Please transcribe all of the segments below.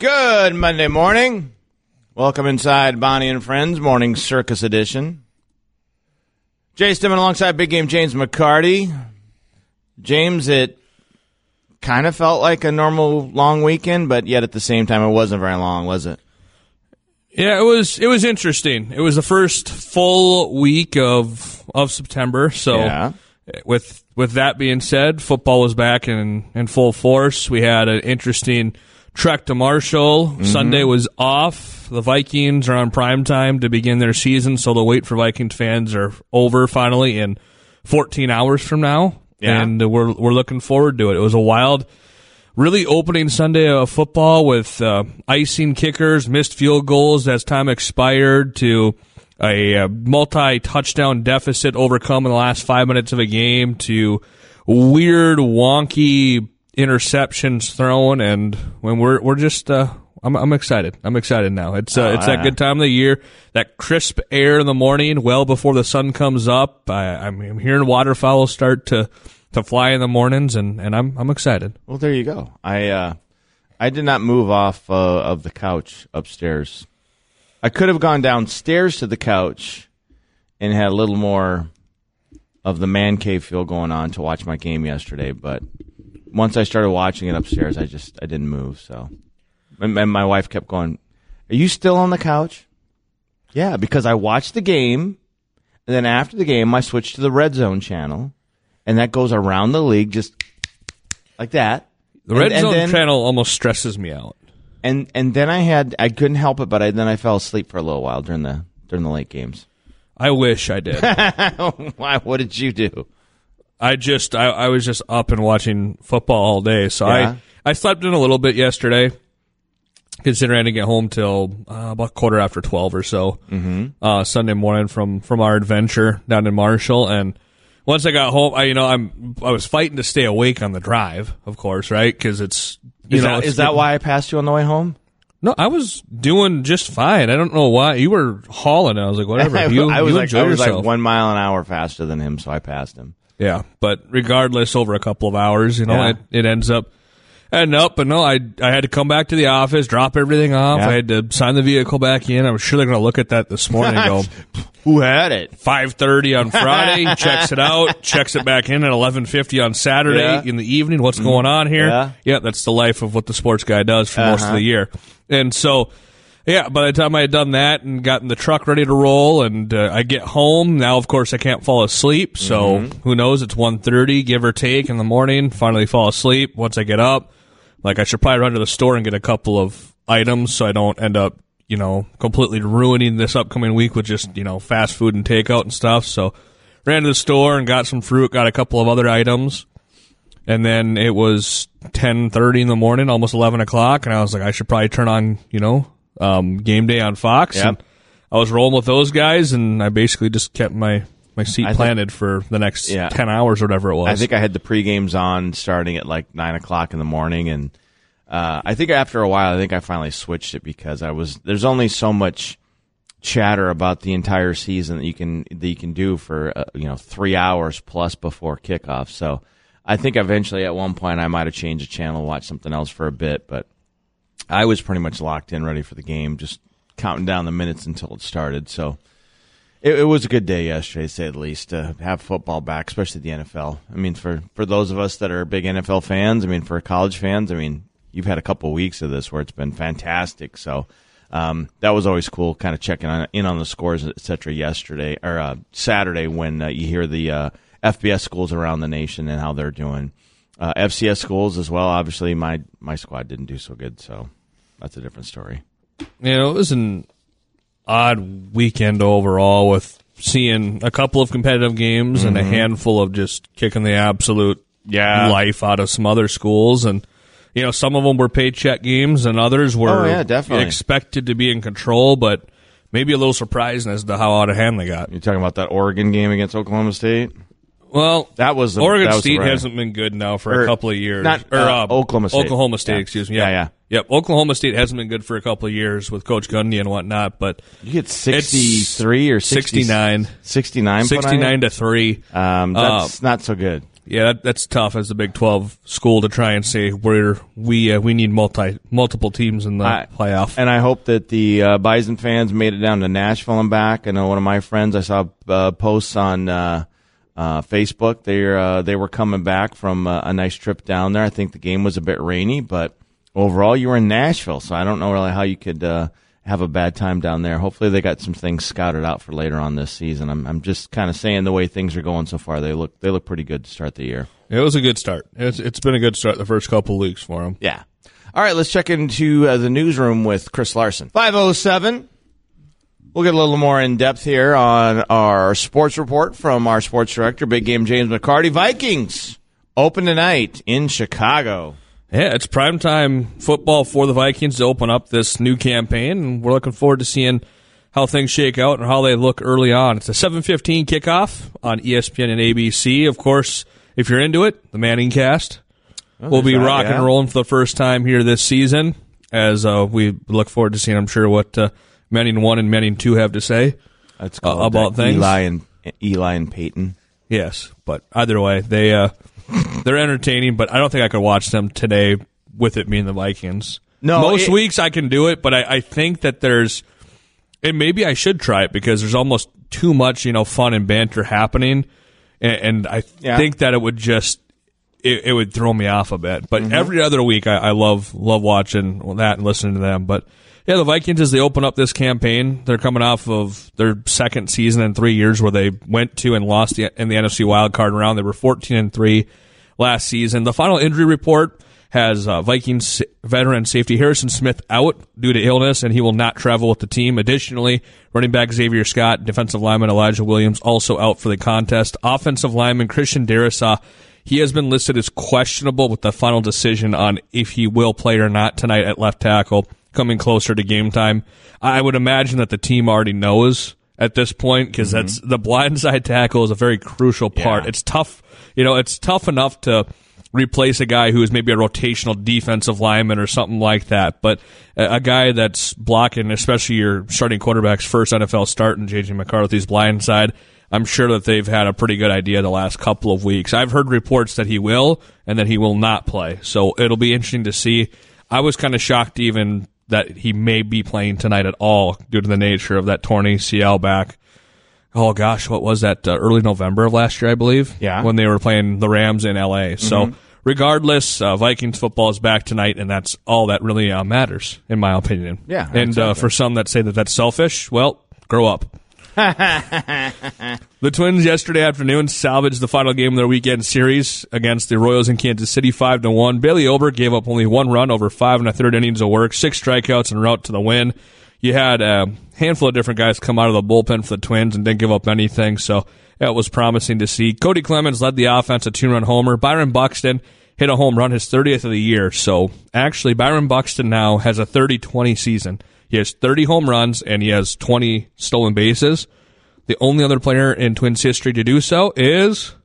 Good Monday morning. Welcome inside Bonnie and Friends Morning Circus Edition. Jay Stimmen alongside Big Game James McCarty. James, it kind of felt like a normal long weekend, but yet at the same time it wasn't very long, was it? Yeah, it was interesting. It was the first full week of September, so Yeah. with that being said, football was back in full force. We had an interesting trek to Marshall. Mm-hmm. Sunday was off. The Vikings are on prime time to begin their season, so the wait for Vikings fans are over finally in 14 hours from now. Yeah. And we're looking forward to it. It was a wild, really opening Sunday of football with icing kickers, missed field goals as time expired, to a multi-touchdown deficit overcome in the last 5 minutes of a game, to weird, wonky interceptions thrown, and when we're just I'm excited. I'm excited now. It's that good time of the year, that crisp air in the morning, well before the sun comes up. I'm hearing waterfowl start to fly in the mornings, and I'm excited. Well, there you go. I did not move off of the couch upstairs. I could have gone downstairs to the couch and had a little more of the man cave feel going on to watch my game yesterday, but once I started watching it upstairs, I didn't move. So, and my wife kept going, "Are you still on the couch?" Yeah, because I watched the game, and then after the game, I switched to the Red Zone channel, and that goes around the league just like that. The Red Zone channel almost stresses me out. And then I couldn't help it, but then I fell asleep for a little while during the late games. I wish I did. Why? What did you do? I was just up and watching football all day, so Yeah. I slept in a little bit yesterday, considering I didn't get home till about 12:15 or so Sunday morning from our adventure down in Marshall. And once I got home, I was fighting to stay awake on the drive, of course, right? Because is that why I passed you on the way home? No, I was doing just fine. I don't know why you were hauling. I was like, whatever. I was like 1 mile an hour faster than him, so I passed him. Yeah, but regardless, over a couple of hours, it ends up. But no, I had to come back to the office, drop everything off. Yeah. I had to sign the vehicle back in. I'm sure they're going to look at that this morning and go, "Who had it?" 5:30 on Friday, checks it out, checks it back in at 11:50 on Saturday in the evening. What's going on here? Yeah, that's the life of what the sports guy does for most of the year. And so, yeah, by the time I had done that and gotten the truck ready to roll, and I get home, now, of course, I can't fall asleep. So who knows? It's 1:30, give or take, in the morning. Finally fall asleep. Once I get up, I should probably run to the store and get a couple of items so I don't end up, completely ruining this upcoming week with just, fast food and takeout and stuff. So ran to the store and got some fruit, got a couple of other items. And then it was 10:30 in the morning, almost 11 o'clock, and I was like, I should probably turn on, Game Day on Fox. Yep. And I was rolling with those guys, and I basically just kept my seat planted for the next 10 hours or whatever it was. I think I had the pre-games on starting at 9 o'clock in the morning, and I think after a while, I finally switched it because there's only so much chatter about the entire season that you can do for 3 hours plus before kickoff. So I think eventually at one point I might have changed the channel and watched something else for a bit, but I was pretty much locked in, ready for the game, just counting down the minutes until it started. So it was a good day yesterday, to say the least, to have football back, especially the NFL. I mean, for those of us that are big NFL fans, for college fans, you've had a couple of weeks of this where it's been fantastic. So that was always cool, kind of checking in on the scores, et cetera, yesterday or Saturday when you hear the FBS schools around the nation and how they're doing. FCS schools as well. Obviously, my squad didn't do so good, so that's a different story. It was an odd weekend overall with seeing a couple of competitive games and a handful of just kicking the absolute life out of some other schools. And, some of them were paycheck games and others were definitely expected to be in control, but maybe a little surprising as to how out of hand they got. You're talking about that Oregon game against Oklahoma State? Well, Oregon State right. hasn't been good now for a couple of years. Oklahoma State. Oklahoma State, excuse me. Yeah. Yep, Oklahoma State hasn't been good for a couple of years with Coach Gundy and whatnot, but you get 63 or 69. 69 69 to 3. That's not so good. Yeah, that's tough as a Big 12 school to try and say we need multiple teams in the playoff. And I hope that the Bison fans made it down to Nashville and back. I know one of my friends, I saw posts on Facebook. They were coming back from a nice trip down there. I think the game was a bit rainy, but overall you were in Nashville, so I don't know really how you could have a bad time down there. Hopefully they got some things scouted out for later on this season. I'm just kind of saying the way things are going so far, they look pretty good to start the year. It was a good start. It's been a good start the first couple of weeks for them. Yeah. All right, let's check into the newsroom with Chris Larson. 5:07. We'll get a little more in depth here on our sports report from our sports director, Big Game James McCarty. Vikings open tonight in Chicago. Yeah, it's primetime football for the Vikings to open up this new campaign, and we're looking forward to seeing how things shake out and how they look early on. It's a 7:15 kickoff on ESPN and ABC. Of course, if you're into it, the Manning cast will be rocking and rolling for the first time here this season, as we look forward to seeing, I'm sure, what Manning 1 and Manning 2 have to say about things. Eli and Peyton. Yes, but either way, they're entertaining, but I don't think I could watch them today with it being the Vikings. No, most weeks I can do it, but I think that and maybe I should try it because there's almost too much, fun and banter happening, and I think that it would just it would throw me off a bit. But every other week I love watching that and listening to them. But yeah, the Vikings, as they open up this campaign, they're coming off of their second season in 3 years where they went to and lost in the NFC wildcard round. They were 14-3 last season. The final injury report has Vikings veteran safety Harrison Smith out due to illness, and he will not travel with the team. Additionally, running back Xavier Scott, defensive lineman Elijah Williams also out for the contest. Offensive lineman Christian Darrisaw, he has been listed as questionable with the final decision on if he will play or not tonight at left tackle, coming closer to game time. I would imagine that the team already knows at this point because that's the blindside tackle is a very crucial part. Yeah. It's tough. It's tough enough to replace a guy who is maybe a rotational defensive lineman or something like that. But a guy that's blocking, especially your starting quarterback's first NFL start in J.J. McCarthy's blindside, I'm sure that they've had a pretty good idea the last couple of weeks. I've heard reports that he will and that he will not play. So it'll be interesting to see. I was kind of shocked even that he may be playing tonight at all due to the nature of that torn ACL back. Oh, gosh, what was that? Early November of last year, I believe? Yeah. When they were playing the Rams in L.A. So regardless, Vikings football is back tonight, and that's all that really matters, in my opinion. Yeah. And for some that say that that's selfish, well, grow up. The Twins yesterday afternoon salvaged the final game of their weekend series against the Royals in Kansas City 5-1. Bailey Ober gave up only one run over 5 1/3 innings of work, 6 strikeouts en route to the win. You had a handful of different guys come out of the bullpen for the Twins and didn't give up anything, so that was promising to see. Cody Clemens led the offense, a 2-run homer. Byron Buxton hit a home run, his 30th of the year. So actually, Byron Buxton now has a 30-20 season. He has 30 home runs, and he has 20 stolen bases. The only other player in Twins history to do so is...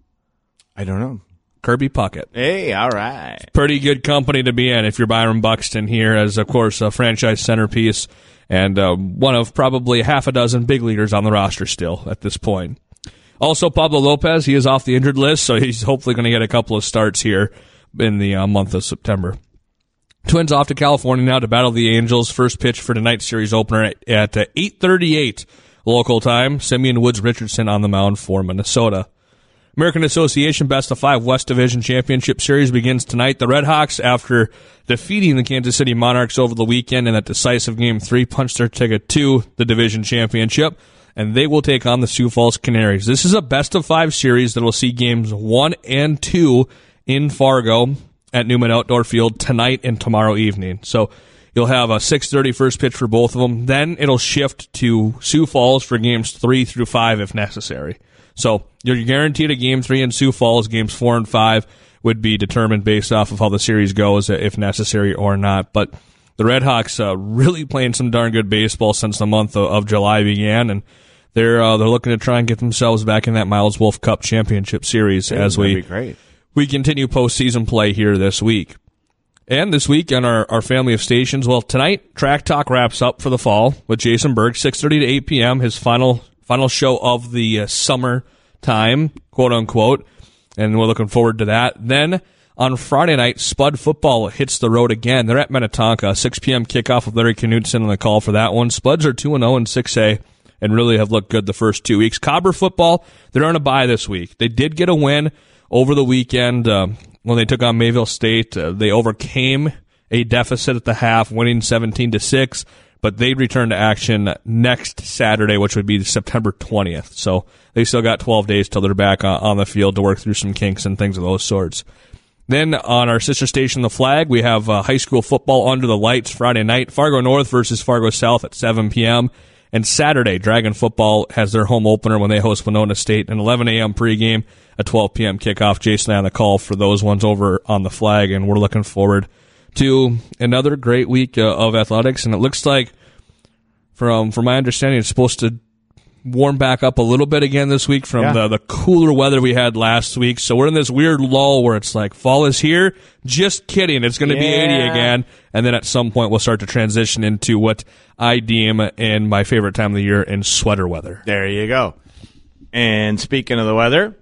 I don't know. Kirby Puckett. Hey, all right. Pretty good company to be in if you're Byron Buxton here as, of course, a franchise centerpiece and one of probably half a dozen big leaguers on the roster still at this point. Also, Pablo Lopez, he is off the injured list, so he's hopefully going to get a couple of starts here in the month of September. Twins off to California now to battle the Angels. First pitch for tonight's series opener at 8:38 local time. Simeon Woods Richardson on the mound for Minnesota. American Association Best of 5 West Division Championship Series begins tonight. The Redhawks, after defeating the Kansas City Monarchs over the weekend in that decisive Game 3, punched their ticket to the division championship, and they will take on the Sioux Falls Canaries. This is a Best of 5 series that will see Games 1 and 2 in Fargo at Newman Outdoor Field tonight and tomorrow evening. So you'll have a 6:30 first pitch for both of them. Then it'll shift to Sioux Falls for Games 3 through 5 if necessary. So you're guaranteed a Game 3 in Sioux Falls. Games 4 and 5 would be determined based off of how the series goes, if necessary or not. But the Redhawks really playing some darn good baseball since the month of July began, and they're looking to try and get themselves back in that Miles Wolf Cup Championship Series as we continue postseason play here this week. And this week on our family of stations, well, tonight, Track Talk wraps up for the fall with Jason Berg, 6:30 to 8 p.m., his final show of the summer time, quote-unquote. and we're looking forward to that. Then on Friday night, Spud football hits the road again. They're at Minnetonka, 6 p.m. kickoff with Larry Knutson on the call for that one. Spuds are 2-0 in 6A and really have looked good the first 2 weeks. Cobber football, they're on a bye this week. They did get a win over the weekend when they took on Mayville State. They overcame a deficit at the half, winning 17-6, but they return to action next Saturday, which would be September 20th. So they still got 12 days till they're back on the field to work through some kinks and things of those sorts. Then on our sister station, The Flag, we have high school football under the lights Friday night. Fargo North versus Fargo South at 7 p.m. And Saturday, Dragon football has their home opener when they host Winona State, an 11 a.m. pregame, a 12 p.m. kickoff. Jason and I on the call for those ones over on The Flag, and we're looking forward to another great week of athletics. And it looks like, from my understanding, it's supposed to warm back up a little bit again this week from the cooler weather we had last week. So we're in this weird lull where it's like fall is here. Just kidding. It's going to be 80 again. And then at some point we'll start to transition into what I deem in my favorite time of the year in sweater weather. There you go. And speaking of the weather,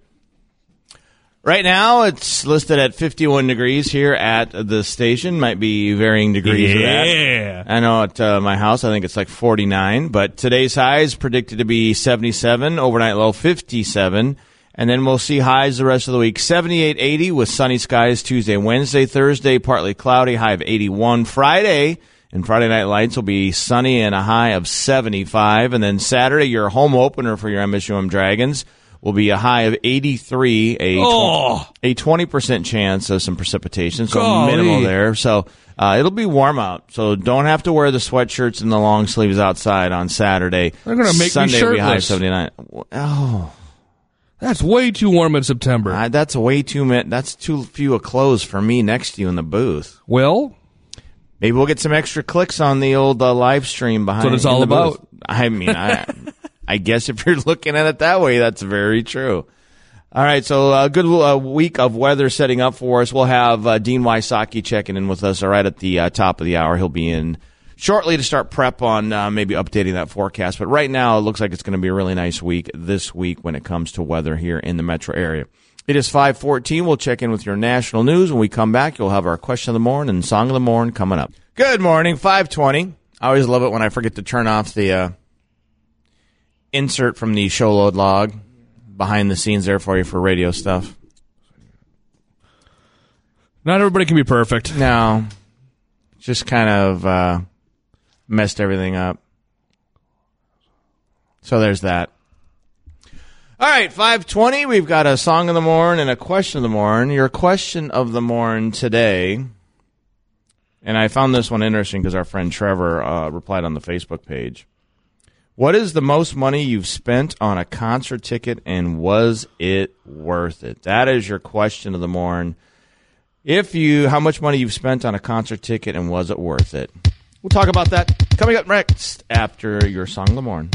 right now it's listed at 51 degrees here at the station. Might be varying degrees of that. I know at my house I think it's like 49, but today's high is predicted to be 77, overnight low 57, and then we'll see highs the rest of the week. 78, 80 with sunny skies Tuesday, Wednesday, Thursday, partly cloudy, high of 81. Friday and Friday Night Lights will be sunny and a high of 75, and then Saturday, your home opener for your MSUM Dragons, will be a high of 83, a 20% chance of some precipitation, so minimal there. So it'll be warm out, so don't have to wear the sweatshirts and the long sleeves outside on Saturday. They're going to make Sunday me shirtless. Will be high of 79. Oh, that's way too warm in September. That's way too that's too few of clothes for me next to you in the booth. Well, maybe we'll get some extra clicks on the old live stream behind. That's what it's all about. Booth. I mean, I guess if you're looking at it that way, that's very true. All right, so a good week of weather setting up for us. We'll have Dean Wysocki checking in with us right at the top of the hour. He'll be in shortly to start prep on maybe updating that forecast. But right now, it looks like it's going to be a really nice week this week when it comes to weather here in the metro area. It is 5:14. We'll check in with your national news. When we come back, you'll have our question of the morning and song of the morning coming up. Good morning, 5:20. I always love it when I forget to turn off the insert from the show load log behind the scenes there for you for radio stuff. Not everybody can be perfect. No. Just kind of messed everything up. So there's that. All right, 5:20. We've got a song of the morn and a question of the morn. Your question of the morn today, and I found this one interesting because our friend Trevor replied on the Facebook page. What is the most money you've spent on a concert ticket, and was it worth it? That is your question of the morn. How much money you've spent on a concert ticket, and was it worth it? We'll talk about that coming up next after your song of the morn.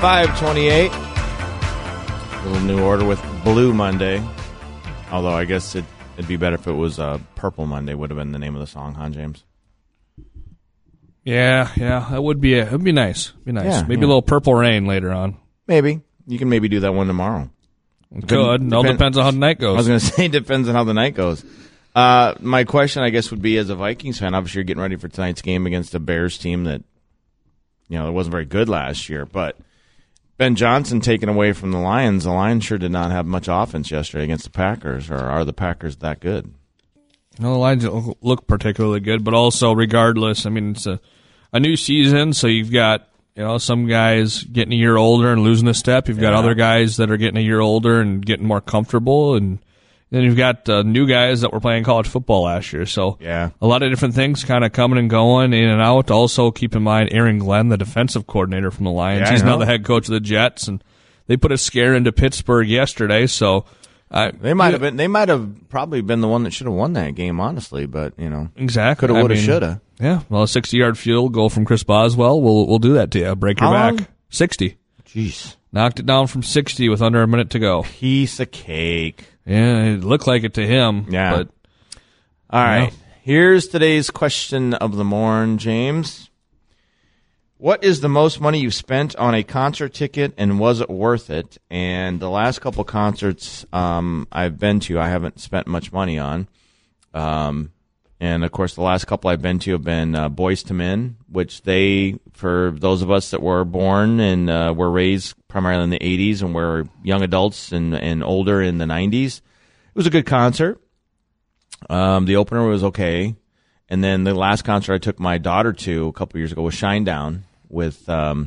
5:28. A little new order with Blue Monday. Although I guess it'd be better if it was Purple Monday. Would have been the name of the song, huh, James? Yeah, that would be it. It'd be nice. Yeah, maybe a little Purple Rain later on. Maybe you can maybe do that one tomorrow. Good. It all depends on how the night goes. I was going to say it depends on how the night goes. My question, I guess, would be as a Vikings fan. Obviously, you're getting ready for tonight's game against a Bears team that it wasn't very good last year, but Ben Johnson taken away from the Lions. The Lions sure did not have much offense yesterday against the Packers, or are the Packers that good? No, the Lions don't look particularly good, but also regardless, I mean, it's a new season, so you've got some guys getting a year older and losing a step. You've got other guys that are getting a year older and getting more comfortable, and then you've got new guys that were playing college football last year. So a lot of different things kind of coming and going, in and out. Also, keep in mind Aaron Glenn, the defensive coordinator from the Lions. He's now the head coach of the Jets, and they put a scare into Pittsburgh yesterday. So they might have probably been the one that should have won that game, honestly. But exactly, coulda, woulda, shoulda. Yeah, well, a 60-yard field goal from Chris Boswell will do that to you. Break your back. Long? 60. Jeez, knocked it down from 60 with under a minute to go. Piece of cake. Yeah, it looked like it to him. Yeah. But, all right. Here's today's question of the morn, James. What is the most money you've spent on a concert ticket, and was it worth it? And the last couple concerts I've been to, I haven't spent much money on. And, of course, the last couple I've been to have been Boyz II Men, which for those of us that were born and were raised primarily in the 80s and were young adults and older in the 90s, it was a good concert. The opener was okay. And then the last concert I took my daughter to a couple years ago was Shinedown with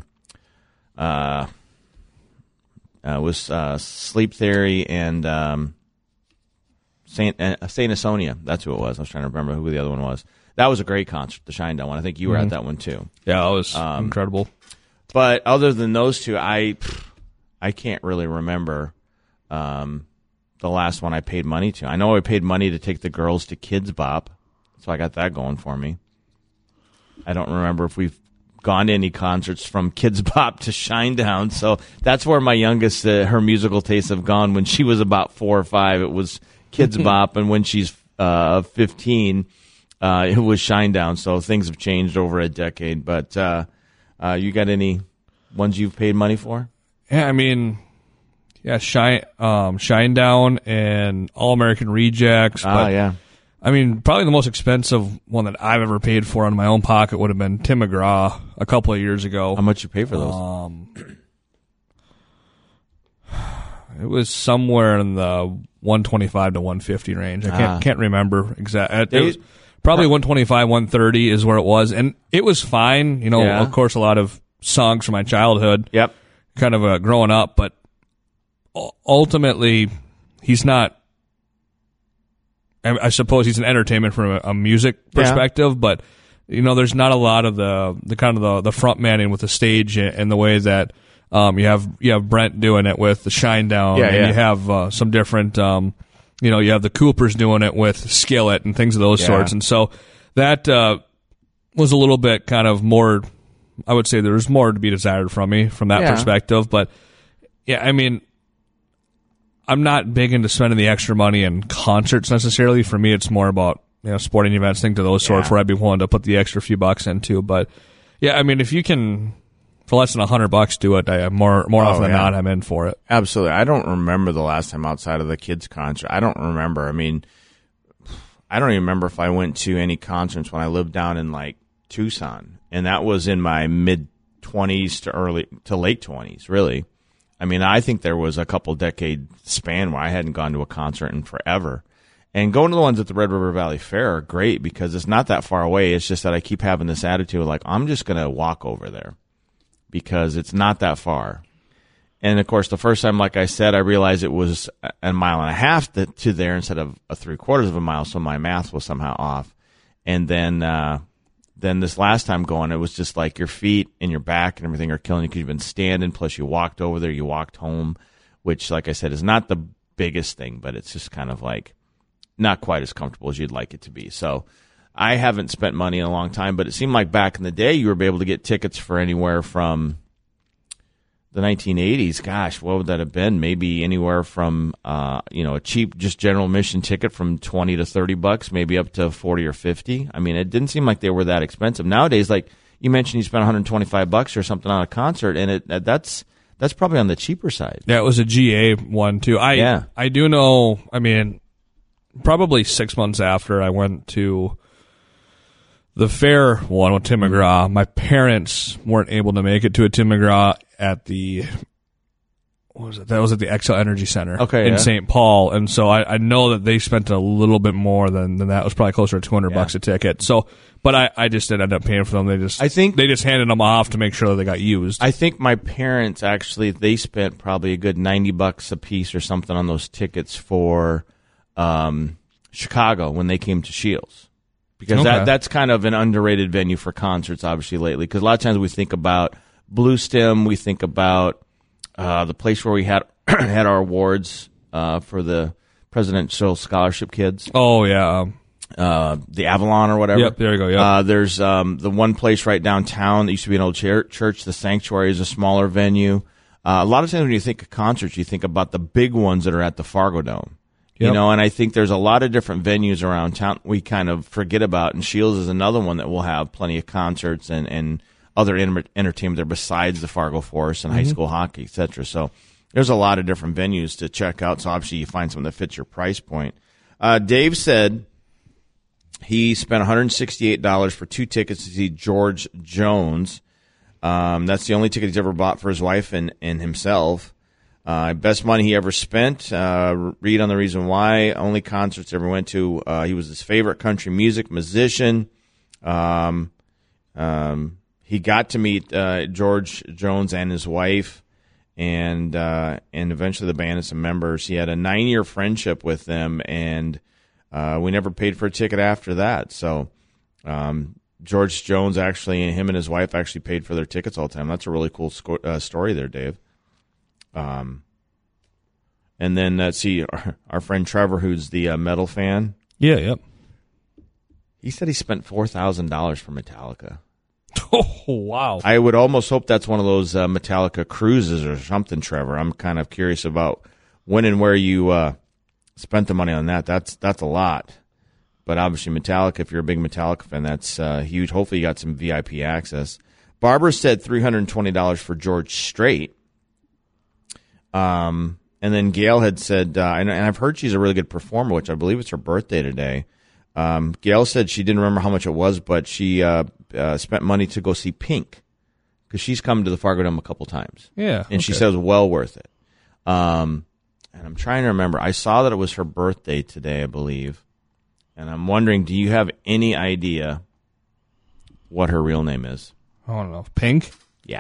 Sleep Theory and Saint Asonia. That's who it was. I was trying to remember who the other one was. That was a great concert, the Shinedown one. I think you were at that one too. Yeah, it was incredible. But other than those two, I can't really remember the last one I paid money to. I know I paid money to take the girls to Kids Bop, so I got that going for me. I don't remember if we've gone to any concerts from Kids Bop to Shinedown, so that's where my youngest, her musical tastes have gone. When she was about 4 or 5, it was Kids Bop, and when she's 15, it was Shinedown. So things have changed over a decade. But you got any ones you've paid money for? Yeah, I mean, Shinedown and All American Rejects. But, yeah. I mean, probably the most expensive one that I've ever paid for out of my own pocket would have been Tim McGraw a couple of years ago. How much you pay for those? It was somewhere in the 125 to 150 range. I can't remember exactly. It was probably 125, 130 is where it was, and it was fine. Of course, a lot of songs from my childhood. Yep. Kind of growing up, but ultimately, he's not. I suppose he's an entertainment from a music perspective, but there's not a lot of the kind of the front manning with the stage and the way that. You have Brent doing it with the Shinedown, and you have some different, you have the Coopers doing it with Skillet and things of those sorts, and so that was a little bit kind of more. I would say there's more to be desired from me from that perspective, but I mean, I'm not big into spending the extra money in concerts necessarily. For me, it's more about sporting events, things of those sorts, where I'd be willing to put the extra few bucks into. But I mean, if you can. For less than $100, do it. More often than not, I'm in for it. Absolutely. I don't remember the last time outside of the kids' concert. I don't remember. I mean, I don't even remember if I went to any concerts when I lived down in like Tucson, and that was in my mid-20s to late 20s. Really, I mean, I think there was a couple decade span where I hadn't gone to a concert in forever. And going to the ones at the Red River Valley Fair are great because it's not that far away. It's just that I keep having this attitude of like I'm just going to walk over there. Because it's not that far. And, of course, the first time, like I said, I realized it was a mile and a half to there instead of 3/4 of a mile, so my math was somehow off. And then this last time going, it was just like your feet and your back and everything are killing you because you've been standing, plus you walked over there, you walked home, which, like I said, is not the biggest thing, but it's just kind of like not quite as comfortable as you'd like it to be. So I haven't spent money in a long time, but it seemed like back in the day you were able to get tickets for anywhere from the 1980s, gosh, what would that have been? Maybe anywhere from a cheap just general admission ticket from $20 to $30, maybe up to 40 or 50. I mean, it didn't seem like they were that expensive. Nowadays, like you mentioned, you spent $125 or something on a concert, and that's probably on the cheaper side. Yeah, it was a GA one too. I do know. I mean, probably 6 months after I went to the fair one with Tim McGraw, my parents weren't able to make it to a Tim McGraw at the, what was it? That was at the Xcel Energy Center in St. Paul. And so I know that they spent a little bit more than that. It was probably closer to $200 a ticket. So, but I just didn't end up paying for them. They just handed them off to make sure that they got used. I think my parents actually, they spent probably a good $90 a piece or something on those tickets for Chicago when they came to Shields. Because that's kind of an underrated venue for concerts, obviously, lately. Because a lot of times we think about Blue Stem, we think about the place where we had had our awards for the Presidential Scholarship kids. Oh, yeah. The Avalon or whatever. Yep, there you go. Yep. There's the one place right downtown that used to be an old church. The Sanctuary is a smaller venue. A lot of times when you think of concerts, you think about the big ones that are at the Fargo Dome. Yep. And I think there's a lot of different venues around town we kind of forget about, and Shields is another one that will have plenty of concerts and other entertainment there besides the Fargo Forest and high school hockey, et cetera. So there's a lot of different venues to check out, so obviously you find something that fits your price point. Dave said he spent $168 for 2 tickets to see George Jones. That's the only ticket he's ever bought for his wife and himself. Best money he ever spent. Read on the reason why. Only concerts he ever went to. He was his favorite country music musician. He got to meet George Jones and his wife, and eventually the band and some members. He had a 9-year friendship with them, and we never paid for a ticket after that. So George Jones actually, and him and his wife actually paid for their tickets all the time. That's a really cool story there, Dave. And then let's see, our friend Trevor, who's the metal fan. Yeah, yep. He said he spent $4,000 for Metallica. Oh, wow. I would almost hope that's one of those Metallica cruises or something, Trevor. I'm kind of curious about when and where you spent the money on that. That's a lot. But obviously Metallica, if you're a big Metallica fan, that's huge. Hopefully you got some VIP access. Barbara said $320 for George Strait. And then Gail had said, and I've heard she's a really good performer, which I believe it's her birthday today. Gail said she didn't remember how much it was, but she spent money to go see Pink because she's come to the Fargo Dome a couple times. Yeah. And she said it was well worth it. And I'm trying to remember. I saw that it was her birthday today, I believe. And I'm wondering, do you have any idea what her real name is? I don't know. Pink? Yeah.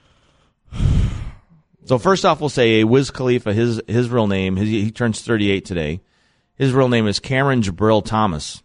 So first off, we'll say Wiz Khalifa, his real name, he turns 38 today. His real name is Cameron Jabril Thomas.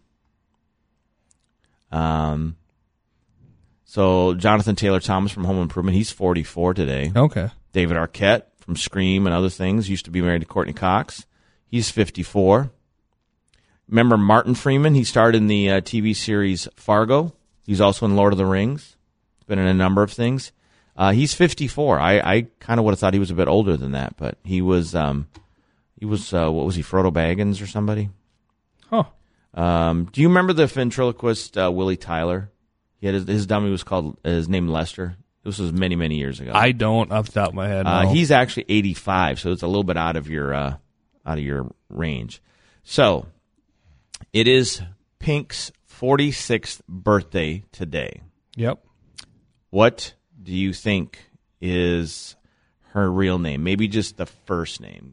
So Jonathan Taylor Thomas from Home Improvement, he's 44 today. Okay. David Arquette from Scream and other things, used to be married to Courtney Cox. He's 54. Remember Martin Freeman? He starred in the TV series Fargo. He's also in Lord of the Rings. Been in a number of things. He's 54. I kind of would have thought he was a bit older than that, but he was what was he, Frodo Baggins or somebody? Huh. Do you remember the ventriloquist Willie Tyler? He had his dummy was called his name Lester. This was many, many years ago. I don't off the top of my head. No. He's actually 85, so it's a little bit out of your range. So it is Pink's 46th birthday today. Yep. What do you think is her real name? Maybe just the first name.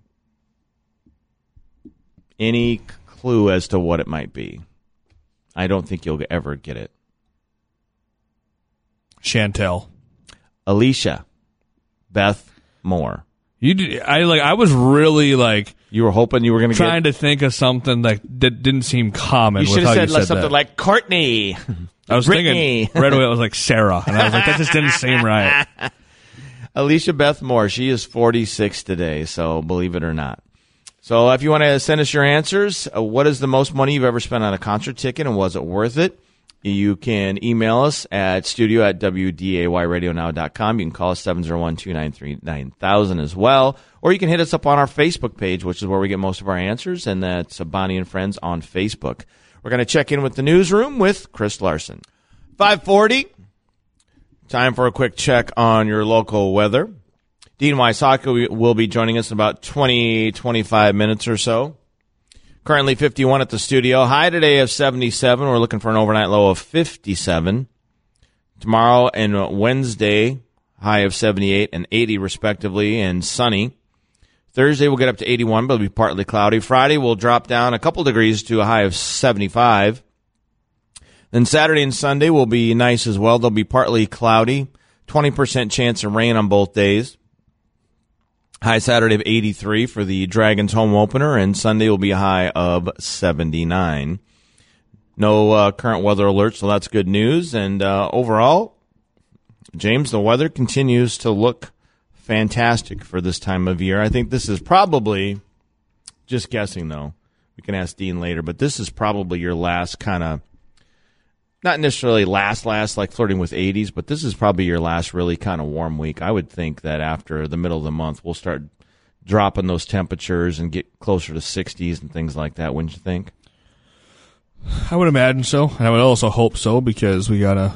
Any clue as to what it might be? I don't think you'll ever get it. Chantel. Alicia Beth Moore. I was really like. You were hoping you were going to trying to think of something that didn't seem common. You should have said something that. Like Courtney. I was Brittany. Thinking right away it was like Sarah, and I was like, that just didn't seem right. Alicia Beth Moore, she is 46 today, so believe it or not. So if you want to send us your answers, what is the most money you've ever spent on a concert ticket, and was it worth it? You can email us at studio@wdayradionow.com. You can call us 701-293-9000 as well. Or you can hit us up on our Facebook page, which is where we get most of our answers, and that's Bonnie and Friends on Facebook. We're going to check in with the newsroom with Chris Larson. 5:40. Time for a quick check on your local weather. Dean Wysocka will be joining us in about 25 minutes or so. Currently 51 at the studio. High today of 77. We're looking for an overnight low of 57. Tomorrow and Wednesday, high of 78 and 80 respectively, and sunny. Thursday we'll get up to 81, but it'll be partly cloudy. Friday we'll drop down a couple degrees to a high of 75. Then Saturday and Sunday will be nice as well. They'll be partly cloudy, 20% chance of rain on both days. High Saturday of 83 for the Dragons home opener, and Sunday will be a high of 79. No current weather alerts, so that's good news. And overall, James, the weather continues to look fantastic for this time of year. I think this is probably, just guessing though, we can ask Dean later, but this is probably your last kind of, not necessarily last like flirting with 80s, but this is probably your last really kind of warm week. I would think that after the middle of the month, we'll start dropping those temperatures and get closer to 60s and things like that, wouldn't you think? I would imagine so, and I would also hope so, because we gotta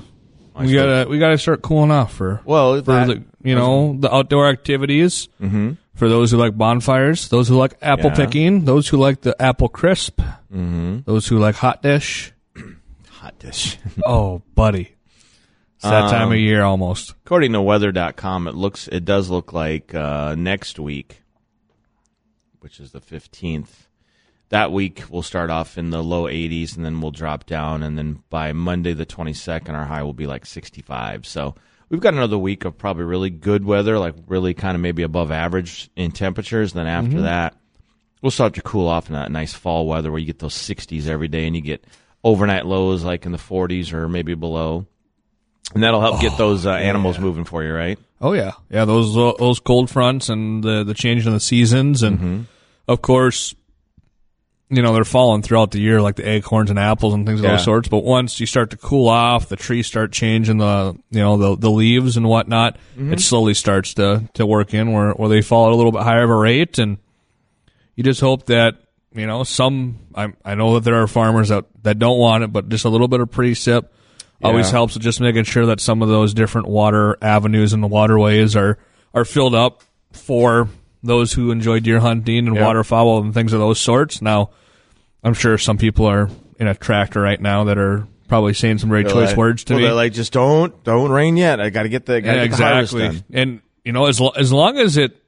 start cooling off for the outdoor activities. Mm-hmm. For those who like bonfires, those who like apple picking, those who like the apple crisp, those who like hot dish. Hot dish. Oh, buddy. It's that time of year almost. According to weather.com, it does look like next week, which is the 15th, that week we'll start off in the low 80s, and then we'll drop down, and then by Monday the 22nd, our high will be like 65. So we've got another week of probably really good weather, like really kind of maybe above average in temperatures. Then after that, we'll start to cool off in that nice fall weather where you get those 60s every day, and you get overnight lows like in the 40s or maybe below, and that'll help get those animals moving for you, right? Oh yeah, those cold fronts and the change in the seasons, and of course, they're falling throughout the year like the acorns and apples and things of those sorts. But once you start to cool off, the trees start changing the leaves and whatnot. It slowly starts to work in where they fall at a little bit higher of a rate, and you just hope that. I know that there are farmers that don't want it, but just a little bit of precip always helps with just making sure that some of those different water avenues and the waterways are filled up for those who enjoy deer hunting and waterfowl and things of those sorts. Now, I'm sure some people are in a tractor right now that are probably saying some very choice words to me. They're like, just don't rain yet. I got to get the harvest done. And as long as it.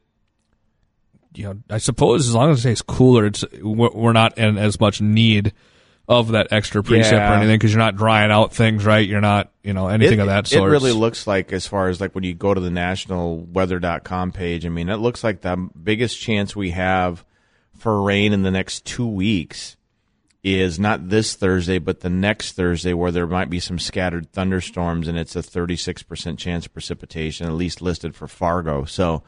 I suppose as long as it stays cooler, we're not in as much need of that extra precip or anything, because you're not drying out things, right? You're not, anything of that sort. It really looks like, as far as like when you go to the nationalweather.com page, I mean, it looks like the biggest chance we have for rain in the next 2 weeks is not this Thursday, but the next Thursday, where there might be some scattered thunderstorms, and it's a 36% chance of precipitation, at least listed for Fargo. So,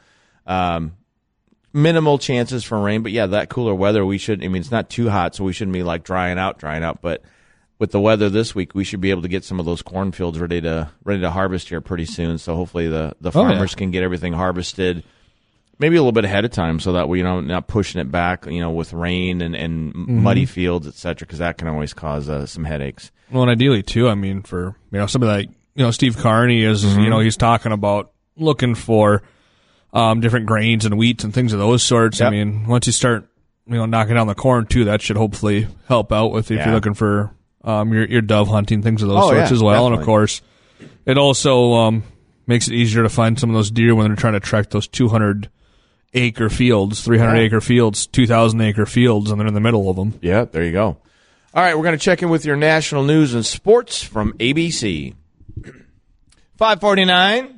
minimal chances for rain, but that cooler weather, it's not too hot, so we shouldn't be like drying out, but with the weather this week, we should be able to get some of those cornfields ready to harvest here pretty soon. So hopefully the farmers can get everything harvested maybe a little bit ahead of time, so that we're not pushing it back, with rain and muddy fields, etc., because that can always cause some headaches. Well, and ideally too, for somebody like Steve Carney is, he's talking about looking for different grains and wheats and things of those sorts. Yep. Once you start, knocking down the corn too, that should hopefully help out with if you're looking for your dove hunting, things of those sorts as well. Definitely. And of course, it also makes it easier to find some of those deer when they're trying to track those 200-acre fields, 300-acre fields, 2,000-acre fields, and they're in the middle of them. Yeah, there you go. All right, we're going to check in with your national news and sports from ABC. 5:49.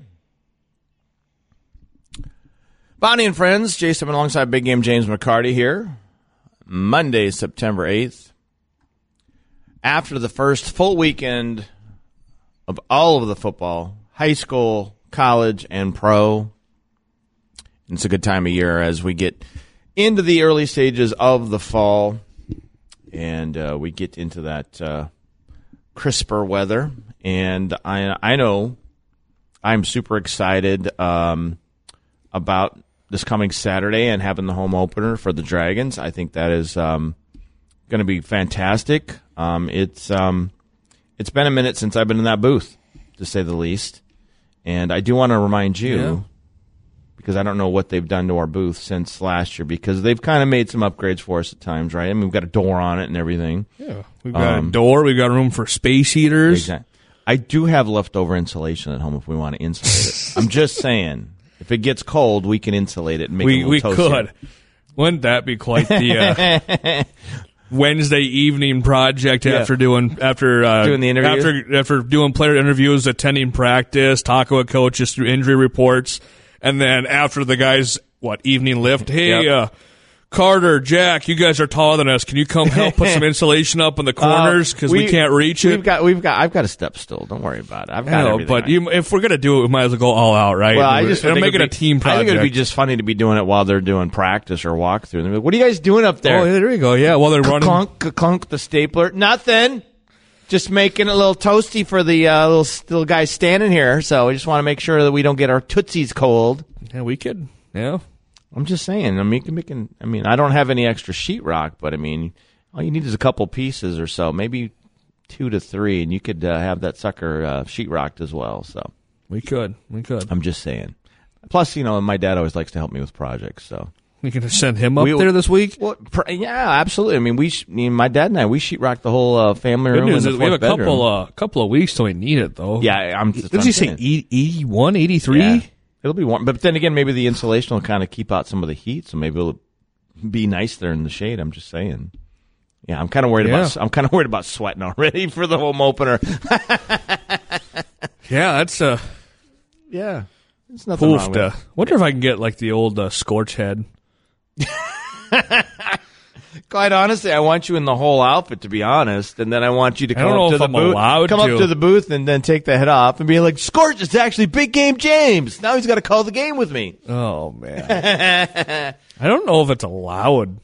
Bonnie and Friends, Jason alongside Big Game James McCarty here. Monday, September 8th. After the first full weekend of all of the football, high school, college, and pro, it's a good time of year as we get into the early stages of the fall, and we get into that crisper weather, and I know I'm super excited about this coming Saturday and having the home opener for the Dragons. I think that is going to be fantastic. It's been a minute since I've been in that booth, to say the least, and I do want to remind you, because I don't know what they've done to our booth since last year, because they've kind of made some upgrades for us at times, right? I mean, we've got a door on it and everything. Yeah, we've got a door. We've got room for space heaters. Exactly. I do have leftover insulation at home if we want to insulate it. I'm just saying, if it gets cold, we can insulate it and make it a little toasty. We could. Wouldn't that be quite the Wednesday evening project after doing the interviews? After doing player interviews, attending practice, talking with coaches through injury reports, and then after the guys evening lift, hey, Carter, Jack, you guys are taller than us. Can you come help put some insulation up in the corners because we can't reach it? I've got a step stool. Don't worry about it. I've got everything. But if we're gonna do it, we might as well go all out, right? Well, it'll make it a team project. I think it'd be just funny to be doing it while they're doing practice or walkthrough. And they're like, "What are you guys doing up there?" Oh, there you go. Yeah, while they're running. Clunk the stapler. Nothing. Just making it a little toasty for the little guys standing here. So we just want to make sure that we don't get our tootsies cold. Yeah, we could. Yeah. I'm just saying. I mean, I don't have any extra sheetrock, but I mean, all you need is a couple pieces or so, maybe 2 to 3, and you could have that sucker sheetrocked as well. So we could. I'm just saying. Plus, my dad always likes to help me with projects, so we can send him up there this week. Well, yeah, absolutely. I mean, my dad and I, we sheetrocked the whole family room. Good news is we have a couple of weeks till we need it, though. Yeah, did he say 81, 83? Yeah. It'll be warm, but then again, maybe the insulation will kind of keep out some of the heat, so maybe it'll be nice there in the shade. I'm just saying. Yeah, I'm kind of worried about sweating already for the home opener. Yeah, that's yeah, there's nothing wrong with it. Wonder if I can get like the old Scorch head. Quite honestly, I want you in the whole outfit, to be honest, and then I want you to come up to the booth and then take the head off and be like, "Scorch, it's actually Big Game James. Now he's got to call the game with me." Oh man, I don't know if it's allowed.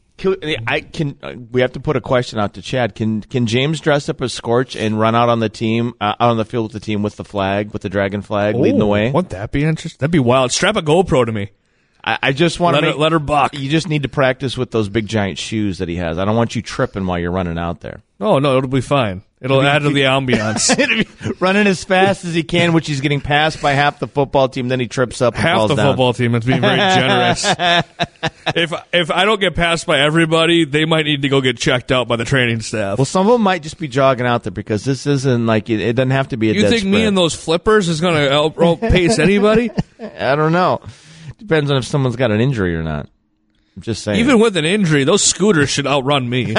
We have to put a question out to Chad. Can James dress up as Scorch and run out on the team, out on the field with the team with the flag, with the dragon flag, leading the way? Wouldn't that be interesting? That'd be wild. Strap a GoPro to me. I just want to let her buck. You just need to practice with those big giant shoes that he has. I don't want you tripping while you're running out there. Oh no, it'll be fine. It'll add to the ambiance. Running as fast as he can, which he's getting passed by half the football team. Then he trips up and falls down. Half the football team. It's being very generous. If I don't get passed by everybody, they might need to go get checked out by the training staff. Well, some of them might just be jogging out there because this isn't like it doesn't have to be a. You think sprint. Me and those flippers is going to outpace anybody? I don't know. Depends on if someone's got an injury or not. I'm just saying. Even with an injury, those scooters should outrun me.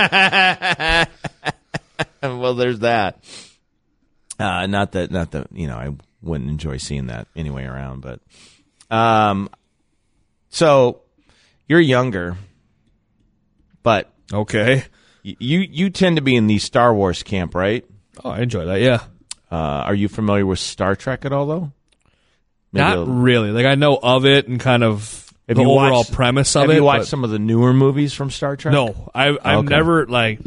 Well, there's that. Not that I wouldn't enjoy seeing that anyway around, but so you're younger, but okay, you tend to be in the Star Wars camp, right? Oh, I enjoy that. Yeah. Are you familiar with Star Trek at all, though? Not really. Like I know of it and kind of the overall premise of it. Have you watched some of the newer movies from Star Trek? No, I've never like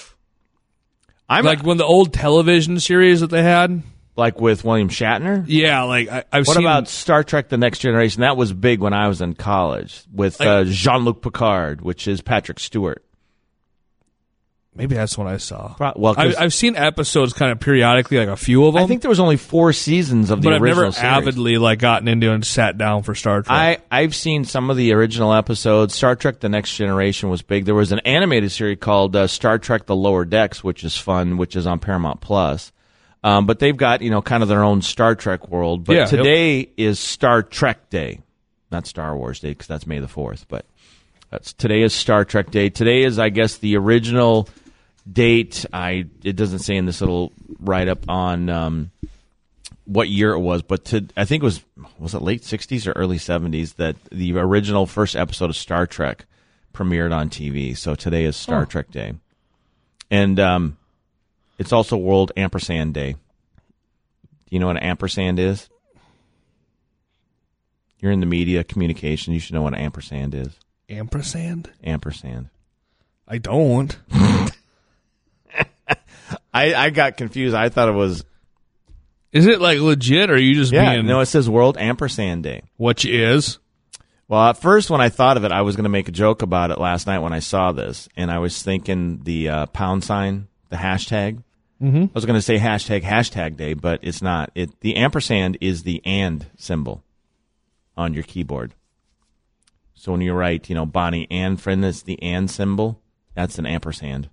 when the old television series that they had, like with William Shatner. Yeah, like I've seen. What about Star Trek: The Next Generation? That was big when I was in college with Jean-Luc Picard, which is Patrick Stewart. Maybe that's what I saw. Well, I've seen episodes kind of periodically, like a few of them. I think there was only 4 seasons of the original series. But I've never avidly gotten into and sat down for Star Trek. I've seen some of the original episodes. Star Trek: The Next Generation was big. There was an animated series called Star Trek: The Lower Decks, which is fun, which is on Paramount Plus. But they've got kind of their own Star Trek world. But today is Star Trek Day, not Star Wars Day, because that's May the 4th. But today is Star Trek Day. Today is, I guess, the original date. It doesn't say in this little write-up on what year it was, but I think it was it late 60s or early 70s that the original first episode of Star Trek premiered on TV. So today is Star Trek Day. And it's also World Ampersand Day. Do you know what an ampersand is? You're in the media communication. You should know what an ampersand is. Ampersand? Ampersand. I don't. I got confused. I thought it was. Is it like legit, or are you just being? No, it says World Ampersand Day. Which is? Well, at first when I thought of it, I was going to make a joke about it last night when I saw this, and I was thinking the pound sign, the hashtag. Mm-hmm. I was going to say hashtag day, but it's not. The ampersand is the and symbol on your keyboard. So when you write, Bonnie and friend, that's the and symbol. That's an ampersand.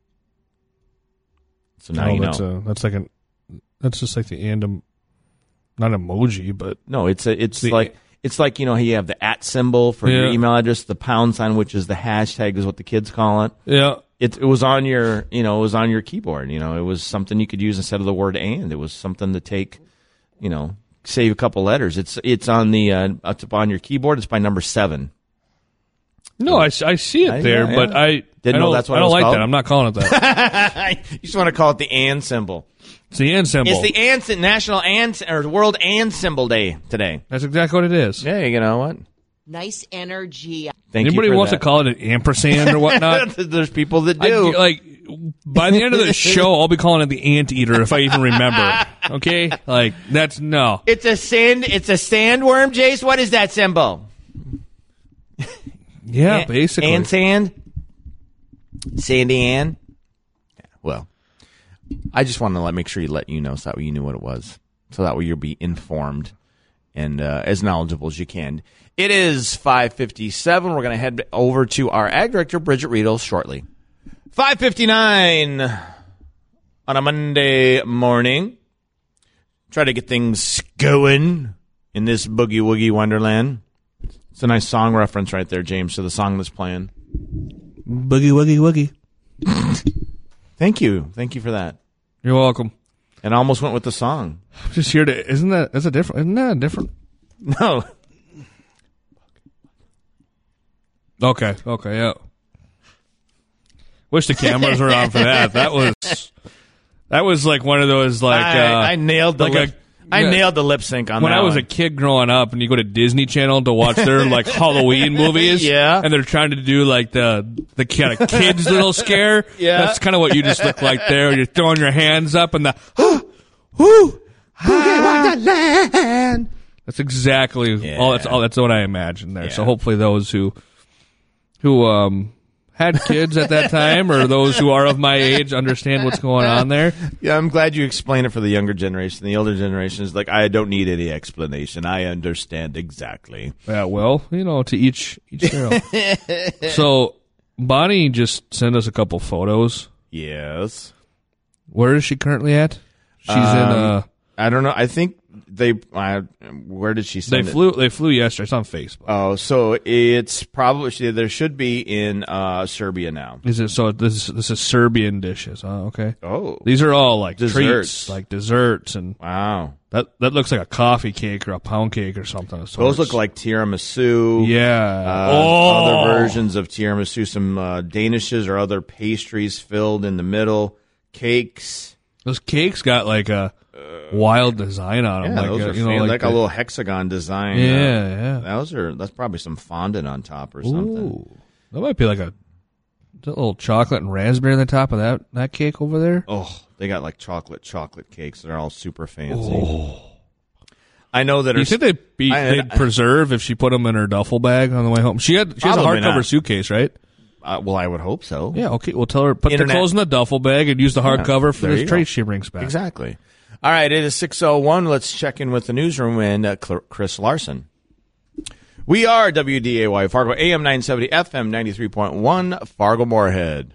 So now you know. That's just like the and, not emoji, but no, it's like you have the at symbol for your email address, the pound sign, which is the hashtag, is what the kids call it. Yeah. It was on your keyboard. It was something you could use instead of the word and. It was something to take, save a couple letters. It's on it's on your keyboard. It's by number 7. No, I see it there, but I didn't know that's what I it don't was like called? that. I'm not calling it that. You just want to call it the and symbol. It's the and symbol. It's the National and or World and Symbol Day today. That's exactly what it is. Yeah, you know what? Nice energy. Anybody wants to call it an ampersand or whatnot? There's people that do. By the end of the show, I'll be calling it the anteater if I even remember. Okay, that's no. It's a sandworm, Jace. What is that symbol? Yeah, basically. And sand? Sandy Ann? Yeah, well, I just wanted to make sure let you know so that way you knew what it was. So that way you'll be informed and as knowledgeable as you can. It is 5:57. We're going to head over to our ag director, Bridget Riedel, shortly. 5:59 on a Monday morning. Try to get things going in this boogie-woogie wonderland. It's a nice song reference right there, James, to the song that's playing. Boogie, woogie, woogie. Thank you. Thank you for that. You're welcome. And I almost went with the song. I'm just here to... Isn't that different? No. Okay, yeah. Wish the cameras were on for that. That was like one of those I nailed the nailed the lip sync on that. When I was a kid growing up, and you go to Disney Channel to watch their Halloween movies, yeah, and they're trying to do the kind of kids little scare. Yeah, that's kind of what you just look like there. You're throwing your hands up and Wonderland. That's exactly that's what I imagined there. Yeah. So hopefully those who had kids at that time, or those who are of my age, understand what's going on there. Yeah, I'm glad you explained it for the younger generation. The older generation is like, I don't need any explanation. I understand exactly. Yeah, well, to each their own. So Bonnie just sent us a couple photos. Yes. Where is she currently at? She's in. I don't know. I think where did she send it? They flew yesterday. It's on Facebook. Oh, so it's probably there should be in Serbia now. Is it? So this is Serbian dishes. Oh, okay. Oh, these are all desserts. Treats, like desserts, and wow. That looks like a coffee cake or a pound cake or something. Those look like tiramisu. Yeah. Other versions of tiramisu, some danishes or other pastries filled in the middle, cakes. Those cakes got like a wild design on them. Yeah, those are like a little hexagon design. Yeah. That's probably some fondant on top or something. Ooh, that might be like a little chocolate and raspberry on the top of that cake over there. Oh, they got like chocolate cakes. They're all super fancy. Oh. I know that. Do you think they'd preserve if she put them in her duffel bag on the way home? She has a hardcover suitcase, right? Well, I would hope so. Yeah, okay. We'll tell her put the clothes in the duffel bag and use the hardcover for the tray she brings back. Exactly. All right, it is 6:01. Let's check in with the newsroom and Chris Larson. We are WDAY Fargo, AM 970, FM 93.1, Fargo Moorhead.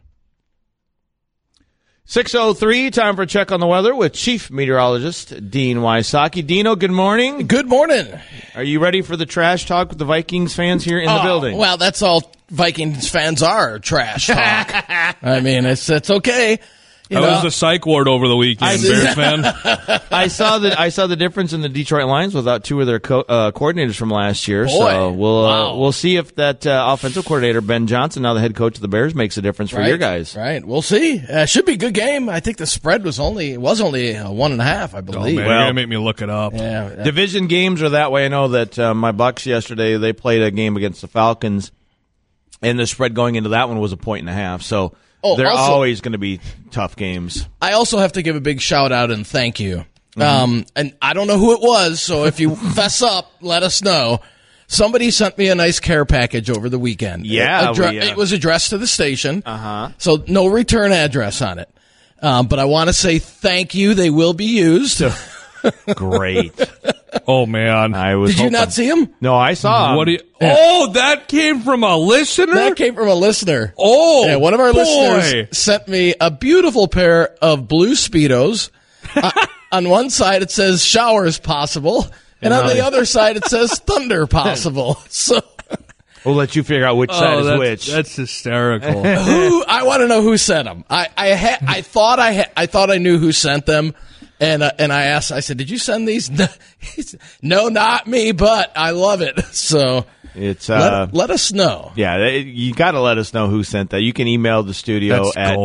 6:03, time for a check on the weather with Chief Meteorologist Dean Wysocki. Dino, good morning. Good morning. Are you ready for the trash talk with the Vikings fans here in the building? Well, that's all Vikings fans are, trash talk. I mean, it's okay. I was the psych ward over the weekend, Bears fan. I saw the difference in the Detroit Lions without two of their coordinators from last year. Boy, so we'll see if that offensive coordinator Ben Johnson, now the head coach of the Bears, makes a difference for your guys. Right, we'll see. Should be a good game. I think the spread was only 1.5, I believe. Oh, man, you're gonna make me look it up. Yeah. Division games are that way. I know that my Bucks yesterday, they played a game against the Falcons, and the spread going into that one was 1.5. So Oh, they're also, always going to be tough games. I also have to give a big shout out and thank you. And I don't know who it was, so if you fess up, let us know. Somebody sent me a nice care package over the weekend. Yeah. It was addressed to the station, so no return address on it. But I want to say thank you. They will be used. Great. Oh, man. Did you not see them? No, I saw them. What do you? Oh, that came from a listener? That came from a listener. Oh, yeah, one of our boy. listeners sent me a beautiful pair of blue Speedos. On one side, it says showers possible. And on the other side, it says thunder possible. So we'll let you figure out which side is which. That's hysterical. I want to know who sent them. I thought I knew who sent them, and I asked. I said, "Did you send these?" No, not me, but I love it. So it's let us know. Yeah, you got to let us know who sent that. You can email the studio at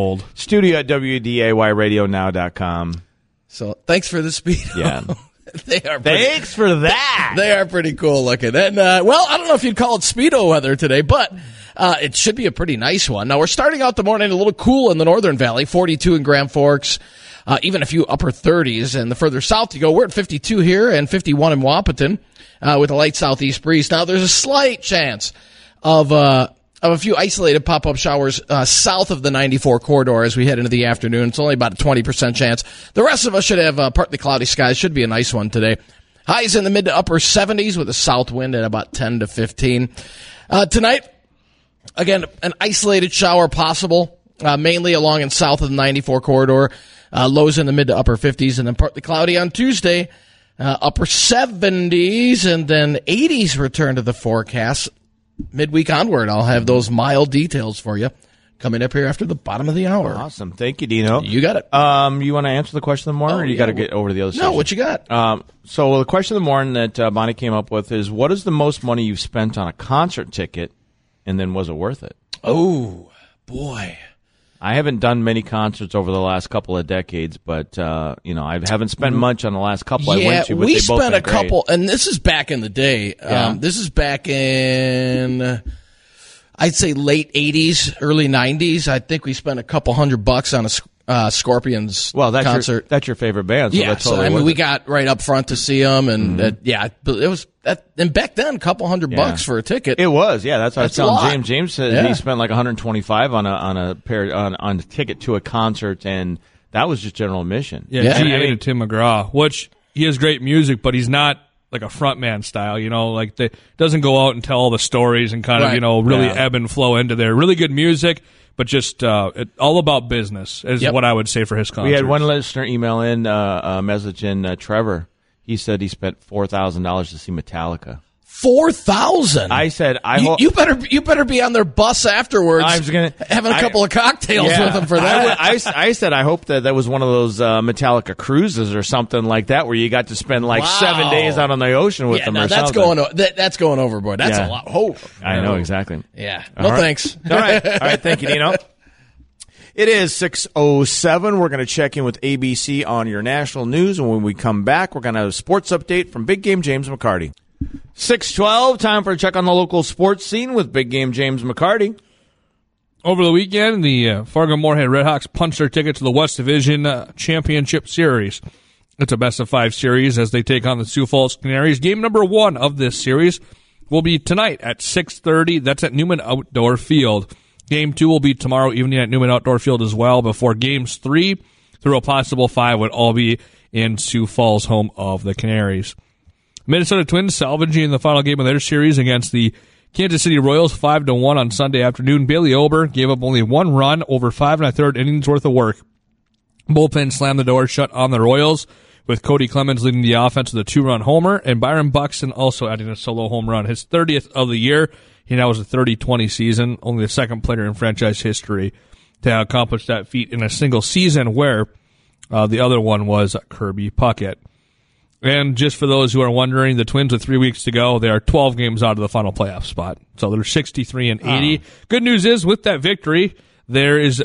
studio@wdayradio.now.com. So thanks for the speed. Yeah. Thanks for that. They are pretty cool looking. And, well, I don't know if you'd call it Speedo weather today, but it should be a pretty nice one. Now, we're starting out the morning a little cool in the Northern Valley, 42 in Grand Forks, even a few upper 30s. And the further south you go, we're at 52 here and 51 in Wapaton with a light southeast breeze. Now, there's a slight chance of a few isolated pop-up showers south of the 94 corridor as we head into the afternoon. It's only about a 20% chance. The rest of us should have partly cloudy skies. Should be a nice one today. Highs in the mid to upper 70s with a south wind at about 10 to 15. Tonight, again, an isolated shower possible, mainly along and south of the 94 corridor. Lows in the mid to upper 50s, and then partly cloudy on Tuesday. Upper 70s, and then 80s return to the forecast. Midweek onward, I'll have those mild details for you coming up here after the bottom of the hour. Awesome. Thank you, Dino. You got it. You want to answer the question of the morning, or you got to get over to the other side? No, what you got? So the question of the morning that Bonnie came up with is, what is the most money you've spent on a concert ticket, and then was it worth it? Oh, boy. I haven't done many concerts over the last couple of decades, but I haven't spent much on the last couple I went to. But we they both spent a great. couple, and this is back in the day. Yeah. This is back in, I'd say late 80s, early 90s. I think we spent a couple $100 on a Scorpions concert. That's your favorite band, so that's totally worth we it. got right up front to see them, and it was that. And back then, a couple $100 for a ticket. It was, yeah. That's what I was telling a lot. James. James said he spent like $125 on a ticket to a concert, and that was just general admission. Yeah, G8 and Tim McGraw, which he has great music, but he's not like a frontman style, like doesn't go out and tell all the stories and kind of really ebb and flow into there. Really good music. But just all about business is what I would say for his concert. We had one listener email in a message in, Trevor. He said he spent $4,000 to see Metallica. 4,000. I said, you better be on their bus afterwards. I was having a couple of cocktails with them for that. I said I hope that was one of those Metallica cruises or something like that, where you got to spend 7 days out on the ocean with them. No, that's going overboard. That's a lot. Oh, I know exactly. Yeah. Thanks. All right. Thank you, Dino. It is 6:07. We're going to check in with ABC on your national news, and when we come back, we're going to have a sports update from Big Game James McCarty. 6:12, time for a check on the local sports scene with Big Game James McCarty. Over the weekend, the Fargo-Moorhead Redhawks punched their ticket to the West Division Championship Series. It's a best-of-5 series as they take on the Sioux Falls Canaries. Game number 1 of this series will be tonight at 6:30. That's at Newman Outdoor Field. Game 2 will be tomorrow evening at Newman Outdoor Field as well, before Games 3 through a possible 5 would all be in Sioux Falls, home of the Canaries. Minnesota Twins salvaging the final game of their series against the Kansas City Royals 5-1 on Sunday afternoon. Bailey Ober gave up only 1 run over 5 1/3 innings worth of work. Bullpen slammed the door shut on the Royals, with Cody Clemens leading the offense with a 2-run homer, and Byron Buxton also adding a solo home run. His 30th of the year. He now has a 30-20 season, only the second player in franchise history to accomplish that feat in a single season, where the other one was Kirby Puckett. And just for those who are wondering, the Twins with 3 weeks to go, they are 12 games out of the final playoff spot. So they're 63-80. Good news is, with that victory, there is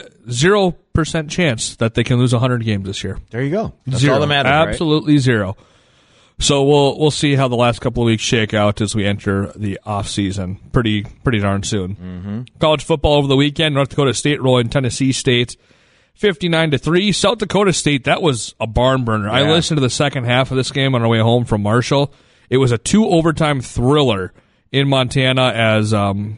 0% chance that they can lose 100 games this year. There you go. That's Zero. all that matters, Absolutely right? zero. So we'll see how the last couple of weeks shake out as we enter the off season pretty darn soon. Mm-hmm. College football over the weekend. North Dakota State rolling Tennessee State 59-3. South Dakota State, that was a barn burner. Yeah. I listened to the second half of this game on our way home from Marshall. It was a 2 overtime thriller in Montana as in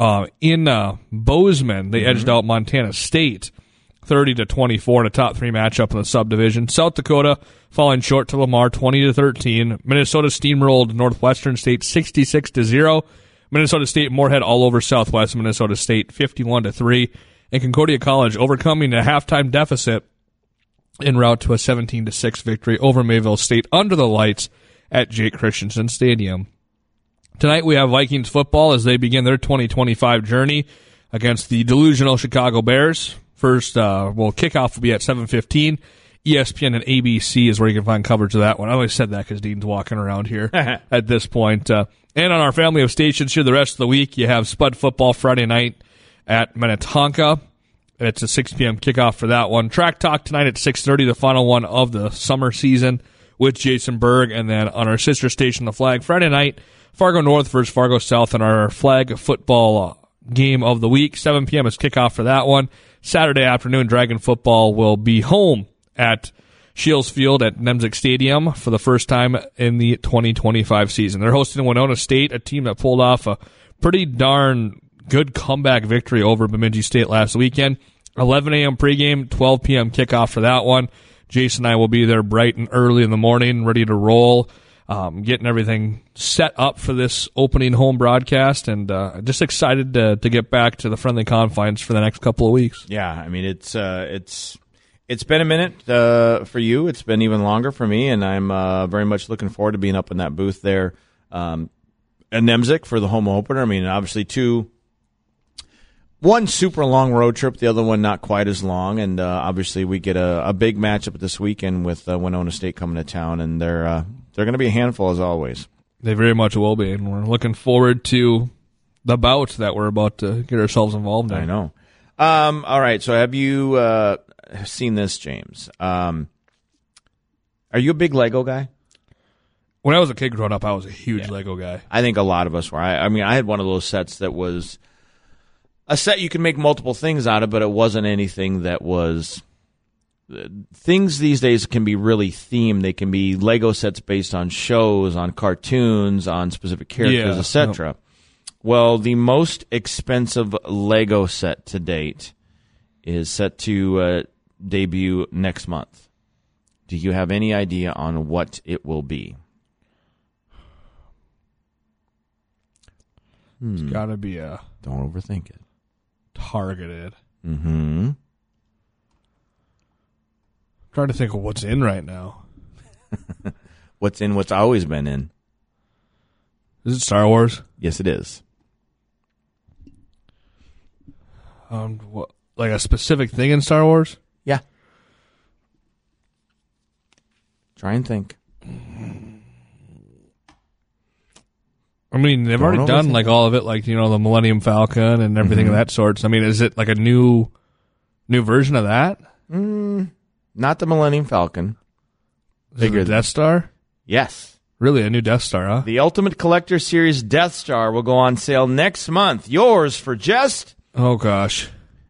Bozeman they edged out Montana State 30-24 in a top 3 matchup in the subdivision. South Dakota falling short to Lamar 20-13. Minnesota steamrolled Northwestern State 66-0. Minnesota State Moorhead all over Southwest Minnesota State 51-3. And Concordia College overcoming a halftime deficit en route to a 17-6 victory over Mayville State under the lights at Jake Christensen Stadium. Tonight we have Vikings football as they begin their 2025 journey against the delusional Chicago Bears. First, kickoff will be at 7:15. ESPN and ABC is where you can find coverage of that one. I always said that because Dean's walking around here at this point. And on our family of stations here the rest of the week, you have Spud football Friday night at Minnetonka. It's a 6 p.m. kickoff for that one. Track Talk tonight at 6:30, the final one of the summer season with Jason Berg. And then on our sister station, The Flag, Friday night, Fargo North versus Fargo South in our flag football game of the week. 7 p.m. is kickoff for that one. Saturday afternoon, Dragon football will be home at Shields Field at Nemzik Stadium for the first time in the 2025 season. They're hosting Winona State, a team that pulled off a pretty darn good comeback victory over Bemidji State last weekend. 11 a.m. pregame, 12 p.m. kickoff for that one. Jason and I will be there bright and early in the morning, ready to roll, getting everything set up for this opening home broadcast, and just excited to get back to the friendly confines for the next couple of weeks. Yeah, I mean, it's been a minute for you. It's been even longer for me, and I'm very much looking forward to being up in that booth there at Nemzik for the home opener. I mean, obviously one super long road trip, the other one not quite as long, and obviously we get a big matchup this weekend with Winona State coming to town, and they're going to be a handful as always. They very much will be, and we're looking forward to the bout that we're about to get ourselves involved in. I know. All right, so have you seen this, James? Are you a big Lego guy? When I was a kid growing up, I was a huge Lego guy. I think a lot of us were. I mean, I had one of those sets that was a set you can make multiple things out of, but it wasn't anything that was... Things these days can be really themed. They can be Lego sets based on shows, on cartoons, on specific characters, etc. Yep. Well, the most expensive Lego set to date is set to debut next month. Do you have any idea on what it will be? It's got to be a... Don't overthink it. Targeted. Mm-hmm. Trying to think of what's in right now. What's in what's always been in. Is it Star Wars? Yes, it is. What, like a specific thing in Star Wars? Yeah. Try and think. I mean, they've already done like all of it, like, you know, the Millennium Falcon and everything of that sort. So, I mean, is it like a new version of that? Not the Millennium Falcon. Bigger Death Star? Yes. Really, a new Death Star, huh? The Ultimate Collector Series Death Star will go on sale next month. Yours for just... Oh, gosh.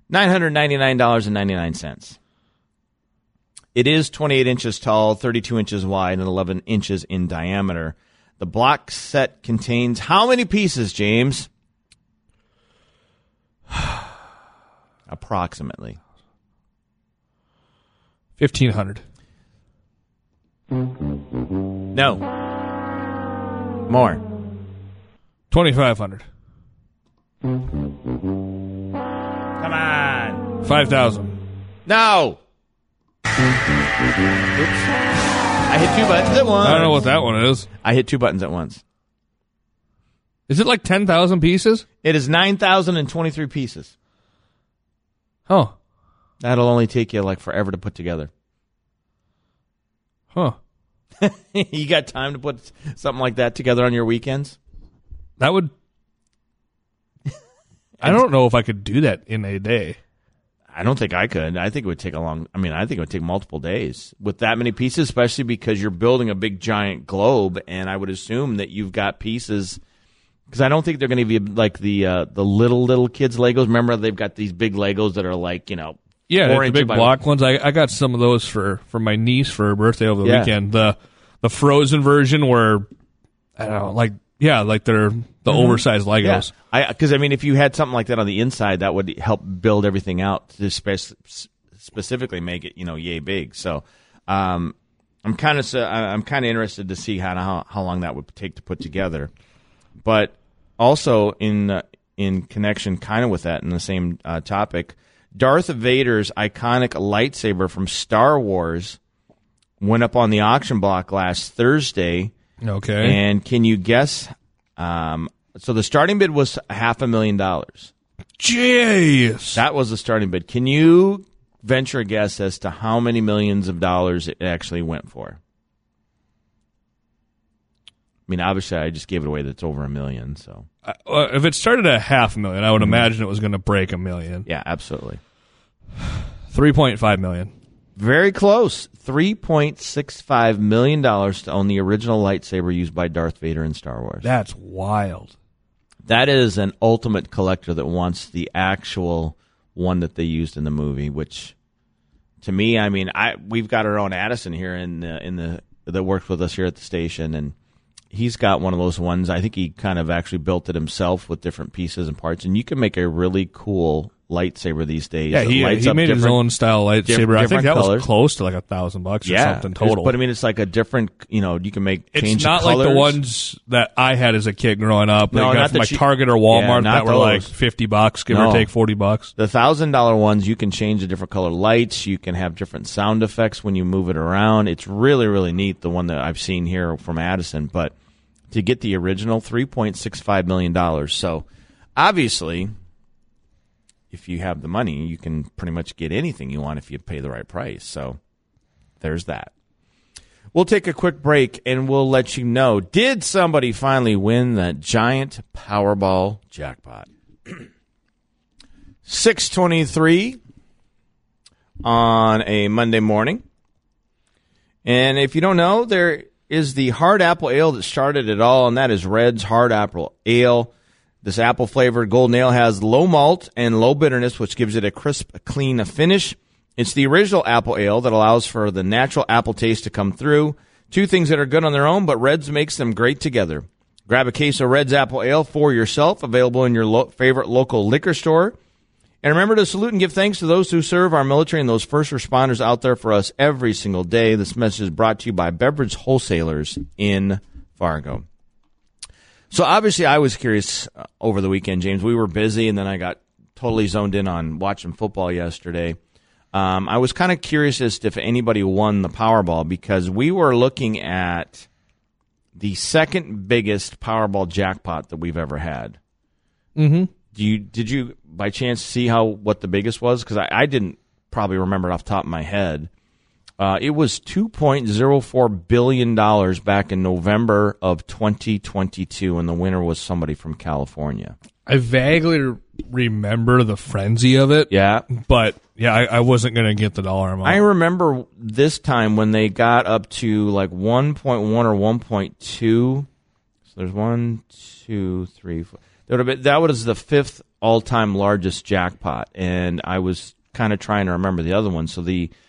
$999.99. It is 28 inches tall, 32 inches wide, and 11 inches in diameter. The block set contains how many pieces, James? Approximately. 1,500. No. More. 2,500. Come on. 5,000. No. Oops. I hit two buttons at once. I don't know what that one is. I hit two buttons at once. Is it like 10,000 pieces? It is 9,023 pieces. Oh. That'll only take you like forever to put together. Huh. You got time to put something like that together on your weekends? That would... I don't know if I could do that in a day. I don't think I could. I think it would take I think it would take multiple days with that many pieces, especially because you're building a big giant globe, and I would assume that you've got pieces. Because I don't think they're going to be like the little kids Legos. Remember, they've got these big Legos that are like, yeah, the big block ones. I got some of those for my niece for her birthday over the weekend. The Frozen version where I don't know, like they're the oversized Legos. Yeah. Because if you had something like that on the inside, that would help build everything out to specifically make it yay big. So I'm kind of interested to see how long that would take to put together. But also in connection kind of with that, in the same topic, Darth Vader's iconic lightsaber from Star Wars went up on the auction block last Thursday. Okay. And can you guess? So the starting bid was $500,000. Jeez. That was the starting bid. Can you venture a guess as to how many millions of dollars it actually went for? Obviously, I just gave it away that's over $1 million. So, if it started at $500,000, I would imagine it was going to break $1 million. Yeah, absolutely. $3.5 million. Very close. $3.65 million to own the original lightsaber used by Darth Vader in Star Wars. That's wild. That is an ultimate collector that wants the actual one that they used in the movie. Which, to me, we've got our own Addison here that works with us here at the station, and he's got one of those ones. I think he kind of actually built it himself with different pieces and parts, and you can make a really cool lightsaber these days. Yeah, he made his own style lightsaber. I think that was close to like $1,000 or something total. But it's like a different. You can make change. It's not colors. like the ones that I had as a kid growing up. No, that got from like Target or Walmart that were like $50, give or take $40. The $1,000 ones, you can change the different color lights. You can have different sound effects when you move it around. It's really, really neat. The one that I've seen here from Addison, but to get the original, $3.65 million. So obviously, if you have the money, you can pretty much get anything you want if you pay the right price. So there's that. We'll take a quick break, and we'll let you know, did somebody finally win that giant Powerball jackpot? 6:23 on a Monday morning. And if you don't know, there is the hard apple ale that started it all, and that is Red's Hard Apple Ale. This apple-flavored golden ale has low malt and low bitterness, which gives it a crisp, clean finish. It's the original apple ale that allows for the natural apple taste to come through. Two things that are good on their own, but Red's makes them great together. Grab a case of Red's Apple Ale for yourself, available in your favorite local liquor store. And remember to salute and give thanks to those who serve our military and those first responders out there for us every single day. This message is brought to you by Beverage Wholesalers in Fargo. So obviously I was curious over the weekend, James. We were busy, and then I got totally zoned in on watching football yesterday. I was kind of curious as to if anybody won the Powerball, because we were looking at the second biggest Powerball jackpot that we've ever had. Mm-hmm. Did you by chance see what the biggest was? Because I didn't probably remember it off the top of my head. It was $2.04 billion back in November of 2022, and the winner was somebody from California. I vaguely remember the frenzy of it. Yeah. But, yeah, I wasn't going to get the dollar amount. I remember this time when they got up to like 1.1 or 1.2. So there's 1, 2, 3, 4. That was the fifth all-time largest jackpot, and I was kind of trying to remember the other one. So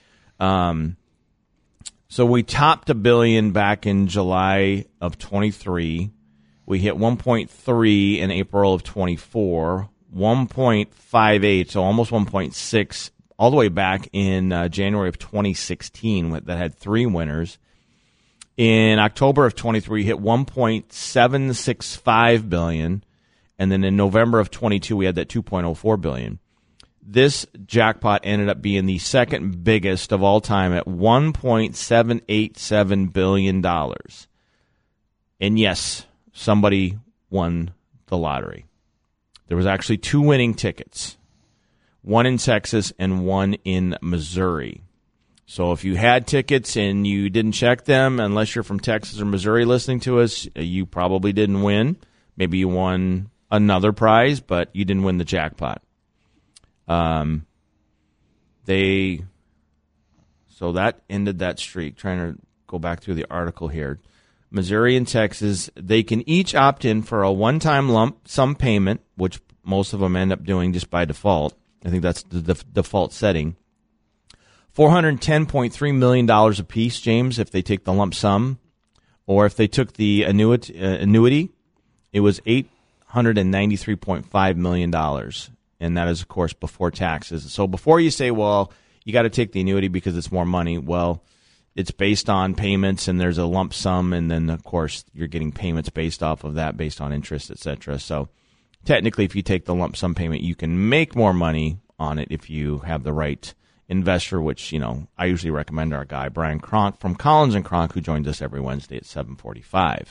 so we topped $1 billion back in July of 23. We hit 1.3 in April of 24, 1.58, so almost 1.6, all the way back in January of 2016 that had 3 winners. In October of 23, hit 1.765 billion, and then in November of 22, we had that 2.04 billion. This jackpot ended up being the second biggest of all time at $1.787 billion. And yes, somebody won the lottery. There was actually 2 winning tickets, one in Texas and one in Missouri. So if you had tickets and you didn't check them, unless you're from Texas or Missouri listening to us, you probably didn't win. Maybe you won another prize, but you didn't win the jackpot. So that ended that streak. Trying to go back through the article here. Missouri and Texas, they can each opt in for a one-time lump sum payment, which most of them end up doing just by default. I think that's the default setting. $410.3 million apiece, James, if they take the lump sum. Or if they took the annuity, it was $893.5 million. And that is, of course, before taxes. So before you say, well, you got to take the annuity because it's more money, well, it's based on payments and there's a lump sum. And then, of course, you're getting payments based off of that, based on interest, et cetera. So technically, if you take the lump sum payment, you can make more money on it if you have the right investor, which, I usually recommend our guy, Brian Kronk from Collins & Kronk, who joins us every Wednesday at 7:45.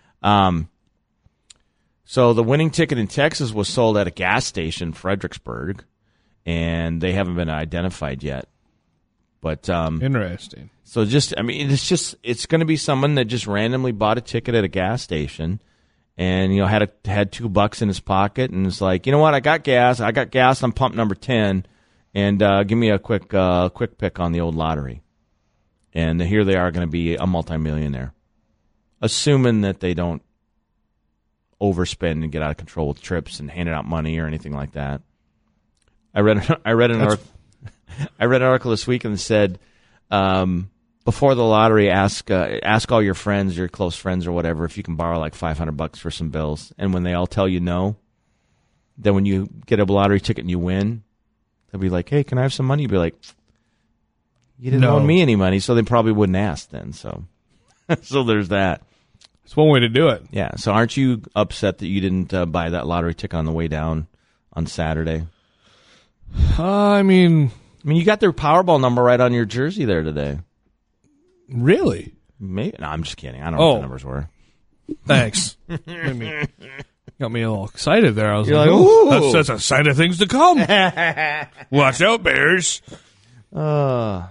So the winning ticket in Texas was sold at a gas station in Fredericksburg, and they haven't been identified yet. But interesting. So it's going to be someone that just randomly bought a ticket at a gas station and, had $2 in his pocket and it's like, you know what, I got gas on pump number 10. And give me a quick pick on the old lottery. And here they are going to be a multimillionaire. Assuming that they don't overspend and get out of control with trips and handing out money or anything like that. I read an article this week and it said, before the lottery, ask all your friends, your close friends or whatever, if you can borrow like $500 for some bills. And when they all tell you no, then when you get a lottery ticket and you win, they'll be like, hey, can I have some money? You'll be like, you didn't loan me any money, so they probably wouldn't ask then. So there's that. It's one way to do it. Yeah. So aren't you upset that you didn't buy that lottery ticket on the way down on Saturday? I mean, you got their Powerball number right on your jersey there today. Really? Maybe. No, I'm just kidding. I don't know what the numbers were. Thanks. Got me a little excited there. I was like, ooh, that's a sign of things to come. Watch out, Bears. Oh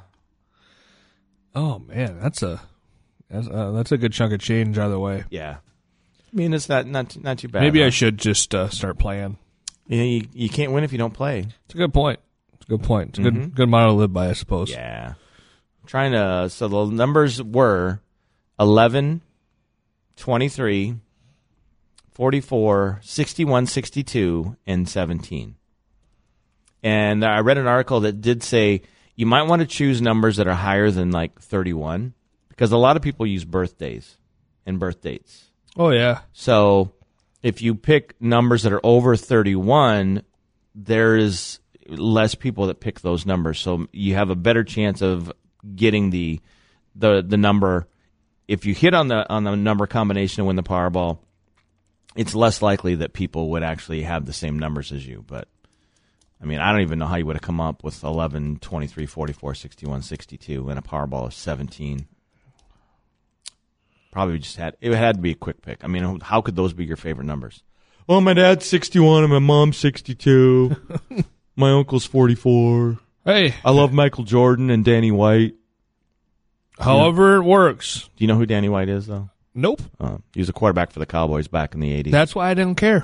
man, that's a good chunk of change either way. Yeah. I mean, it's not too bad. Maybe I should just start playing. Yeah, you can't win if you don't play. It's a good point. It's a good motto to live by, I suppose. Yeah. So the numbers were 11, 23, 44, 61, 62, and 17. And I read an article that did say you might want to choose numbers that are higher than like 31 because a lot of people use birthdays and birth dates. Oh, yeah. So if you pick numbers that are over 31, there is less people that pick those numbers. So you have a better chance of getting the number. If you hit on the number combination and win the Powerball, it's less likely that people would actually have the same numbers as you. But, I mean, I don't even know how you would have come up with 11, 23, 44, 61, 62, and a Powerball of 17. Probably it had to be a quick pick. I mean, how could those be your favorite numbers? Well, my dad's 61 and my mom's 62. My uncle's 44. Hey. I love Michael Jordan and Danny White. However it works. Do you know who Danny White is, though? Nope. He was a quarterback for the Cowboys back in the 80s. That's why I didn't care.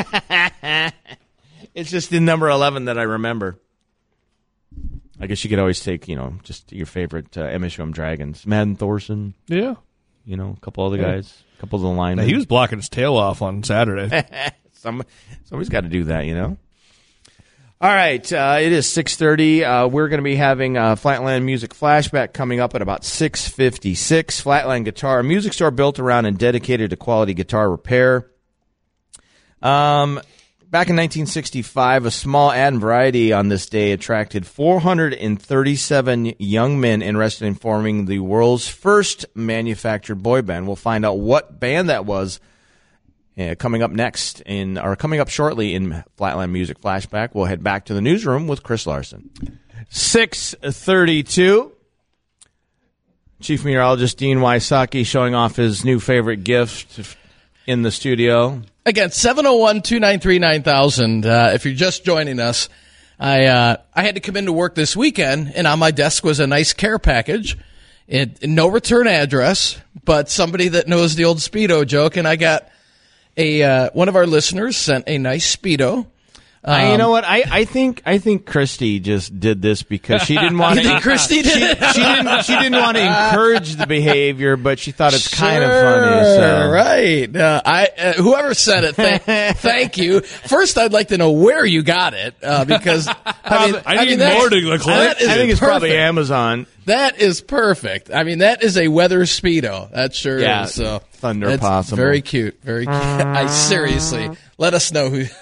It's just in number 11 that I remember. I guess you could always take, just your favorite MSUM Dragons. Madden Thorson. Yeah. A couple other guys. A couple of the linemen. He was blocking his tail off on Saturday. Somebody's got to do that, All right, it is 6:30. We're going to be having Flatland Music Flashback coming up at about 6:56. Flatland Guitar, a music store built around and dedicated to quality guitar repair. Back in 1965, a small ad and variety on this day attracted 437 young men interested in forming the world's first manufactured boy band. We'll find out what band that was. Coming up shortly in Flatland Music Flashback. We'll head back to the newsroom with Chris Larson. 6:32. Chief Meteorologist Dean Wysocki showing off his new favorite gift in the studio. Again, 701-293-9000. If you're just joining us, I had to come into work this weekend, and on my desk was a nice care package. No return address, but somebody that knows the old Speedo joke, and I got one of our listeners sent a nice Speedo You know what? I think Christy just did this because she didn't want to. You think Christy did? She didn't want to encourage the behavior, but she thought it's kind of funny. So. Right. Whoever said it, thank you. First, I'd like to know where you got it because I need more to the clip. I think it's probably Amazon. That is perfect. I mean, that is a weather Speedo. That sure is. So thunder that's possible. Very cute. Very cute. I seriously, let us know who.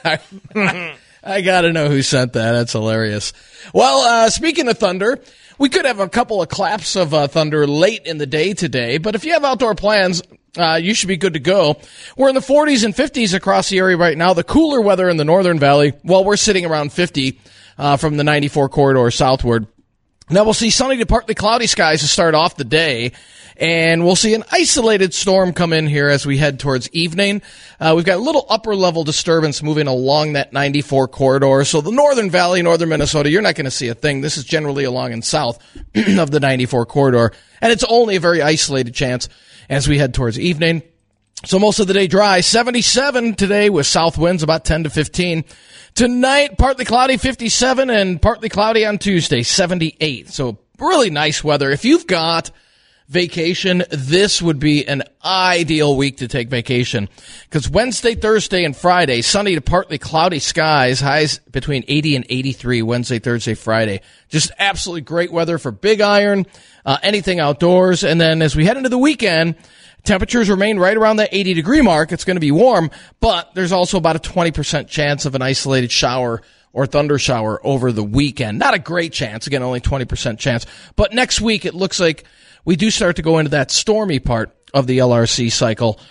I got to know who sent that. That's hilarious. Well, speaking of thunder, we could have a couple of claps of thunder late in the day today, but if you have outdoor plans, you should be good to go. We're in the 40s and 50s across the area right now. The cooler weather in the Northern Valley, well, we're sitting around 50 from the 94 corridor southward. Now we'll see sunny to partly cloudy skies to start off the day, and we'll see an isolated storm come in here as we head towards evening. We've got a little upper level disturbance moving along that 94 corridor. So the Northern Valley, northern Minnesota, you're not going to see a thing. This is generally along and south of the 94 corridor, and it's only a very isolated chance as we head towards evening. So most of the day dry, 77 today with south winds about 10 to 15. Tonight, partly cloudy, 57, and partly cloudy on Tuesday, 78. So really nice weather. If you've got vacation, this would be an ideal week to take vacation. Because Wednesday, Thursday, and Friday, sunny to partly cloudy skies, highs between 80 and 83, Wednesday, Thursday, Friday. Just absolutely great weather for Big Iron, anything outdoors. And then as we head into the weekend, temperatures remain right around that 80-degree mark. It's going to be warm, but there's also about a 20% chance of an isolated shower or thunder shower over the weekend. Not a great chance. Again, only 20% chance. But next week, it looks like we do start to go into that stormy part of the LRC cycle.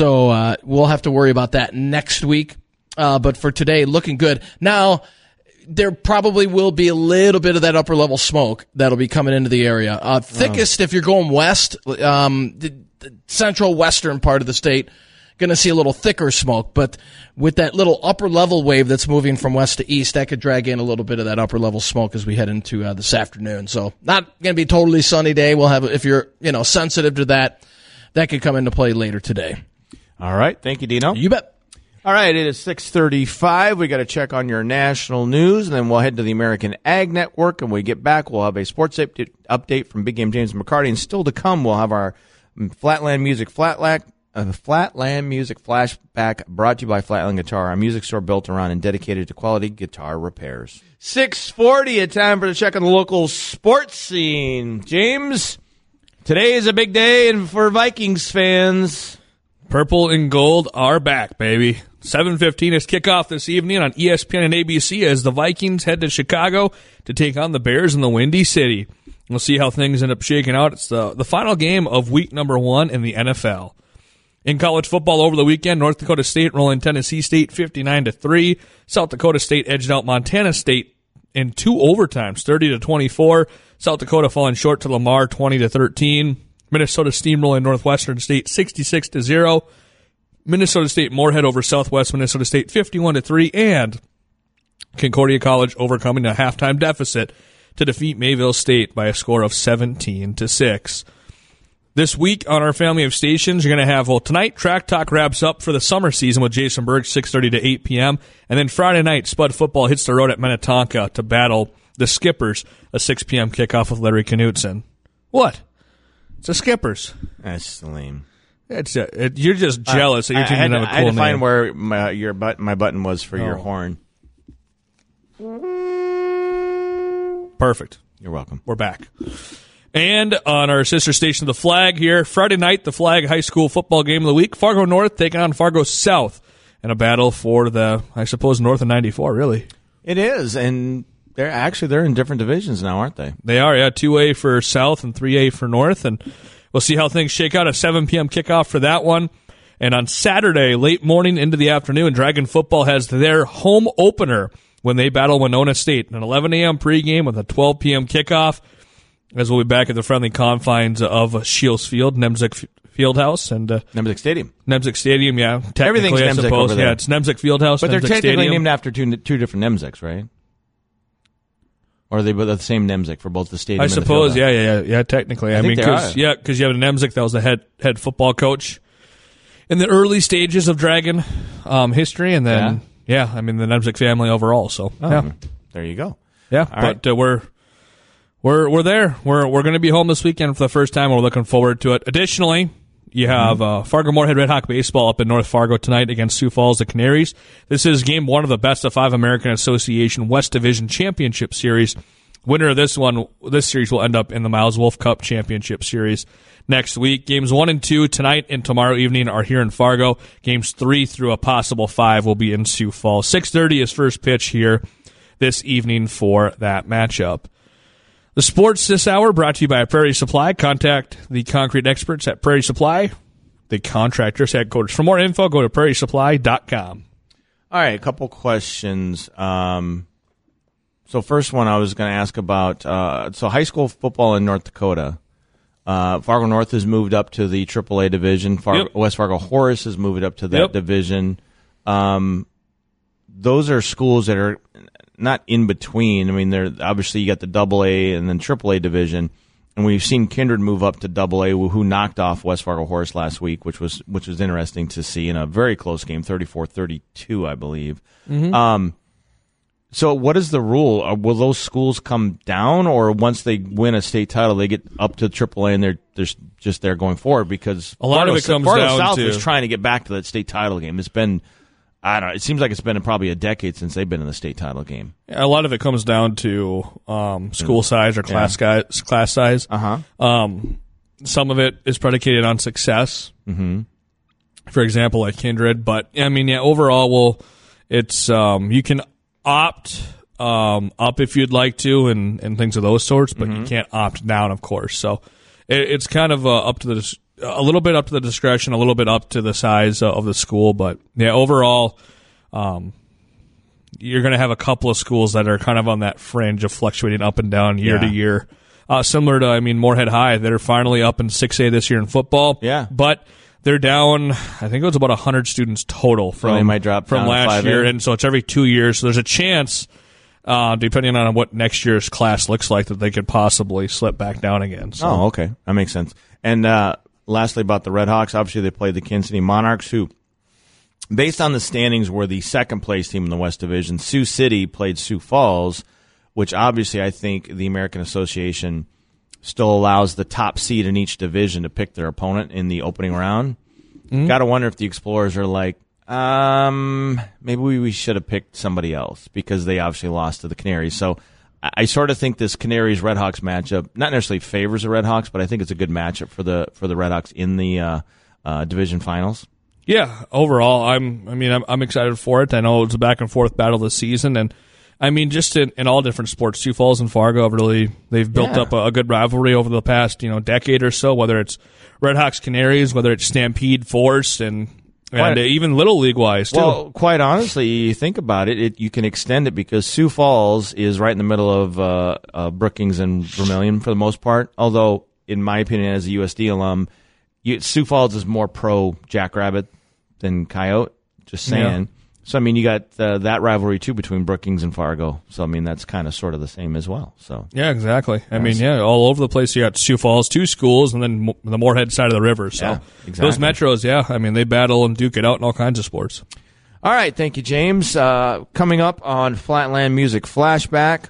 So we'll have to worry about that next week. But for today, looking good. Now, there probably will be a little bit of that upper level smoke that'll be coming into the area. Thickest if you're going west, the central western part of the state, going to see a little thicker smoke. But with that little upper level wave that's moving from west to east, that could drag in a little bit of that upper level smoke as we head into this afternoon. So not going to be a totally sunny day. We'll have, if you're sensitive to that, that could come into play later today. All right. Thank you, Dino. You bet. All right, it is 6:35. We got to check on your national news, and then we'll head to the American Ag Network. And when we get back, we'll have a sports update from Big Game James McCarty. And still to come, we'll have our Flatland Music Flashback brought to you by Flatland Guitar, a music store built around and dedicated to quality guitar repairs. 6:40, a time for the check on the local sports scene. James, today is a big day for Vikings fans. Purple and gold are back, baby. 7:15 is kickoff this evening on ESPN and ABC as the Vikings head to Chicago to take on the Bears in the Windy City. We'll see how things end up shaking out. It's the final game of week number 1 in the NFL. In college football over the weekend, North Dakota State rolling Tennessee State 59-3. South Dakota State edged out Montana State in 2 overtimes, 30-24. South Dakota falling short to Lamar 20-13. Minnesota steamrolling Northwestern State 66-0. Minnesota State Moorhead over Southwest Minnesota State 51-3, and Concordia College overcoming a halftime deficit to defeat Mayville State by a score of 17-6. This week on our family of stations, you're going to have, tonight, Track Talk wraps up for the summer season with Jason Berg, 6:30 to 8 p.m. And then Friday night, Spud Football hits the road at Minnetonka to battle the Skippers, a 6 p.m. kickoff with Larry Knutson. What? It's the Skippers. That's lame. You're just jealous that your team didn't have a cool name. I had to find where my button was for your horn. Perfect. You're welcome. We're back. And on our sister station, The Flag here, Friday night, the Flag High School football game of the week. Fargo North taking on Fargo South in a battle for the, I suppose, North of 94, really. It is, and they're in different divisions now, aren't they? They are, yeah. 2A for South and 3A for North, and we'll see how things shake out. A 7 p.m. kickoff for that one. And on Saturday, late morning into the afternoon, Dragon Football has their home opener when they battle Winona State. An 11 a.m. pregame with a 12 p.m. kickoff, as we'll be back at the friendly confines of Shields Field, Nemzik Fieldhouse, and Nemzik Stadium. Nemzik Stadium, yeah. Everything's Nemzik over there. Yeah, it's Nemzik Fieldhouse, but Nemzik they're technically Stadium. named after two different Nemziks, right? Or are they both the same Nemzik for both the stadium? I and suppose, the field yeah. Technically, I think because you have a Nemzik that was the head football coach in the early stages of Dragon history, and then yeah, I mean the Nemzik family overall. So yeah, there you go. Yeah, all but right. We're there. We're going to be home this weekend for the first time. We're looking forward to it. Additionally, you have Fargo Moorhead Red Hawk baseball up in North Fargo tonight against Sioux Falls, the Canaries. This is game 1 of the Best of 5 American Association West Division Championship Series. Winner of this series will end up in the Miles Wolf Cup Championship Series next week. Games 1 and 2 tonight and tomorrow evening are here in Fargo. Games 3 through a possible 5 will be in Sioux Falls. 6:30 is first pitch here this evening for that matchup. The sports this hour brought to you by Prairie Supply. Contact the concrete experts at Prairie Supply, the contractor's headquarters. For more info, go to prairiesupply.com. All right, a couple questions. So first one I was going to ask about, so high school football in North Dakota. Fargo North has moved up to the AAA division. West Fargo Horace has moved up to that division. Those are schools that are not in between. I mean, they're obviously you got the AA and then AAA division, and we've seen Kindred move up to AA, who knocked off West Fargo Horace last week, which was interesting to see in a very close game, 34-32, I believe. Mm-hmm. So what is the rule? Will those schools come down, or once they win a state title, they get up to AAA and they're just there going forward? Because a lot of it comes Fargo down South to is trying to get back to that state title game. It's been, I don't know, it seems like it's been probably a decade since they've been in the state title game. Yeah, a lot of it comes down to school size or class size. Some of it is predicated on success. Mm-hmm. For example, like Kindred. But I mean, overall, it's you can opt up if you'd like to, and things of those sorts, but you can't opt down, of course. So it's kind of up to a little bit up to the discretion, a little bit up to the size of the school. But yeah, overall, you're going to have a couple of schools that are kind of on that fringe of fluctuating up and down year to year. Similar to, Moorhead High, they're finally up in 6A this year in football. Yeah, but they're down, I think it was about 100 students total from last year, and so it's every 2 years. So there's a chance, depending on what next year's class looks like, that they could possibly slip back down again. So. Oh, okay. That makes sense. And lastly, about the Red Hawks, obviously they played the Kansas City Monarchs, who, based on the standings, were the second-place team in the West Division. Sioux City played Sioux Falls, which obviously I think the American Association still allows the top seed in each division to pick their opponent in the opening round. Mm-hmm. Got to wonder if the Explorers are like, maybe we should have picked somebody else, because they obviously lost to the Canaries. So I sort of think this Canaries-Red Hawks matchup not necessarily favors the Red Hawks, but I think it's a good matchup for the Red Hawks in the division finals. Yeah, overall, I'm excited for it. I know it's a back and forth battle this season, and just in all different sports, Sioux Falls and Fargo they've built up a good rivalry over the past decade or so. Whether it's Red Hawks Canaries, whether it's Stampede Force, and even Little League wise too. Well, quite honestly, you think about it, you can extend it, because Sioux Falls is right in the middle of Brookings and Vermilion for the most part. Although, in my opinion, as a USD alum, Sioux Falls is more pro Jackrabbit than Coyote. Just saying. Yeah. So, you got that rivalry, too, between Brookings and Fargo. So, that's kind of sort of the same as well. So yeah, exactly. All over the place. You got Sioux Falls, 2 schools, and then the Moorhead side of the river. So exactly. Those metros, they battle and duke it out in all kinds of sports. All right. Thank you, James. Coming up on Flatland Music Flashback,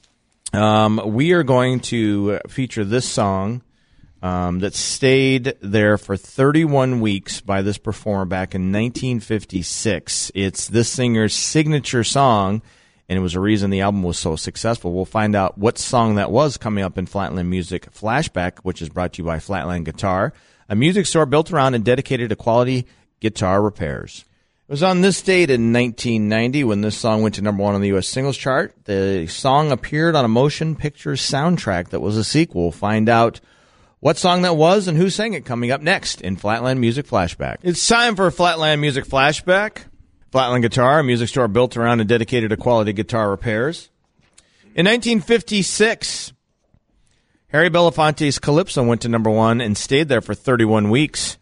we are going to feature this song that stayed there for 31 weeks by this performer back in 1956. It's this singer's signature song, and it was a reason the album was so successful. We'll find out what song that was coming up in Flatland Music Flashback, which is brought to you by Flatland Guitar, a music store built around and dedicated to quality guitar repairs. It was on this date in 1990 when this song went to number 1 on the U.S. singles chart. The song appeared on a motion picture soundtrack that was a sequel. We'll find out what song that was and who sang it coming up next in Flatland Music Flashback. It's time for Flatland Music Flashback. Flatland Guitar, a music store built around and dedicated to quality guitar repairs. In 1956, Harry Belafonte's Calypso went to number 1 and stayed there for 31 weeks.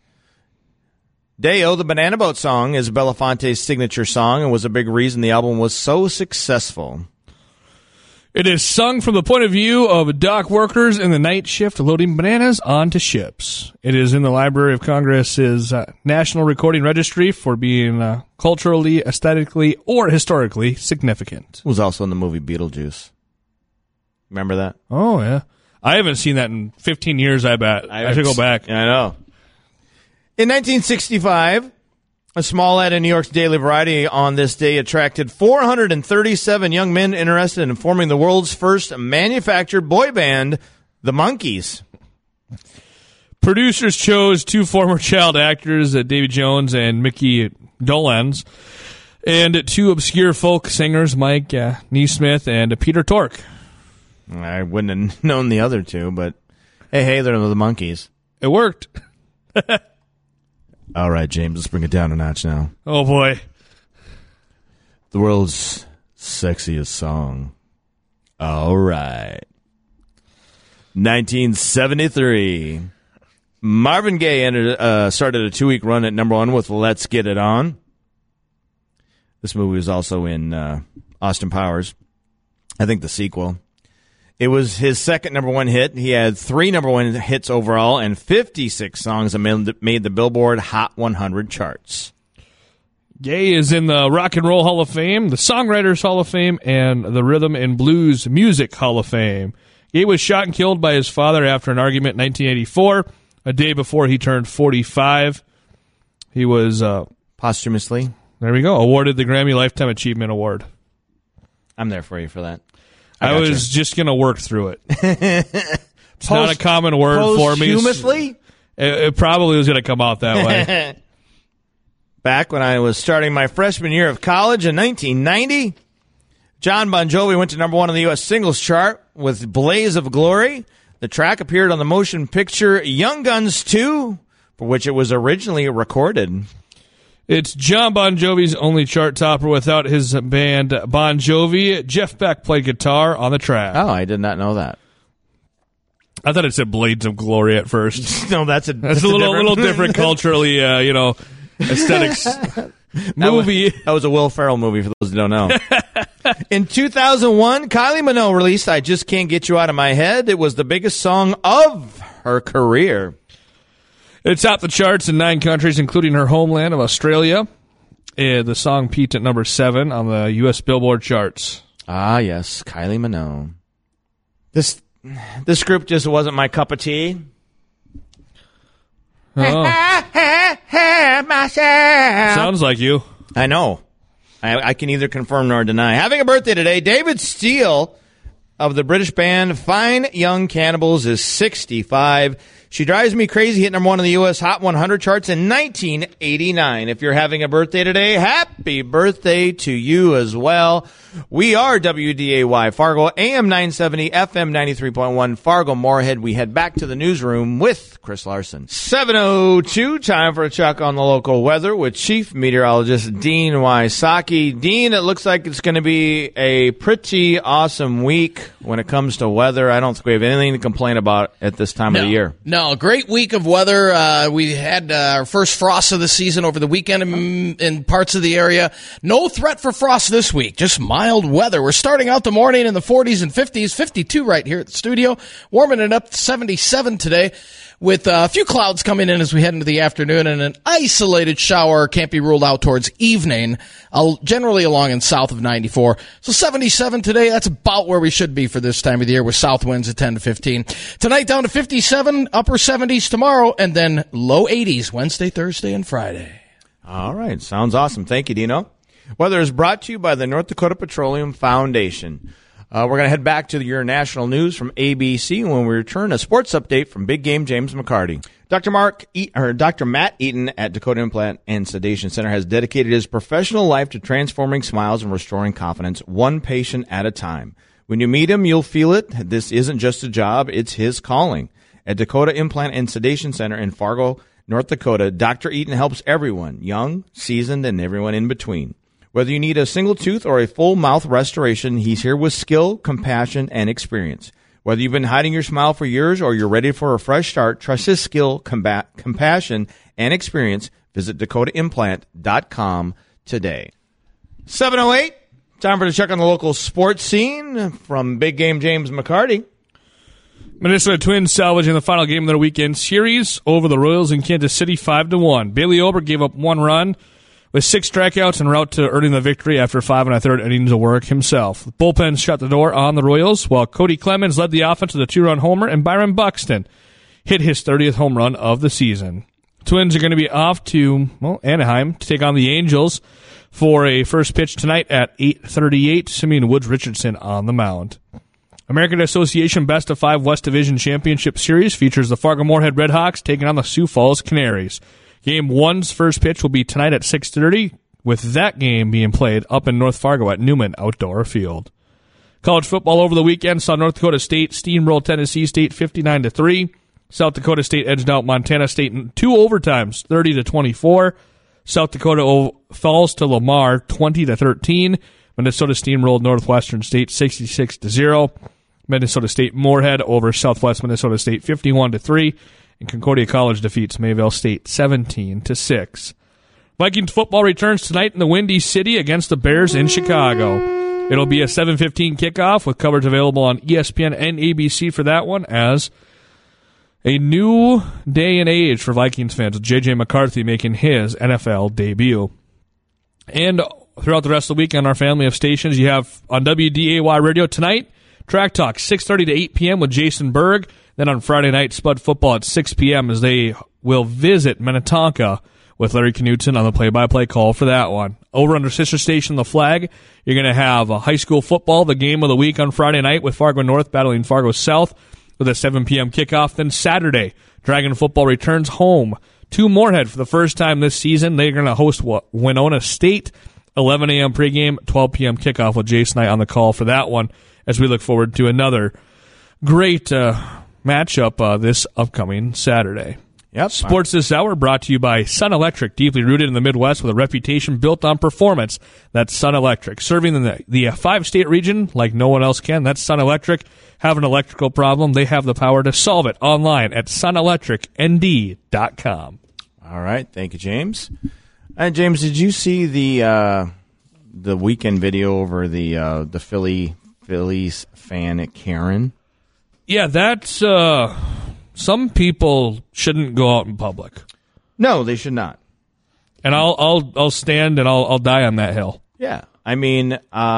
Day-O, the Banana Boat song, is Belafonte's signature song and was a big reason the album was so successful. It is sung from the point of view of dock workers in the night shift loading bananas onto ships. It is in the Library of Congress's National Recording Registry for being culturally, aesthetically, or historically significant. It was also in the movie Beetlejuice. Remember that? Oh, yeah. I haven't seen that in 15 years, I bet. I should go back. I know. In 1965, a small ad in New York's Daily Variety on this day attracted 437 young men interested in forming the world's first manufactured boy band, the Monkees. Producers chose two former child actors, Davy Jones and Mickey Dolenz, and two obscure folk singers, Mike Neesmith and Peter Tork. I wouldn't have known the other two, but hey, they're the Monkees. It worked. All right, James, let's bring it down a notch now. Oh, boy. The world's sexiest song. All right. 1973. Marvin Gaye started a 2-week run at number 1 with Let's Get It On. This movie was also in Austin Powers. I think the sequel. It was his second number 1 hit. He had 3 number 1 hits overall and 56 songs that made the Billboard Hot 100 charts. Gaye is in the Rock and Roll Hall of Fame, the Songwriters Hall of Fame, and the Rhythm and Blues Music Hall of Fame. Gaye was shot and killed by his father after an argument in 1984, a day before he turned 45. He was posthumously, there we go, awarded the Grammy Lifetime Achievement Award. I'm there for you for that. I was just going to work through it. It's not a common word for me. Posthumously? It probably was going to come out that way. Back when I was starting my freshman year of college in 1990, John Bon Jovi went to number 1 on the U.S. singles chart with Blaze of Glory. The track appeared on the motion picture Young Guns 2, for which it was originally recorded. It's John Bon Jovi's only chart topper without his band Bon Jovi. Jeff Beck played guitar on the track. Oh, I did not know that. I thought it said Blades of Glory at first. No, that's a little different culturally, aesthetics movie. That was a Will Ferrell movie for those who don't know. In 2001, Kylie Minogue released I Just Can't Get You Out of My Head. It was the biggest song of her career. It topped the charts in 9 countries, including her homeland of Australia. The song peaked at number 7 on the U.S. Billboard charts. Ah, yes, Kylie Minogue. This group just wasn't my cup of tea. Oh. Sounds like you. I know. I can neither confirm nor deny. Having a birthday today, David Steele of the British band Fine Young Cannibals is 65. She Drives Me Crazy hit number 1 on the U.S. Hot 100 charts in 1989. If you're having a birthday today, happy birthday to you as well. We are WDAY Fargo, AM 970, FM 93.1, Fargo Moorhead. We head back to the newsroom with Chris Larson. 7:02, time for a check on the local weather with Chief Meteorologist Dean Wysocki. Dean, it looks like it's going to be a pretty awesome week when it comes to weather. I don't think we have anything to complain about at this time of the year. No, great week of weather. We had our first frost of the season over the weekend in parts of the area. No threat for frost this week, just mild weather. We're starting out the morning in the 40s and 50s, 52 right here at the studio, warming it up to 77 today with a few clouds coming in as we head into the afternoon, and an isolated shower can't be ruled out towards evening, generally along and south of 94. So 77 today, that's about where we should be for this time of the year with south winds at 10 to 15. Tonight down to 57, upper 70s tomorrow, and then low 80s Wednesday, Thursday, and Friday. All right. Sounds awesome. Thank you, Dino. Weather is brought to you by the North Dakota Petroleum Foundation. We're going to head back to your national news from ABC when we return a sports update from Big Game James McCarty. Dr. Matt Eaton at Dakota Implant and Sedation Center has dedicated his professional life to transforming smiles and restoring confidence, one patient at a time. When you meet him, you'll feel it. This isn't just a job, it's his calling. At Dakota Implant and Sedation Center in Fargo, North Dakota, Dr. Eaton helps everyone, young, seasoned, and everyone in between. Whether you need a single tooth or a full mouth restoration, he's here with skill, compassion, and experience. Whether you've been hiding your smile for years or you're ready for a fresh start, trust his skill, compassion, and experience. Visit DakotaImplant.com today. 7:08, Time for the check on the local sports scene from Big Game James McCarty. Minnesota Twins salvaging the final game of their weekend series over the Royals in Kansas City 5-1. Bailey Ober gave up 1 run with 6 strikeouts en route to earning the victory after 5 1/3 innings of work himself. The bullpen shut the door on the Royals, while Cody Clemens led the offense with a 2-run homer, and Byron Buxton hit his 30th home run of the season. Twins are going to be off to Anaheim to take on the Angels for a first pitch tonight at 8:38. Simeon Woods Richardson on the mound. American Association Best of 5 West Division Championship Series features the Fargo-Moorhead Redhawks taking on the Sioux Falls Canaries. Game 1's first pitch will be tonight at 6:30, with that game being played up in North Fargo at Newman Outdoor Field. College football over the weekend saw North Dakota State steamroll Tennessee State 59-3. South Dakota State edged out Montana State in 2 overtimes, 30-24. South Dakota falls to Lamar 20-13. Minnesota steamrolled Northwestern State 66-0. Minnesota State Moorhead over Southwest Minnesota State 51-3. And Concordia College defeats Mayville State 17-6. Vikings football returns tonight in the Windy City against the Bears in Chicago. It'll be a 7:15 kickoff with coverage available on ESPN and ABC for that one, as a new day and age for Vikings fans, with J.J. McCarthy making his NFL debut. And throughout the rest of the week on our family of stations, you have on WDAY Radio tonight, Track Talk, 6:30 to 8 p.m. with Jason Berg. Then on Friday night, Spud Football at 6 p.m. as they will visit Minnetonka with Larry Knutson on the play-by-play call for that one. Over under sister station The Flag, you're going to have high school football, the game of the week on Friday night with Fargo North battling Fargo South with a 7 p.m. kickoff. Then Saturday, Dragon Football returns home to Moorhead for the first time this season. They're going to host Winona State, 11 a.m. pregame, 12 p.m. kickoff with Jason Knight on the call for that one, as we look forward to another great matchup this upcoming Saturday. Yep. Sports this hour brought to you by Sun Electric, deeply rooted in the Midwest with a reputation built on performance. That's Sun Electric. Serving the 5-state region like no one else can. That's Sun Electric. Have an electrical problem, they have the power to solve it. Online at sunelectricnd.com. All right. Thank you, James. And James, did you see the weekend video over the Phillies fan Karen? Yeah, that's some people shouldn't go out in public. No, they should not. And I'll stand and I'll die on that hill. Yeah, I mean,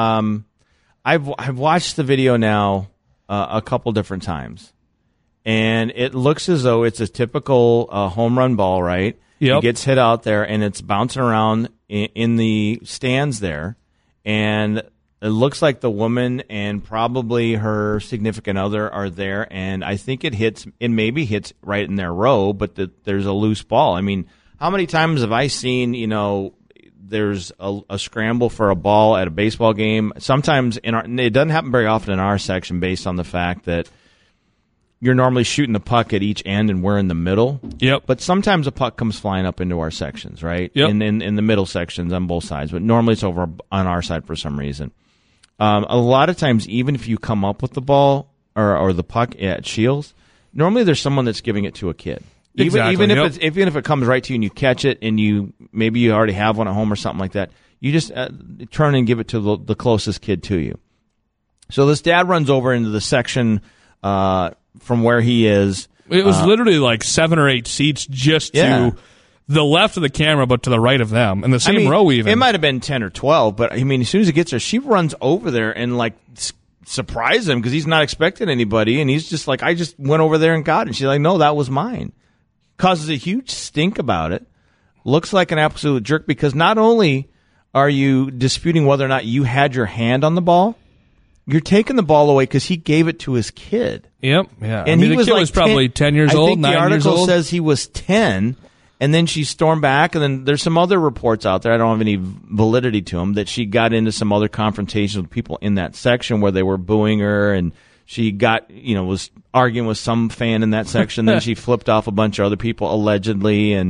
I've watched the video now a couple different times, and it looks as though it's a typical home run ball, right? Yep. It gets hit out there, and it's bouncing around in the stands there, and it looks like the woman and probably her significant other are there, and I think it maybe hits right in their row, but there's a loose ball. I mean, how many times have I seen, there's a scramble for a ball at a baseball game? Sometimes it doesn't happen very often in our section based on the fact that you're normally shooting the puck at each end and we're in the middle. Yep. But sometimes a puck comes flying up into our sections, right? Yep. In the middle sections on both sides, but normally it's over on our side for some reason. A lot of times, even if you come up with the ball or the puck at Shields, normally there's someone that's giving it to a kid. Exactly. Even if it comes right to you and you catch it and maybe you already have one at home or something like that, you just turn and give it to the closest kid to you. So this dad runs over into the section from where he is. It was literally like 7 or 8 seats just to the left of the camera, but to the right of them, in the same row even. It might have been 10 or 12, but I mean, as soon as he gets there, she runs over there and surprise him because he's not expecting anybody, and he's just like, I just went over there and got it. And she's like, no, that was mine. Causes a huge stink about it. Looks like an absolute jerk because not only are you disputing whether or not you had your hand on the ball, you're taking the ball away because he gave it to his kid. Yep. Yeah. And the kid was probably 10 years old, 9 years old. I think the article says he was 10, and then she stormed back, and then there's some other reports out there, I don't have any validity to them, that she got into some other confrontations with people in that section where they were booing her, and she got, was arguing with some fan in that section. Then she flipped off a bunch of other people, allegedly. And,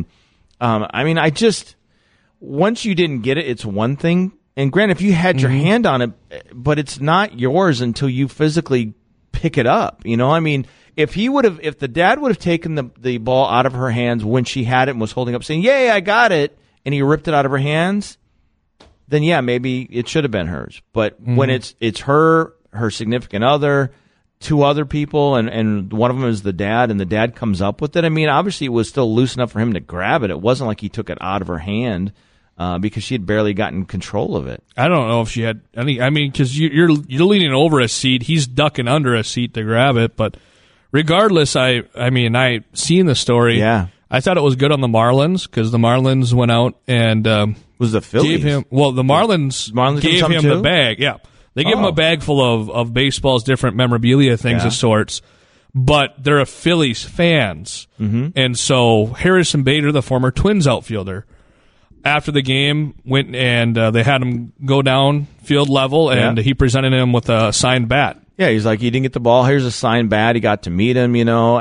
once you didn't get it, it's one thing. And granted, if you had your hand on it, but it's not yours until you physically pick it up. If the dad would have taken the ball out of her hands when she had it and was holding up saying, yay, I got it, and he ripped it out of her hands, then yeah, maybe it should have been hers. But when it's her significant other, two other people, and one of them is the dad, and the dad comes up with it. I mean, obviously it was still loose enough for him to grab it. It wasn't like he took it out of her hand because she had barely gotten control of it. I don't know if she had any. I mean, because you're leaning over a seat, he's ducking under a seat to grab it. But regardless, I seen the story. Yeah. I thought it was good on the Marlins because the Marlins went out and was the Phillies? The Marlins gave him too? the bag. Yeah, they gave him a bag full of baseball's different memorabilia things of sorts. But they're a Phillies fans, and so Harrison Bader, the former Twins outfielder, after the game went and they had him go down field level, and he presented him with a signed bat. Yeah, he's like, he didn't get the ball. Here's a signed bat. He got to meet him,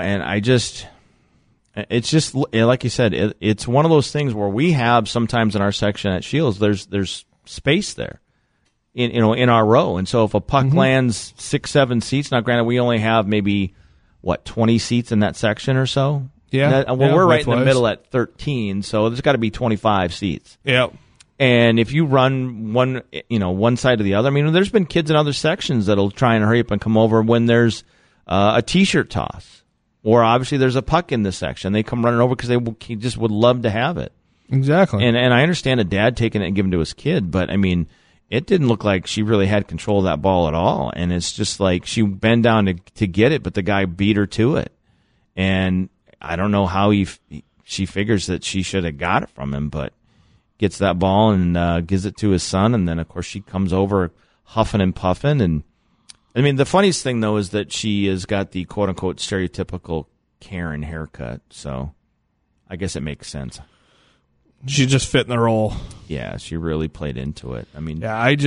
and it's just like you said, it's one of those things where we have sometimes in our section at Shields, there's space there in our row. And so if a puck lands 6-7 seats, now granted we only have maybe 20 seats in that section or so. Yeah. We're right in the middle at 13, so there's got to be 25 seats. Yeah. And if you run one side to the other, I mean, there's been kids in other sections that'll try and hurry up and come over when there's a T-shirt toss. Or obviously there's a puck in this section. They come running over because he just would love to have it. Exactly. And I understand a dad taking it and giving it to his kid, but I mean, it didn't look like she really had control of that ball at all. And it's just like she bent down to get it, but the guy beat her to it. And I don't know how she figures that she should have got it from him, but gets that ball and gives it to his son. And then, of course, she comes over huffing and puffing. And I mean, the funniest thing, though, is that she has got the quote-unquote stereotypical Karen haircut. So I guess it makes sense. She just fit in the role. Yeah, she really played into it. I mean, yeah,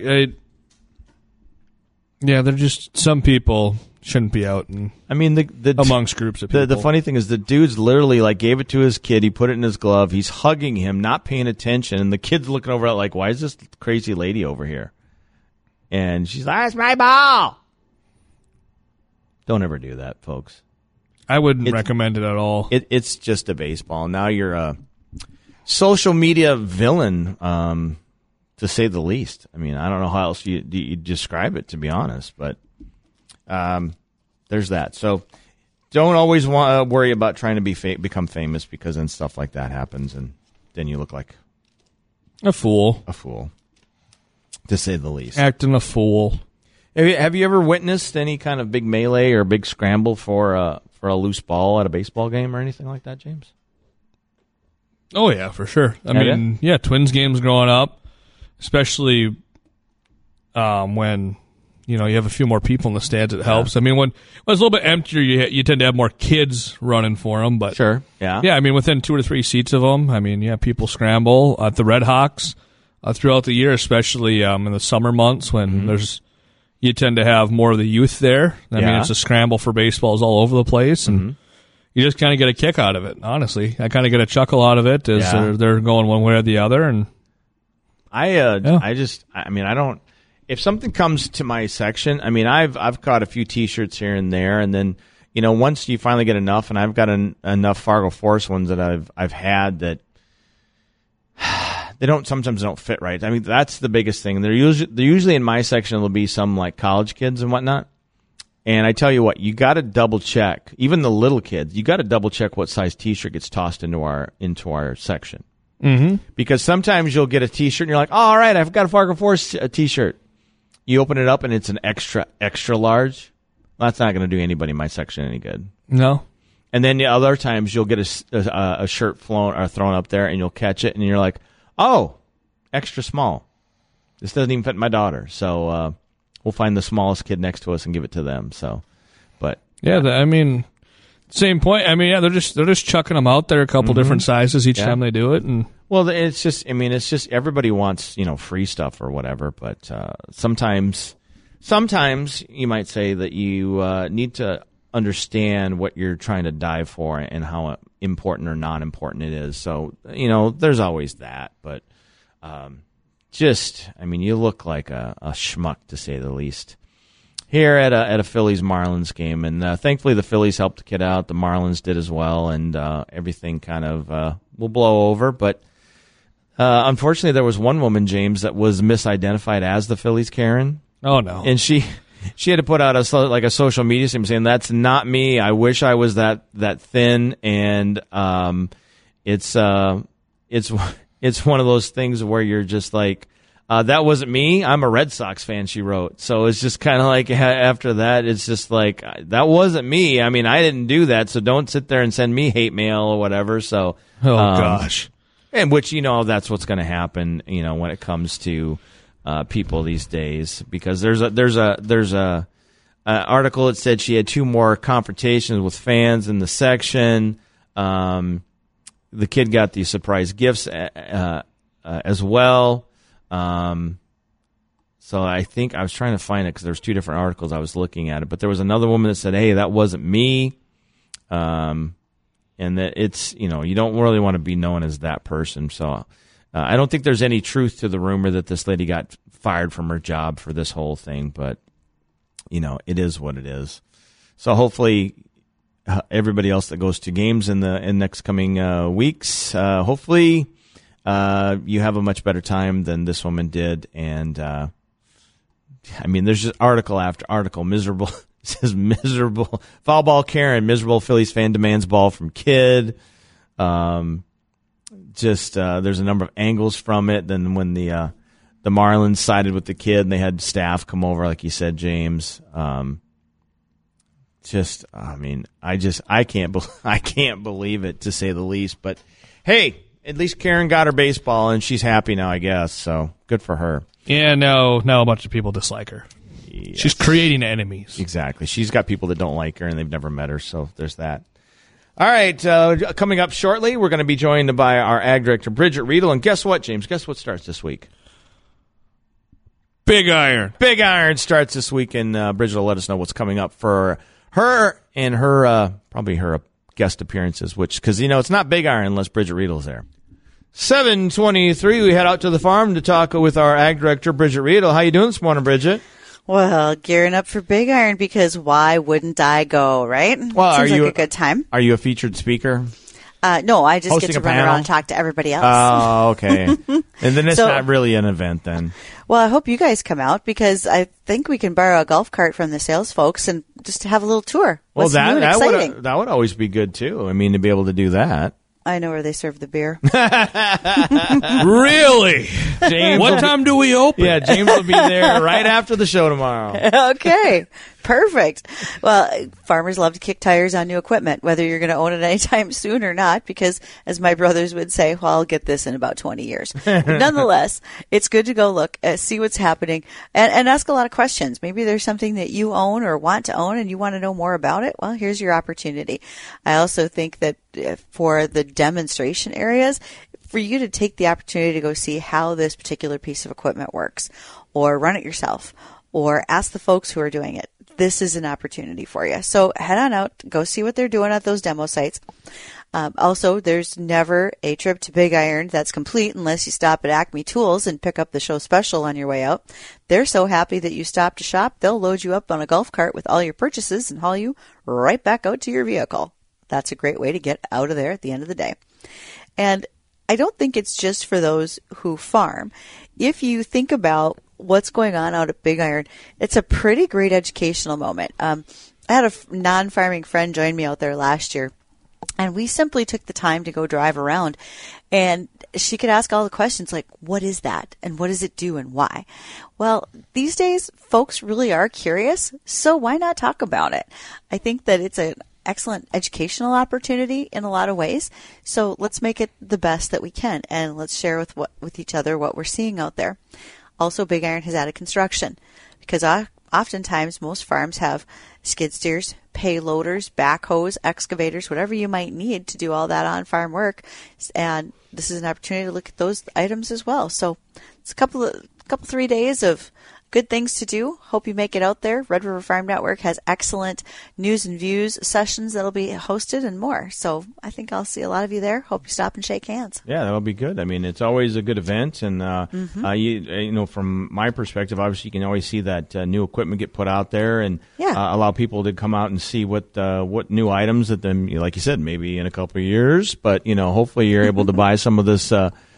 they're just, some people shouldn't be out and amongst groups of people. The funny thing is the dude's literally gave it to his kid. He put it in his glove. He's hugging him, not paying attention. And the kid's looking over at why is this crazy lady over here? And she's like, that's my ball. Don't ever do that, folks. I wouldn't recommend it at all. It's just a baseball. Now you're a social media villain, to say the least. I mean, I don't know how else you describe it, to be honest. But there's that. So don't always worry about trying to become famous, because then stuff like that happens, and then you look like a fool. A fool. To say the least. Acting a fool. Have you ever witnessed any kind of big melee or big scramble for a loose ball at a baseball game or anything like that, James? Oh, yeah, for sure. I mean, Twins games growing up, especially when you have a few more people in the stands, it helps. I mean, when it's a little bit emptier, you tend to have more kids running for them. But sure, yeah. I mean, within 2 or 3 seats of them, I mean, people scramble at the Red Hawks. Throughout the year, especially in the summer months when you tend to have more of the youth there. I mean, it's a scramble for baseballs all over the place, and you just kind of get a kick out of it, honestly. I kind of get a chuckle out of it as they're going one way or the other. And if something comes to my section, I mean, I've caught a few T-shirts here and there, and then, once you finally get enough, and I've got enough Fargo Force ones that I've had that sometimes don't fit right. I mean, that's the biggest thing. They're usually in my section, there'll be some college kids and whatnot. And I tell you what, you got to double check. Even the little kids, you got to double check what size T-shirt gets tossed into our section. Mm-hmm. Because sometimes you'll get a T-shirt and you're like, oh, all right, I've got a Fargo Force T-shirt. You open it up and it's an extra large. Well, that's not going to do anybody in my section any good. No. And then the other times you'll get a shirt thrown up there and you'll catch it and you're like, oh, extra small. This doesn't even fit my daughter. So we'll find the smallest kid next to us and give it to them. So, but I mean, same point. I mean, they're just chucking them out there, a couple different sizes each time they do it. And well, it's just everybody wants free stuff or whatever. But sometimes you might say that you need to understand what you're trying to dive for and how important or not important it is. So, there's always that. But you look like a schmuck, to say the least, here at a Phillies Marlins game. And thankfully the Phillies helped the kid out. The Marlins did as well. And everything kind of will blow over. But Unfortunately, there was one woman, James, that was misidentified as the Phillies Karen. Oh, no. And she had to put out a social media statement saying, "That's not me. I wish I was that thin." And it's one of those things where you're just like, that wasn't me. I'm a Red Sox fan, she wrote. So it's just kind of like after that, it's just like, that wasn't me. I mean, I didn't do that. So don't sit there and send me hate mail or whatever. So, gosh. And which, that's what's going to happen, when it comes to people these days, because there's a article that said she had 2 more confrontations with fans in the section. The kid got the surprise gifts as well. So I think I was trying to find it because there's 2 different articles I was looking at it, but there was another woman that said, "Hey, that wasn't me." And that it's, you don't really want to be known as that person. So I don't think there's any truth to the rumor that this lady got fired from her job for this whole thing, but it is what it is. So hopefully everybody else that goes to games in next coming weeks, hopefully you have a much better time than this woman did. And there's just article after article, miserable. It says miserable foul ball Karen, miserable Phillies fan demands ball from kid. There's a number of angles from it. Then when the Marlins sided with the kid and they had staff come over, like you said, James. I can't believe it, to say the least. But hey, at least Karen got her baseball and she's happy now, I guess. So good for her. Yeah, now a bunch of people dislike her. Yes. She's creating enemies. Exactly. She's got people that don't like her and they've never met her. So there's that. All right. Coming up shortly, we're going to be joined by our ag director, Bridget Riedel. And guess what, James? Guess what starts this week? Big Iron. Big Iron starts this week, and Bridget will let us know what's coming up for her and her probably her guest appearances, because it's not Big Iron unless Bridget Riedel's there. 7:23, we head out to the farm to talk with our ag director, Bridget Riedel. How you doing this morning, Bridget? Well, gearing up for Big Iron, because why wouldn't I go, right? Well, Seems like a good time. Are you a featured speaker? No, I just Hosting get to run panel? around and talk to everybody else. Oh, okay. And then it's not really an event then. Well, I hope you guys come out, because I think we can borrow a golf cart from the sales folks and just have a little tour. Well, What's new and exciting? that would always be good too. To be able to do that. I know where they serve the beer. Really? James, what time do we open? Yeah, James will be there right after the show tomorrow. Okay, perfect. Well, farmers love to kick tires on new equipment, whether you're going to own it anytime soon or not, because as my brothers would say, well, I'll get this in about 20 years. But nonetheless, it's good to go look, see what's happening, and ask a lot of questions. Maybe there's something that you own or want to own and you want to know more about it. Well, here's your opportunity. I also think that for the demonstration areas, for you to take the opportunity to go see how this particular piece of equipment works, or run it yourself, or ask the folks who are doing it. This is an opportunity for you. So head on out, go see what they're doing at those demo sites. Also, there's never a trip to Big Iron that's complete unless you stop at Acme Tools and pick up the show special on your way out. They're so happy that you stopped to shop, they'll load you up on a golf cart with all your purchases and haul you right back out to your vehicle. That's a great way to get out of there at the end of the day. And I don't think it's just for those who farm. If you think about what's going on out at Big Iron, it's a pretty great educational moment. I had a non-farming friend join me out there last year, and we simply took the time to go drive around, and she could ask all the questions like, what is that? And what does it do and why? Well, these days, folks really are curious, so why not talk about it? I think that it's an excellent educational opportunity in a lot of ways. So let's make it the best that we can, and let's share with each other what we're seeing out there. Also, Big Iron has added construction, because oftentimes most farms have skid steers, payloaders, backhoes, excavators, whatever you might need to do all that on-farm work. And this is an opportunity to look at those items as well. So it's a couple 3 days of good things to do. Hope you make it out there. Red River Farm Network has excellent news and views sessions that'll be hosted and more. So I think I'll see a lot of you there. Hope you stop and shake hands. Yeah, that'll be good. I mean, it's always a good event, and you know, from my perspective, obviously you can always see that new equipment get put out there, and allow people to come out and see what new items that them, like you said, maybe in a couple of years, but you know, hopefully you're able to buy some of this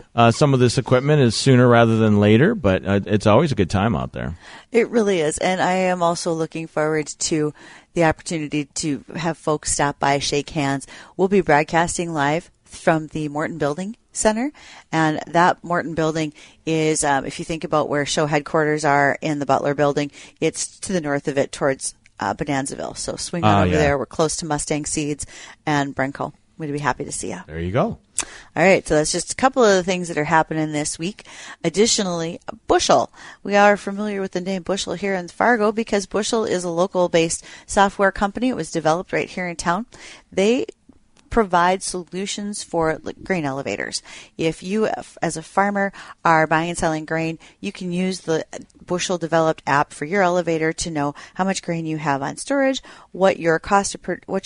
equipment is sooner rather than later. But it's always a good time out there. It really is, and I am also looking forward to the opportunity to have folks stop by, shake hands. We'll be broadcasting live from the Morton Building Center, and that Morton Building is, if you think about where show headquarters are in the Butler Building, it's to the north of it towards Bonanzaville. So swing on over there. We're close to Mustang Seeds and Brenco. We'd be happy to see you. There you go. All right, so that's just a couple of the things that are happening this week. Additionally, Bushel. We are familiar with the name Bushel here in Fargo because Bushel is a local-based software company. It was developed right here in town. They provide solutions for grain elevators. If you, as a farmer, are buying and selling grain, you can use the Bushel developed app for your elevator to know how much grain you have on storage, what your costs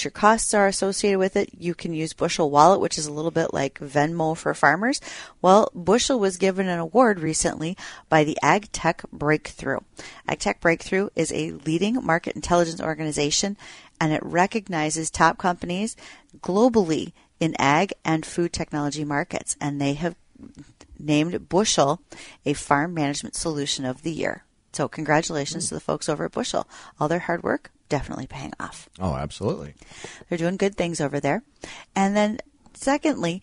are associated with it. You can use Bushel Wallet, which is a little bit like Venmo for farmers. Well, Bushel was given an award recently by the AgTech Breakthrough. AgTech Breakthrough is a leading market intelligence organization, and it recognizes top companies globally in ag and food technology markets. And they have named Bushel a Farm Management Solution of the Year. So congratulations to the folks over at Bushel. All their hard work definitely paying off. Oh, absolutely. They're doing good things over there. And then secondly,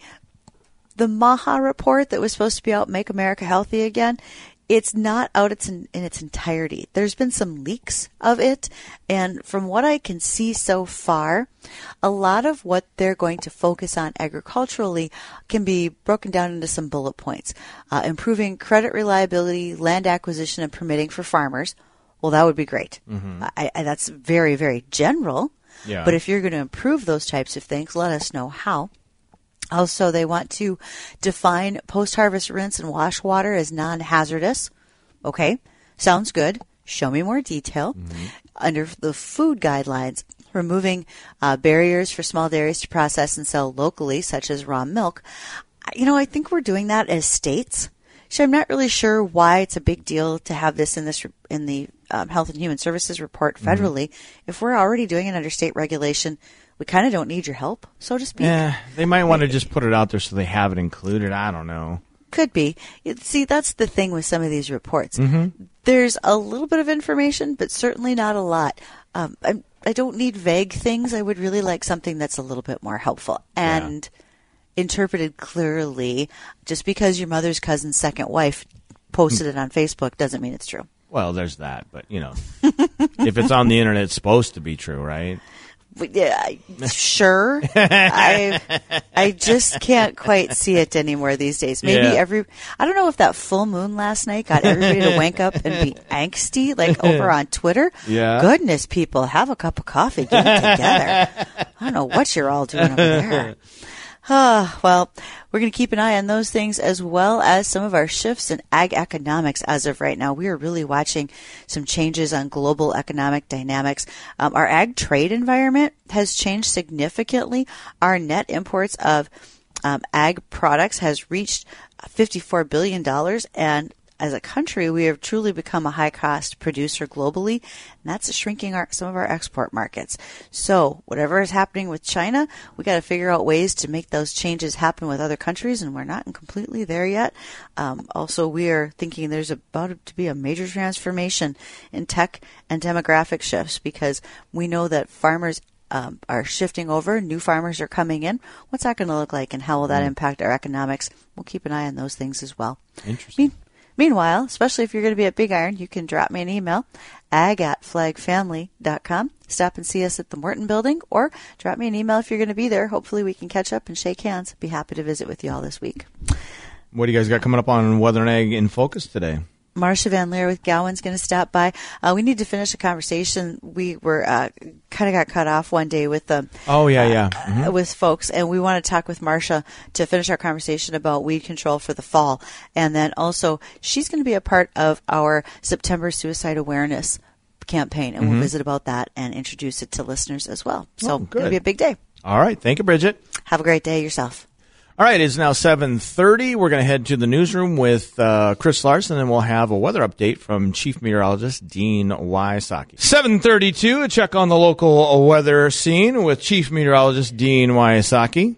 the MAHA report that was supposed to be out, Make America Healthy Again, it's not out in its entirety. There's been some leaks of it, and from what I can see so far, a lot of what they're going to focus on agriculturally can be broken down into some bullet points. Improving credit reliability, land acquisition, and permitting for farmers. Well, that would be great. Mm-hmm. That's very, very general, but if you're going to improve those types of things, let us know how. Also, they want to define post-harvest rinse and wash water as non-hazardous. Okay, sounds good. Show me more detail. Mm-hmm. Under the food guidelines, removing barriers for small dairies to process and sell locally, such as raw milk. You know, I think we're doing that as states. So I'm not really sure why it's a big deal to have this in the Health and Human Services report federally. Mm-hmm. If we're already doing it under state regulation, we kind of don't need your help, so to speak. Yeah, they might want to just put it out there so they have it included. I don't know. Could be. See, that's the thing with some of these reports. Mm-hmm. There's a little bit of information, but certainly not a lot. I don't need vague things. I would really like something that's a little bit more helpful and interpreted clearly. Just because your mother's cousin's second wife posted it on Facebook doesn't mean it's true. Well, there's that, but, you know, if it's on the internet, it's supposed to be true, right? Yeah, sure. I just can't quite see it anymore these days. Maybe I don't know if that full moon last night got everybody to wake up and be angsty, like over on Twitter. Yeah. Goodness, people, have a cup of coffee, get it together. I don't know what you're all doing over there. Well, we're going to keep an eye on those things as well as some of our shifts in ag economics as of right now. We are really watching some changes on global economic dynamics. Our ag trade environment has changed significantly. Our net imports of ag products has reached $54 billion, and as a country, we have truly become a high-cost producer globally, and that's shrinking some of our export markets. So whatever is happening with China, we got to figure out ways to make those changes happen with other countries, and we're not completely there yet. Also, we are thinking there's about to be a major transformation in tech and demographic shifts because we know that farmers are shifting over. New farmers are coming in. What's that going to look like, and how will that impact our economics? We'll keep an eye on those things as well. Interesting. Meanwhile, especially if you're going to be at Big Iron, you can drop me an email, ag@flagfamily.com. Stop and see us at the Morton Building, or drop me an email if you're going to be there. Hopefully we can catch up and shake hands. Be happy to visit with you all this week. What do you guys got coming up on Weather and Ag in Focus today? Marcia Van Leer with Gowan's going to stop by. We need to finish a conversation. We were kind of got cut off one day with the with folks, and we want to talk with Marcia to finish our conversation about weed control for the fall. And then also, she's going to be a part of our September suicide awareness campaign, and we'll visit about that and introduce it to listeners as well. So it's going to be a big day. All right. Thank you, Bridget. Have a great day yourself. All right, it's now 7:30. We're going to head to the newsroom with Chris Larson, and we'll have a weather update from Chief Meteorologist Dean Wysocki. 7:32, a check on the local weather scene with Chief Meteorologist Dean Wysocki.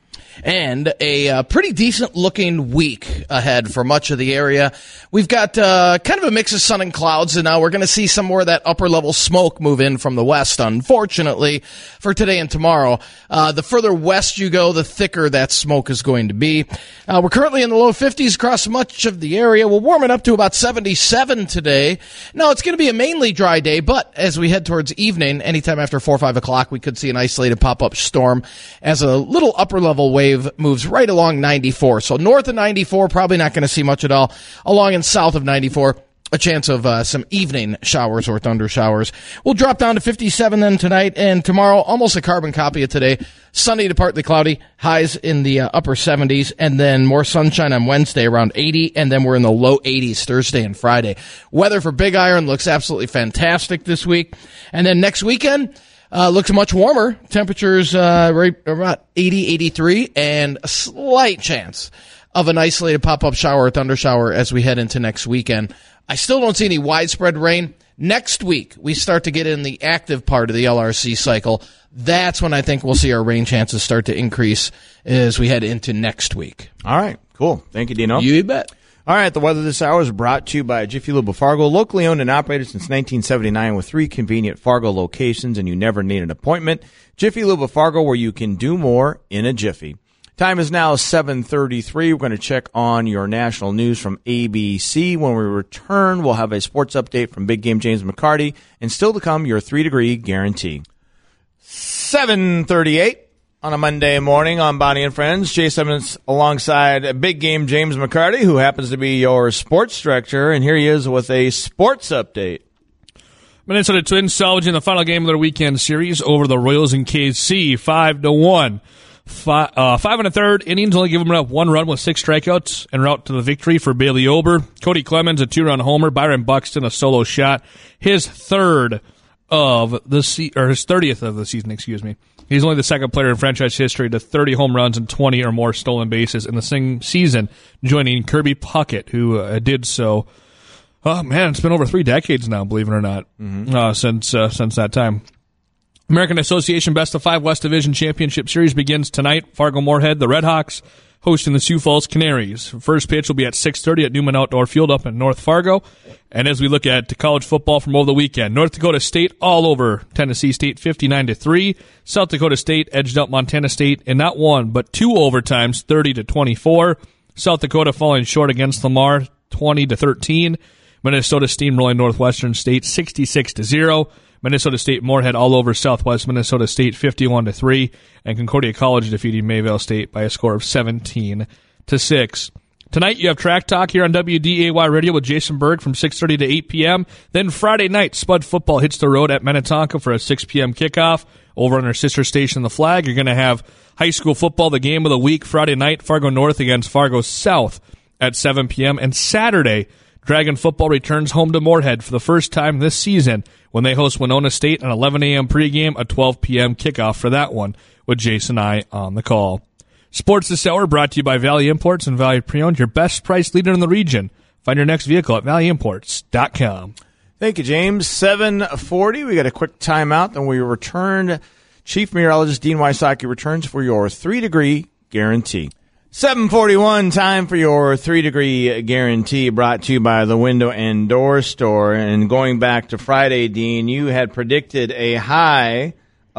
And a pretty decent-looking week ahead for much of the area. We've got kind of a mix of sun and clouds, and now we're going to see some more of that upper-level smoke move in from the west, unfortunately, for today and tomorrow. The further west you go, the thicker that smoke is going to be. We're currently in the low 50s across much of the area. We'll warm it up to about 77 today. Now, it's going to be a mainly dry day, but as we head towards evening, anytime after 4 or 5 o'clock, we could see an isolated pop-up storm as a little upper-level wave moves right along 94. So north of 94, probably not going to see much at all. Along and south of 94, a chance of some evening showers or thunder showers. We'll drop down to 57 then tonight, and tomorrow, almost a carbon copy of today. Sunny to partly cloudy, highs in the upper 70s, and then more sunshine on Wednesday around 80, and then we're in the low 80s Thursday and Friday. Weather for Big Iron looks absolutely fantastic this week. And then next weekend, looks much warmer. Temperatures right about 80, 83, and a slight chance of an isolated pop-up shower or thunder shower as we head into next weekend. I still don't see any widespread rain. Next week, we start to get in the active part of the LRC cycle. That's when I think we'll see our rain chances start to increase as we head into next week. All right, cool. Thank you, Dino. You bet. All right, the weather this hour is brought to you by Jiffy Lube of Fargo, locally owned and operated since 1979 with 3 convenient Fargo locations, and you never need an appointment. Jiffy Lube of Fargo, where you can do more in a jiffy. Time is now 7:33. We're going to check on your national news from ABC. When we return, we'll have a sports update from Big Game James McCarty, and still to come, your 3-degree guarantee. 7:38. On a Monday morning on Bonnie and Friends, Jay Simmons alongside Big Game James McCarty, who happens to be your sports director, and here he is with a sports update. Minnesota Twins salvaging the final game of their weekend series over the Royals in KC, 5-1. 5 1/3 innings, only giving up 1 run with 6 strikeouts en route to the victory for Bailey Ober. Cody Clemens, a 2-run homer. Byron Buxton, a solo shot. His 30th of the season, excuse me. He's only the second player in franchise history to 30 home runs and 20 or more stolen bases in the same season, joining Kirby Puckett, who did so. Oh man, it's been over 3 decades now, believe it or not, since that time. American Association Best of 5 West Division Championship Series begins tonight. Fargo-Moorhead, the Redhawks, hosting the Sioux Falls Canaries. First pitch will be at 6:30 at Newman Outdoor Field up in North Fargo. And as we look at college football from over the weekend, North Dakota State all over Tennessee State 59-3. South Dakota State edged out Montana State in not 1 but 2 overtimes 30-24. South Dakota falling short against Lamar 20-13. Minnesota steamrolling Northwestern State 66-0. Minnesota State Moorhead all over Southwest Minnesota State 51-3, and Concordia College defeating Mayville State by a score of 17-6. Tonight you have Track Talk here on WDAY Radio with Jason Berg from 6:30 to 8 p.m. Then Friday night, Spud Football hits the road at Minnetonka for a 6 p.m. kickoff. Over on our sister station, The Flag, you're going to have high school football, the game of the week, Friday night, Fargo North against Fargo South at 7 p.m. And Saturday, Dragon Football returns home to Moorhead for the first time this season when they host Winona State, an 11 a.m. pregame, a 12 p.m. kickoff for that one, with Jason and I on the call. Sports this hour brought to you by Valley Imports and Valley Pre-Owned, your best price leader in the region. Find your next vehicle at valleyimports.com. Thank you, James. 7:40. We got a quick timeout, then we return. Chief Meteorologist Dean Wysocki returns for your 3-degree guarantee. 7:41, time for your 3-degree guarantee, brought to you by the Window and Door Store. And going back to Friday, Dean, you had predicted a high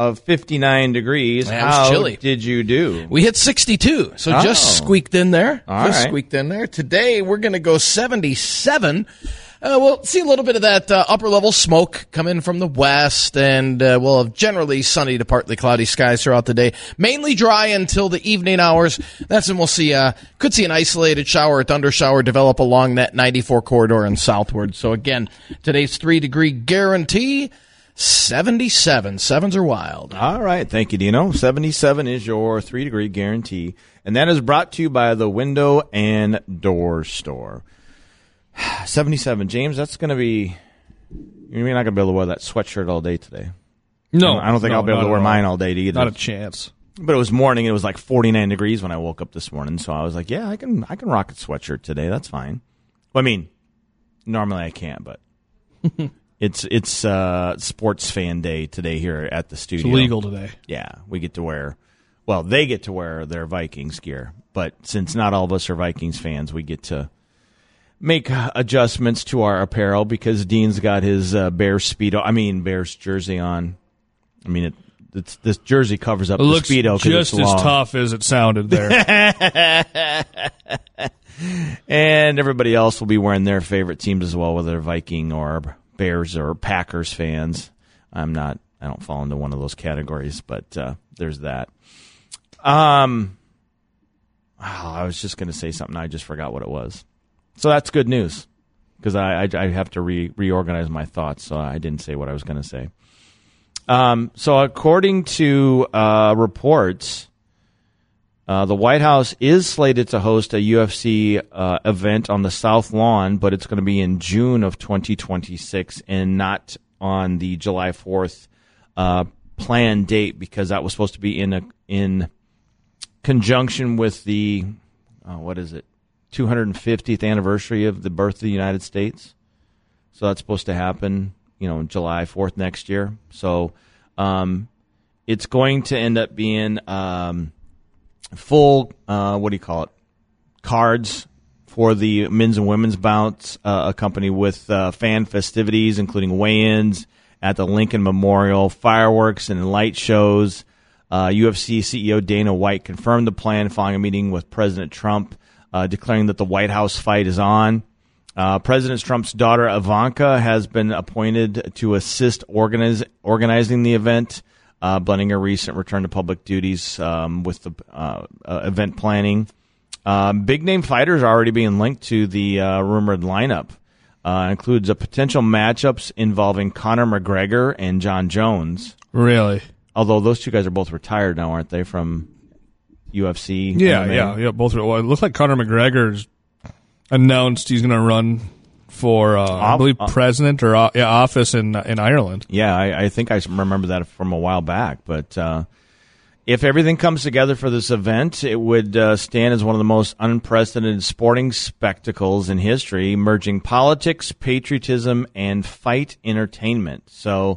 of 59 degrees. Yeah, it was How chilly. did you do? We hit 62, so just squeaked in there. All right. Squeaked in there. Today, we're going to go 77. We'll see a little bit of that upper-level smoke come in from the west, and we'll have generally sunny to partly cloudy skies throughout the day. Mainly dry until the evening hours. That's when we'll see, could see an isolated shower or thunder shower develop along that 94 corridor and southward. So again, today's 3-degree guarantee, 77. Sevens are wild. All right. Thank you, Dino. 77 is your 3-degree guarantee. And that is brought to you by the Window and Door Store. 77. James, that's going to be... You're not going to be able to wear that sweatshirt all day today. No. I don't think I'll be able to wear mine all day either. Not a chance. But it was morning. It was like 49 degrees when I woke up this morning. So I was like, yeah, I can rock a sweatshirt today. That's fine. Well, I mean, normally I can't, but... It's sports fan day today here at the studio. It's legal today. Yeah, we get to wear, well, they get to wear their Vikings gear. But since not all of us are Vikings fans, we get to make adjustments to our apparel because Dean's got his Bears jersey on. I mean, this jersey covers up it the looks Speedo because just as tough as it sounded there. And everybody else will be wearing their favorite teams as well, whether they're Viking or Bears or Packers fans. I don't fall into one of those categories, but there's that. I was just going to say something. I just forgot what it was. So that's good news because I have to reorganize my thoughts, so I didn't say what I was going to say. So according to reports, the White House is slated to host a UFC event on the South Lawn, but it's going to be in June of 2026 and not on the July 4th planned date because that was supposed to be in conjunction with the 250th anniversary of the birth of the United States. So that's supposed to happen, July 4th next year. So it's going to end up being full, cards for the men's and women's bouts, accompanied with fan festivities, including weigh-ins at the Lincoln Memorial, fireworks and light shows. UFC CEO Dana White confirmed the plan following a meeting with President Trump, declaring that the White House fight is on. President Trump's daughter Ivanka has been appointed to assist organizing the event, blending her recent return to public duties with the event planning. Big-name fighters are already being linked to the rumored lineup. Includes a potential matchups involving Conor McGregor and John Jones. Really? Although those two guys are both retired now, aren't they, from UFC? Yeah, both. Well, it looks like Conor McGregor's announced he's going to run for, I believe, president or office in Ireland. Yeah, I think I remember that from a while back. But if everything comes together for this event, it would stand as one of the most unprecedented sporting spectacles in history, merging politics, patriotism, and fight entertainment. So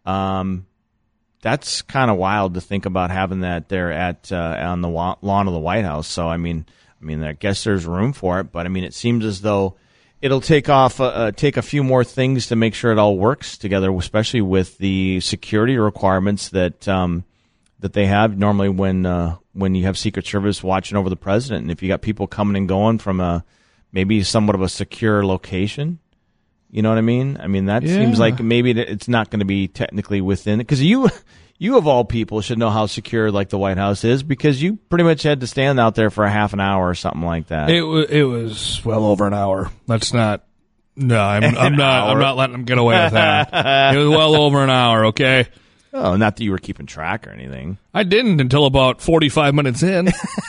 that's kind of wild to think about having that there at on the lawn of the White House. So I mean, I guess there's room for it, but I mean, it seems as though it'll take a few more things to make sure it all works together, especially with the security requirements that they have normally when you have Secret Service watching over the president, and if you got people coming and going from maybe somewhat of a secure location. You know what I mean? I mean, that seems like maybe it's not going to be technically within it. Because you of all people should know how secure like the White House is because you pretty much had to stand out there for a half an hour or something like that. It was well over an hour. That's not. No, I'm not letting them get away with that. It was well over an hour. Okay. Oh, not that you were keeping track or anything. I didn't until about 45 minutes in,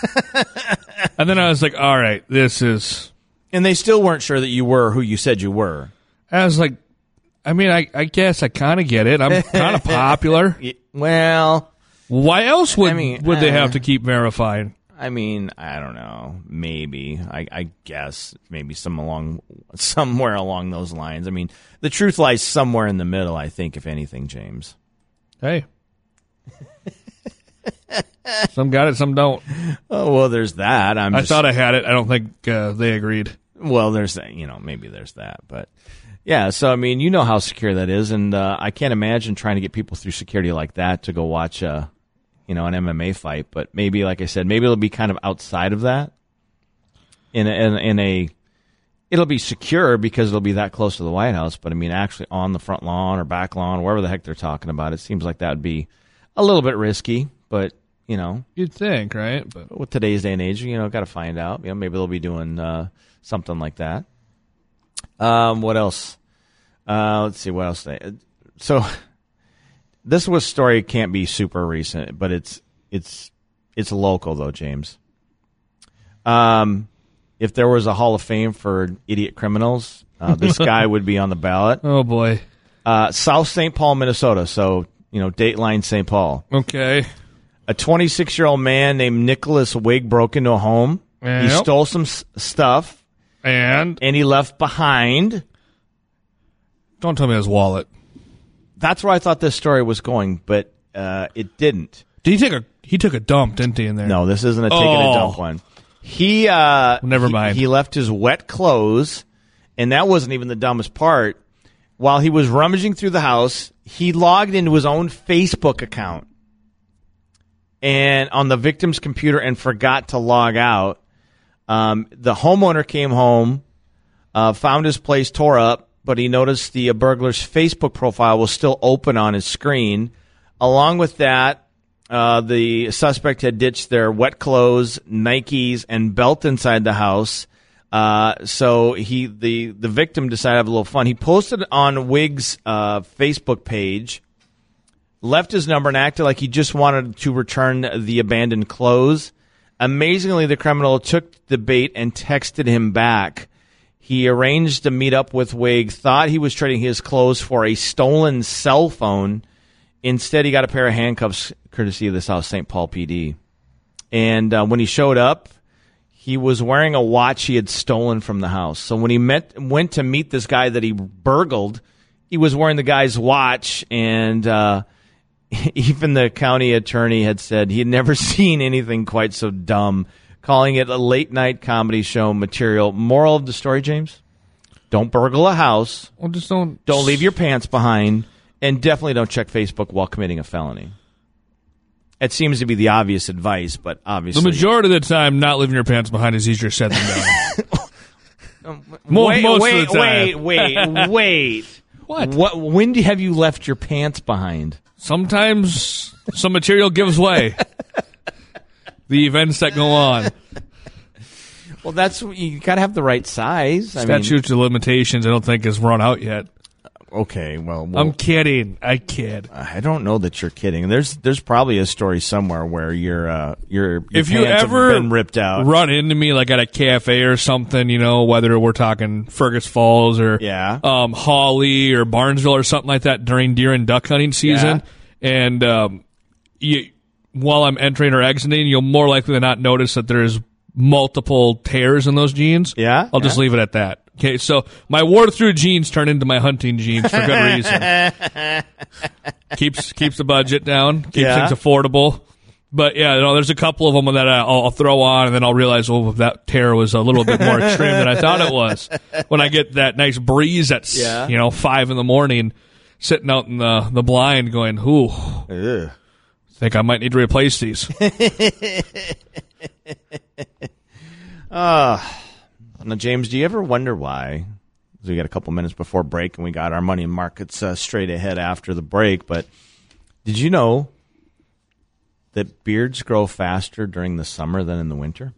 and then I was like, "All right, this is." And they still weren't sure that you were who you said you were. I was like, I mean, I guess I kind of get it. I'm kind of popular. Well, why else would they have to keep verifying? I mean, I don't know. Maybe. I guess maybe somewhere along those lines. I mean, the truth lies somewhere in the middle, I think, if anything, James. Hey. Some got it, some don't. Oh, well, there's that. I thought I had it. I don't think they agreed. Well, there's maybe there's that, but Yeah, so I mean, you know how secure that is, and I can't imagine trying to get people through security like that to go watch, an MMA fight. But maybe, like I said, maybe it'll be kind of outside of that. It'll be secure because it'll be that close to the White House. But I mean, actually on the front lawn or back lawn, wherever the heck they're talking about, it seems like that would be a little bit risky. But you'd think, right? But with today's day and age, got to find out. Maybe they'll be doing something like that. What else? Let's see what else. So this story can't be super recent, but it's local though, James. If there was a Hall of Fame for idiot criminals, this guy would be on the ballot. Oh boy. South St. Paul, Minnesota. So Dateline St. Paul. Okay. A 26-year-old man named Nicholas Wig broke into a home. Yep. He stole some stuff. And he left behind. Don't tell me his wallet. That's where I thought this story was going, but it didn't. Did he took a dump, didn't he, in there? No, this isn't a taking a dump one. Never mind. He left his wet clothes, and that wasn't even the dumbest part. While he was rummaging through the house, he logged into his own Facebook account and on the victim's computer and forgot to log out. The homeowner came home, found his place tore up, but he noticed the burglar's Facebook profile was still open on his screen. Along with that, the suspect had ditched their wet clothes, Nikes, and belt inside the house. So the victim decided to have a little fun. He posted on Wig's Facebook page, left his number, and acted like he just wanted to return the abandoned clothes. Amazingly, the criminal took the bait and texted him back. He arranged to meet up with Wig, thought he was trading his clothes for a stolen cell phone. Instead, he got a pair of handcuffs courtesy of the South St. Paul PD. And when he showed up, he was wearing a watch he had stolen from the house. So when he went to meet this guy that he burgled, he was wearing the guy's watch. And even the county attorney had said he had never seen anything quite so dumb, calling it a late-night comedy show material. Moral of the story, James? Don't burgle a house. Well, just don't leave your pants behind. And definitely don't check Facebook while committing a felony. It seems to be the obvious advice, but obviously... The majority of the time, not leaving your pants behind is easier said than done. Most of the time. Wait. What? When have you left your pants behind? Sometimes some material gives way. The events that go on. Well, you got to have the right size. Statutes of limitations I don't think has run out yet. Okay, well, I'm kidding. I kid. I don't know that you're kidding. There's probably a story somewhere where your if pants you ever have been ripped out. Run into me like at a cafe or something, whether we're talking Fergus Falls or Hawley or Barnesville or something like that during deer and duck hunting season, and while I'm entering or exiting, you'll more likely than not notice that there's multiple tears in those jeans. I'll just leave it at that. Okay, so my wore-through jeans turn into my hunting jeans for good reason. Keeps the budget down, keeps things affordable. But there's a couple of them that I'll throw on, and then I'll realize, that tear was a little bit more extreme than I thought it was. When I get that nice breeze at 5 in the morning, sitting out in the blind, going, "Ooh, think I might need to replace these." Now, James, do you ever wonder why? We got a couple minutes before break, and we got our money markets straight ahead after the break. But did you know that beards grow faster during the summer than in the winter?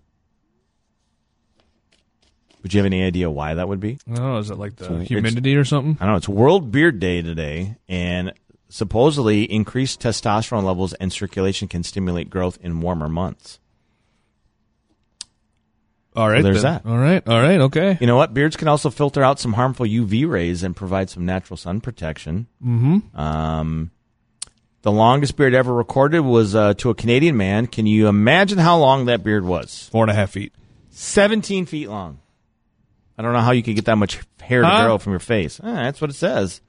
Would you have any idea why that would be? Oh, is it like the humidity or something? I don't know. It's World Beard Day today, and supposedly increased testosterone levels and circulation can stimulate growth in warmer months. All right, so there's that. All right, okay. You know what? Beards can also filter out some harmful UV rays and provide some natural sun protection. Mm-hmm. The longest beard ever recorded was to a Canadian man. Can you imagine how long that beard was? 4.5 feet. 17 feet long. I don't know how you could get that much hair to grow from your face. That's what it says.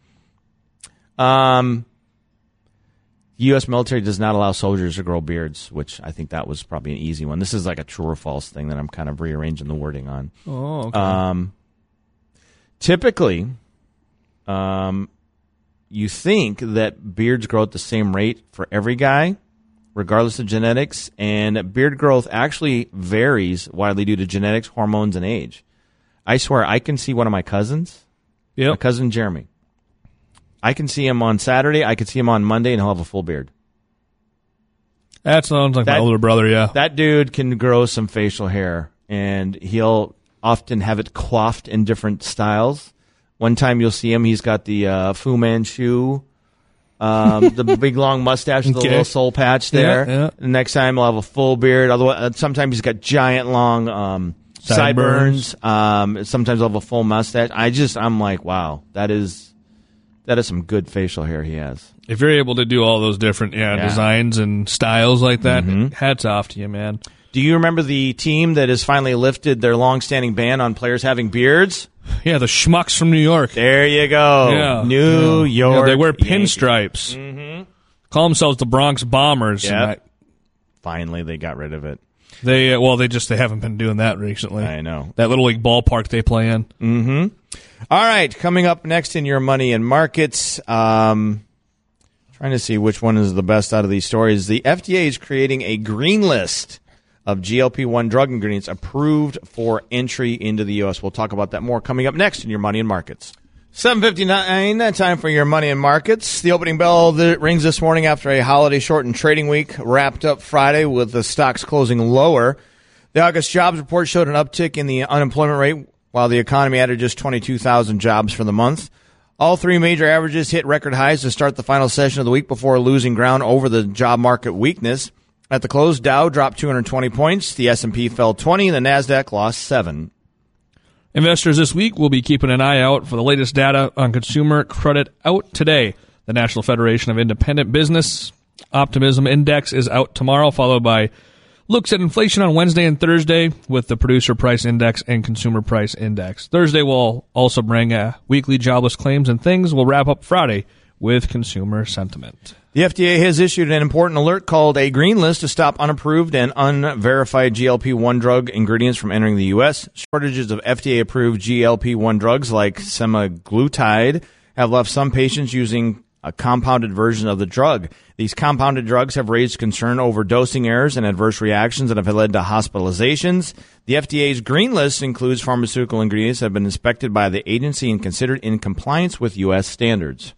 The U.S. military does not allow soldiers to grow beards, which I think that was probably an easy one. This is like a true or false thing that I'm kind of rearranging the wording on. Oh, okay. Typically, you think that beards grow at the same rate for every guy, regardless of genetics, and beard growth actually varies widely due to genetics, hormones, and age. I swear, I can see one of my cousins, my cousin Jeremy. I can see him on Saturday, I can see him on Monday, and he'll have a full beard. That sounds like my older brother, yeah. That dude can grow some facial hair, and he'll often have it coiffed in different styles. One time you'll see him, he's got the Fu Manchu, the big long mustache with the little soul patch there. Yeah. The next time he'll have a full beard. Otherwise, sometimes he's got giant long sideburns. Sometimes he'll have a full mustache. I'm like, wow, that is some good facial hair he has. If you're able to do all those different designs and styles like that, hats off to you, man. Do you remember the team that has finally lifted their long-standing ban on players having beards? Yeah, the Schmucks from New York. There you go. Yeah. New York. They wear pinstripes. Call themselves the Bronx Bombers. Yep. Finally, they got rid of it. They haven't been doing that recently. I know. That Little League ballpark they play in. All right, coming up next in your Money and Markets, trying to see which one is the best out of these stories. The FDA is creating a green list of GLP-1 drug ingredients approved for entry into the U.S. We'll talk about that more coming up next in your Money and Markets. 7:59, time for your Money and Markets. The opening bell that rings this morning after a holiday-shortened trading week wrapped up Friday with the stocks closing lower. The August jobs report showed an uptick in the unemployment rate, while the economy added just 22,000 jobs for the month. All three major averages hit record highs to start the final session of the week before losing ground over the job market weakness. At the close, Dow dropped 220 points, the S&P fell 20, and the NASDAQ lost 7. Investors this week will be keeping an eye out for the latest data on consumer credit out today. The National Federation of Independent Business Optimism Index is out tomorrow, followed by looks at inflation on Wednesday and Thursday with the Producer Price Index and Consumer Price Index. Thursday will also bring weekly jobless claims, and things will wrap up Friday with consumer sentiment. The FDA has issued an important alert called a green list to stop unapproved and unverified GLP-1 drug ingredients from entering the U.S. Shortages of FDA-approved GLP-1 drugs like semaglutide have left some patients using a compounded version of the drug. These compounded drugs have raised concern over dosing errors and adverse reactions that have led to hospitalizations. The FDA's green list includes pharmaceutical ingredients that have been inspected by the agency and considered in compliance with U.S. standards.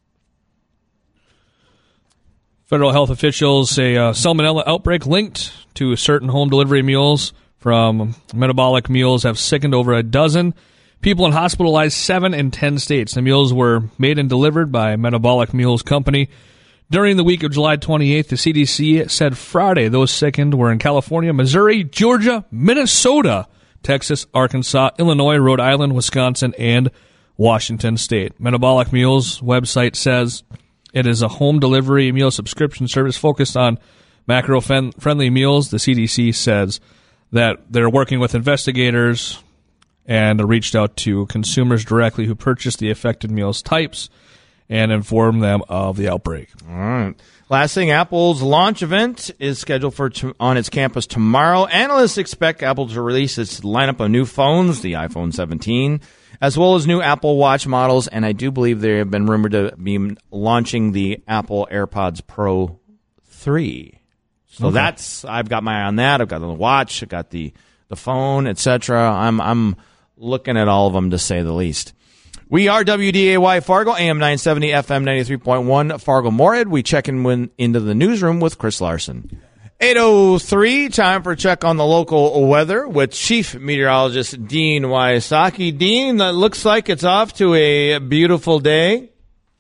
Federal health officials say a salmonella outbreak linked to certain home delivery meals from Metabolic Meals have sickened over a dozen people and hospitalized 7 in 10 states. The meals were made and delivered by Metabolic Meals Company. During the week of July 28th, the CDC said Friday those sickened were in California, Missouri, Georgia, Minnesota, Texas, Arkansas, Illinois, Rhode Island, Wisconsin, and Washington State. Metabolic Meals website says it is a home delivery meal subscription service focused on macro-friendly meals. The CDC says that they're working with investigators and reached out to consumers directly who purchased the affected meals types and informed them of the outbreak. All right. Last thing, Apple's launch event is scheduled for on its campus tomorrow. Analysts expect Apple to release its lineup of new phones, the iPhone 17, as well as new Apple Watch models, and I do believe they have been rumored to be launching the Apple AirPods Pro 3. So that's, I've got my eye on that. I've got the watch, I've got the phone, etc. I'm looking at all of them, to say the least. We are WDAY Fargo, AM 970, FM 93.1, Fargo-Moorhead. We check into the newsroom with Chris Larson. 8:03, time for a check on the local weather with Chief Meteorologist Dean Wysocki. Dean, that looks like it's off to a beautiful day.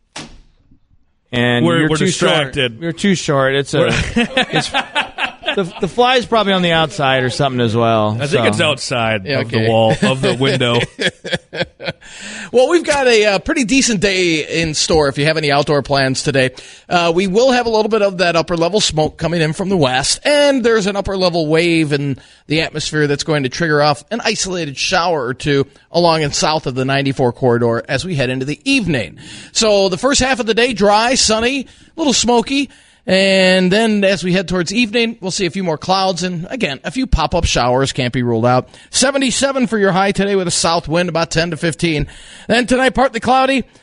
And we're too distracted. Short. You're too short. It's the fly's probably on the outside or something as well. I think it's outside of the wall, of the window. Well, we've got a pretty decent day in store if you have any outdoor plans today. We will have a little bit of that upper-level smoke coming in from the west, and there's an upper-level wave in the atmosphere that's going to trigger off an isolated shower or two along and south of the 94 corridor as we head into the evening. So the first half of the day, dry, sunny, a little smoky. And then as we head towards evening, we'll see a few more clouds and, again, a few pop-up showers can't be ruled out. 77 for your high today with a south wind about 10 to 15. Then tonight, partly cloudy.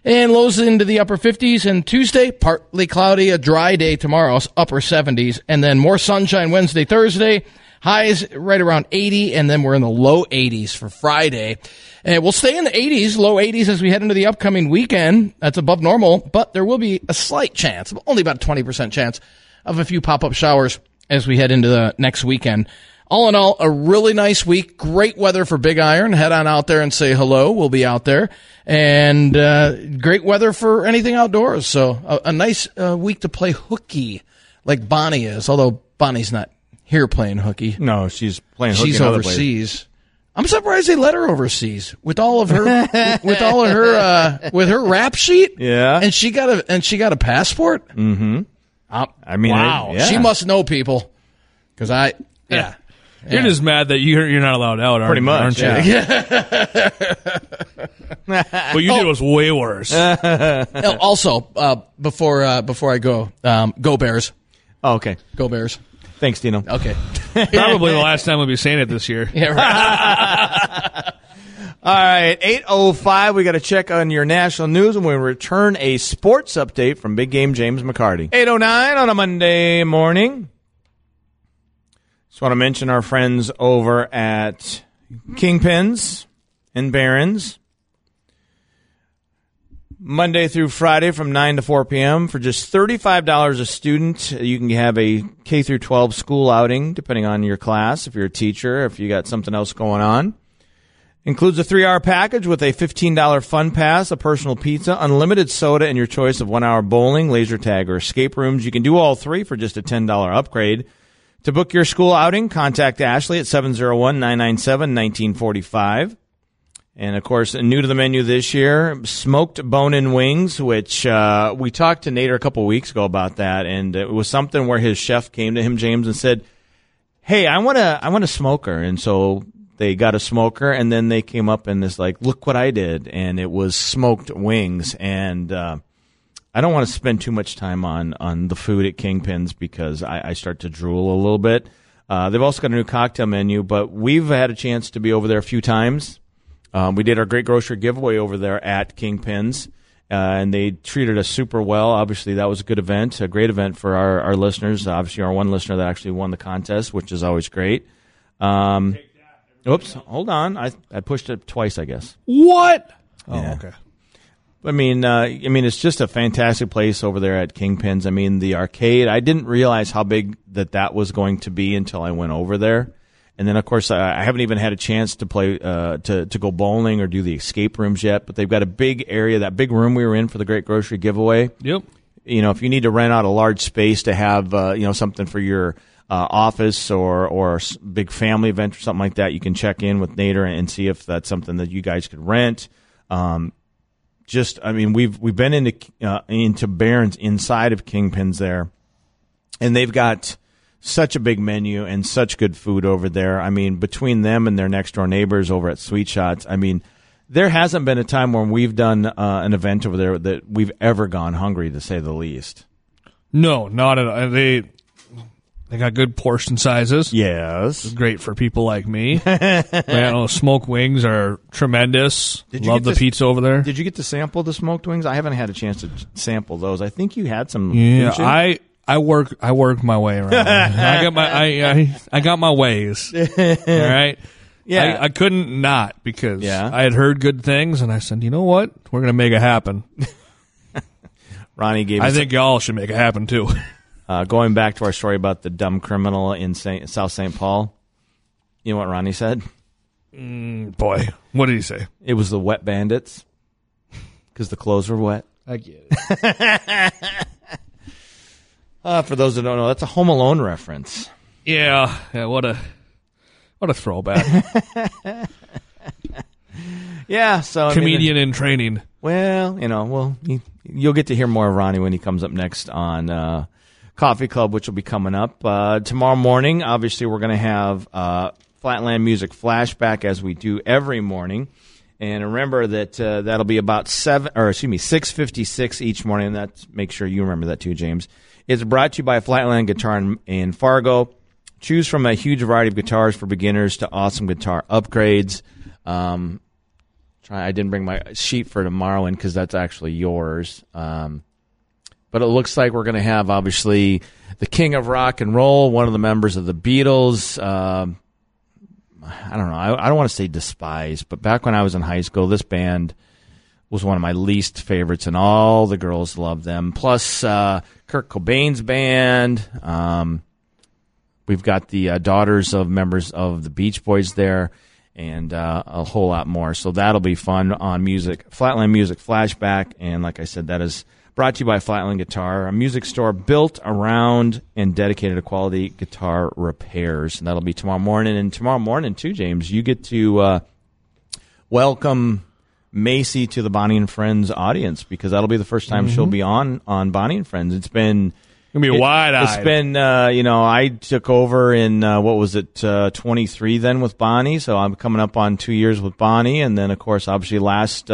And lows into the upper 50s. And Tuesday, partly cloudy, a dry day tomorrow, upper 70s. And then more sunshine Wednesday, Thursday. Highs right around 80, and then we're in the low 80s for Friday. And we'll stay in the 80s, low 80s as we head into the upcoming weekend. That's above normal, but there will be a slight chance, only about a 20% chance, of a few pop-up showers as we head into the next weekend. All in all, a really nice week. Great weather for Big Iron. Head on out there and say hello. We'll be out there. And great weather for anything outdoors. So a nice week to play hooky like Bonnie is, although Bonnie's not here playing hooky. No, she's playing hooky. She's overseas. I'm surprised they let her overseas with all of her with her rap sheet. Yeah, and she got a passport. Mm-hmm. I mean, wow, she must know people because You're just mad that you're not allowed out, pretty much, aren't you? Yeah. What you did was way worse. Also, before I go, go Bears. Oh, okay, go Bears. Thanks, Dino. Okay. Probably the last time we'll be saying it this year. Yeah, right. All right, 8:05. We got to check on your national news, and we return a sports update from Big Game James McCarty. 8:09 on a Monday morning. Just want to mention our friends over at Kingpins and Barron's. Monday through Friday from 9 to 4 p.m. for just $35 a student. You can have a K through 12 school outing, depending on your class, if you're a teacher, if you got something else going on. Includes a 3-hour package with a $15 fun pass, a personal pizza, unlimited soda, and your choice of 1-hour bowling, laser tag, or escape rooms. You can do all three for just a $10 upgrade. To book your school outing, contact Ashley at 701-997-1945. And, of course, new to the menu this year, smoked bone-in wings, which we talked to Nader a couple of weeks ago about that, and it was something where his chef came to him, James, and said, hey, I want a smoker. And so they got a smoker, and then they came up and this, like, look what I did, and it was smoked wings. And I don't want to spend too much time on the food at Kingpins because I start to drool a little bit. They've also got a new cocktail menu, but we've had a chance to be over there a few times. We did our Great Grocery giveaway over there at Kingpins, and they treated us super well. Obviously, that was a good event, a great event for our listeners. Obviously, our one listener that actually won the contest, which is always great. Oops, hold on. I pushed it twice, I guess. What? Yeah. Oh, okay. I mean, it's just a fantastic place over there at Kingpins. I mean, the arcade, I didn't realize how big that was going to be until I went over there. And then, of course, I haven't even had a chance to play to go bowling or do the escape rooms yet. But they've got a big area, that big room we were in for the Great Grocery giveaway. Yep. You know, if you need to rent out a large space to have something for your office or a big family event or something like that, you can check in with Nader and see if that's something that you guys could rent. We've been into Barron's inside of Kingpins there, and they've got such a big menu and such good food over there. I mean, between them and their next door neighbors over at Sweet Shots, I mean, there hasn't been a time when we've done an event over there that we've ever gone hungry, to say the least. No, not at all. They got good portion sizes. Yes. It's great for people like me. Smoked wings are tremendous. Love the pizza over there. Did you get to sample the smoked wings? I haven't had a chance to sample those. I think you had some. Yeah, I work my way around. I got my ways. All right. Yeah. I couldn't not because I had heard good things, and I said, you know what? We're gonna make it happen. Ronnie gave. I think y'all should make it happen too. Going back to our story about the dumb criminal in South St. Paul, you know what Ronnie said? Boy, what did he say? It was the wet bandits because the clothes were wet. I get it. For those that don't know, that's a Home Alone reference. Yeah. What a throwback. Yeah. So comedian in training. Well, you'll get to hear more of Ronnie when he comes up next on Coffee Club, which will be coming up tomorrow morning. Obviously, we're going to have Flatland Music Flashback as we do every morning. And remember that that'll be about 6:56 each morning. And make sure you remember that too, James. It's brought to you by Flatland Guitar in Fargo. Choose from a huge variety of guitars for beginners to awesome guitar upgrades. I didn't bring my sheet for tomorrow in because that's actually yours. But it looks like we're going to have, obviously, the king of rock and roll, one of the members of the Beatles. I don't know. I don't want to say despised, but back when I was in high school, this band was one of my least favorites, and all the girls loved them. Plus, Kurt Cobain's band. We've got the daughters of members of the Beach Boys there, and a whole lot more. So that'll be fun on Flatland Music Flashback. And like I said, that is brought to you by Flatland Guitar, a music store built around and dedicated to quality guitar repairs. And that'll be tomorrow morning. And tomorrow morning, too, James, you get to welcome Macy to the Bonnie and Friends audience, because that'll be the first time she'll be on Bonnie and Friends. It's been... Gonna be wide-eyed. It's been, I took over in, 23 then with Bonnie, so I'm coming up on 2 years with Bonnie, and then, of course, obviously last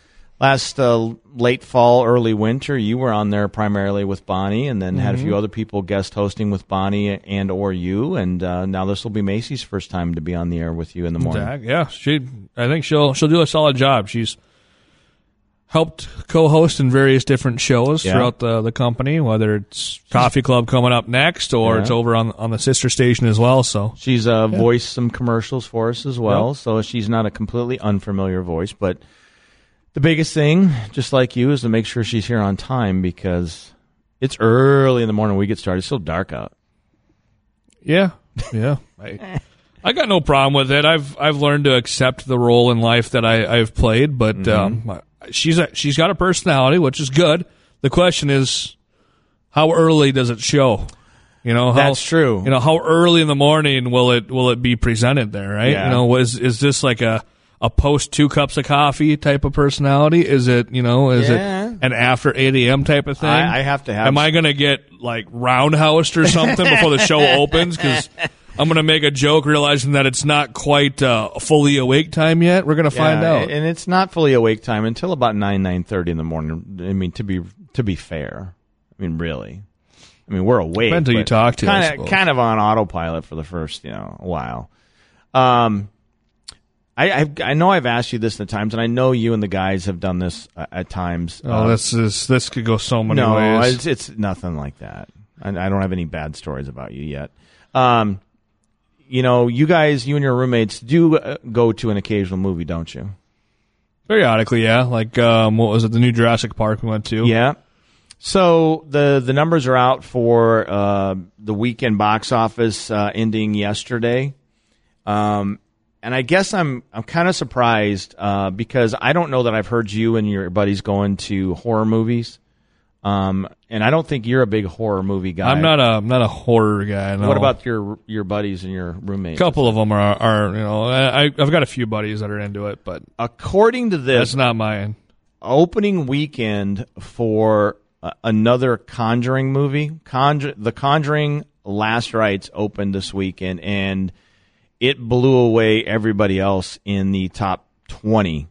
late fall, early winter, you were on there primarily with Bonnie, and then had a few other people guest hosting with Bonnie and or you, and now this will be Macy's first time to be on the air with you in the morning. Yeah, I think she'll do a solid job. She's helped co-host in various different shows throughout the company, whether it's Coffee Club coming up next or it's over on the sister station as well. So she's voiced some commercials for us as well, so she's not a completely unfamiliar voice. But the biggest thing, just like you, is to make sure she's here on time, because it's early in the morning when we get started. It's still dark out. Yeah. I got no problem with it. I've learned to accept the role in life that I've played, but she's got a personality, which is good. The question is, how early does it show? That's true. How early in the morning will it be presented there? Right? Yeah. Is this like a post 2 cups of coffee type of personality? Is it it an after 8 a.m. type of thing? I have to have. Am I going to get like roundhoused or something before the show opens? Because I'm going to make a joke realizing that it's not quite fully awake time yet. We're going to find out. And it's not fully awake time until about 9:30 in the morning. I mean, to be fair. I mean, really. I mean, we're awake. Depends who you talk to. Kind of on autopilot for the first, while. I know I've asked you this at times, and I know you and the guys have done this at times. This could go so many ways. No, it's nothing like that. I don't have any bad stories about you yet. You guys, you and your roommates do go to an occasional movie, don't you? Periodically, yeah. Like, what was it, the new Jurassic Park we went to? Yeah. So the numbers are out for the weekend box office ending yesterday. And I guess I'm kind of surprised because I don't know that I've heard you and your buddies going to horror movies. And I don't think you're a big horror movie guy. I'm not a horror guy. No. What about your buddies and your roommates? A couple of them are I've got a few buddies that are into it, but according to this, that's not mine. Opening weekend for another Conjuring movie. The Conjuring Last Rites opened this weekend, and it blew away everybody else in the top 20.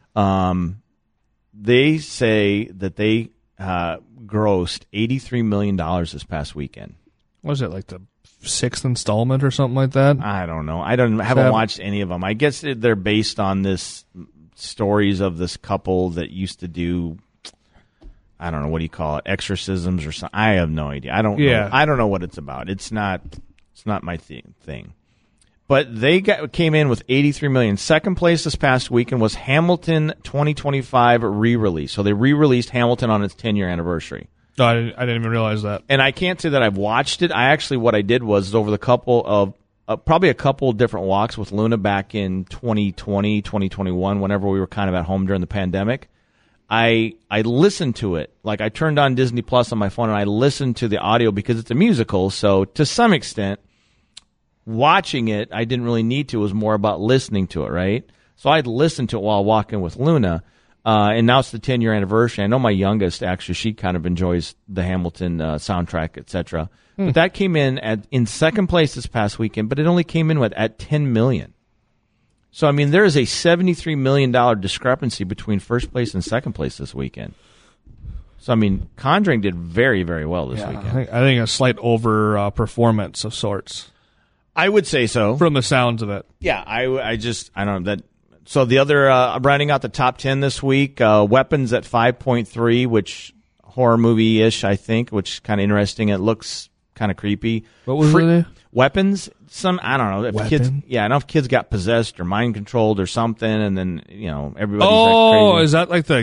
They say that they grossed $83 million this past weekend. Was it like the 6th installment or something like that? I don't know. I haven't watched any of them. I guess they're based on this stories of this couple that used to do, I don't know, what do you call it, exorcisms or something. I have no idea. I don't know what it's about. It's not my thing. But they came in with $83 million. Second place this past weekend was Hamilton 2025 re-release. So they re-released Hamilton on its 10-year anniversary. No, I didn't even realize that. And I can't say that I've watched it. What I did was over the couple of probably a couple of different walks with Luna back in 2020, 2021, whenever we were kind of at home during the pandemic, I listened to it. Like, I turned on Disney Plus on my phone and I listened to the audio because it's a musical. So to some extent, watching it, I didn't really need to. It was more about listening to it, right? So I'd listen to it while walking with Luna. And now it's the 10-year anniversary. I know my youngest, actually, she kind of enjoys the Hamilton soundtrack, etc. But that came in second place this past weekend, but it only came in at $10 million. So, I mean, there is a $73 million discrepancy between first place and second place this weekend. So, I mean, Conjuring did very, very well this weekend. I think a slight over performance of sorts. I would say so. From the sounds of it. Yeah, I don't know. So the other, rounding out the top 10 this week, Weapons at 5.3, which horror movie-ish, I think, which is kind of interesting. It looks kind of creepy. What was it? Weapons? I don't know. If kids, I don't know if kids got possessed or mind controlled or something, and then, everybody's crazy. Is that like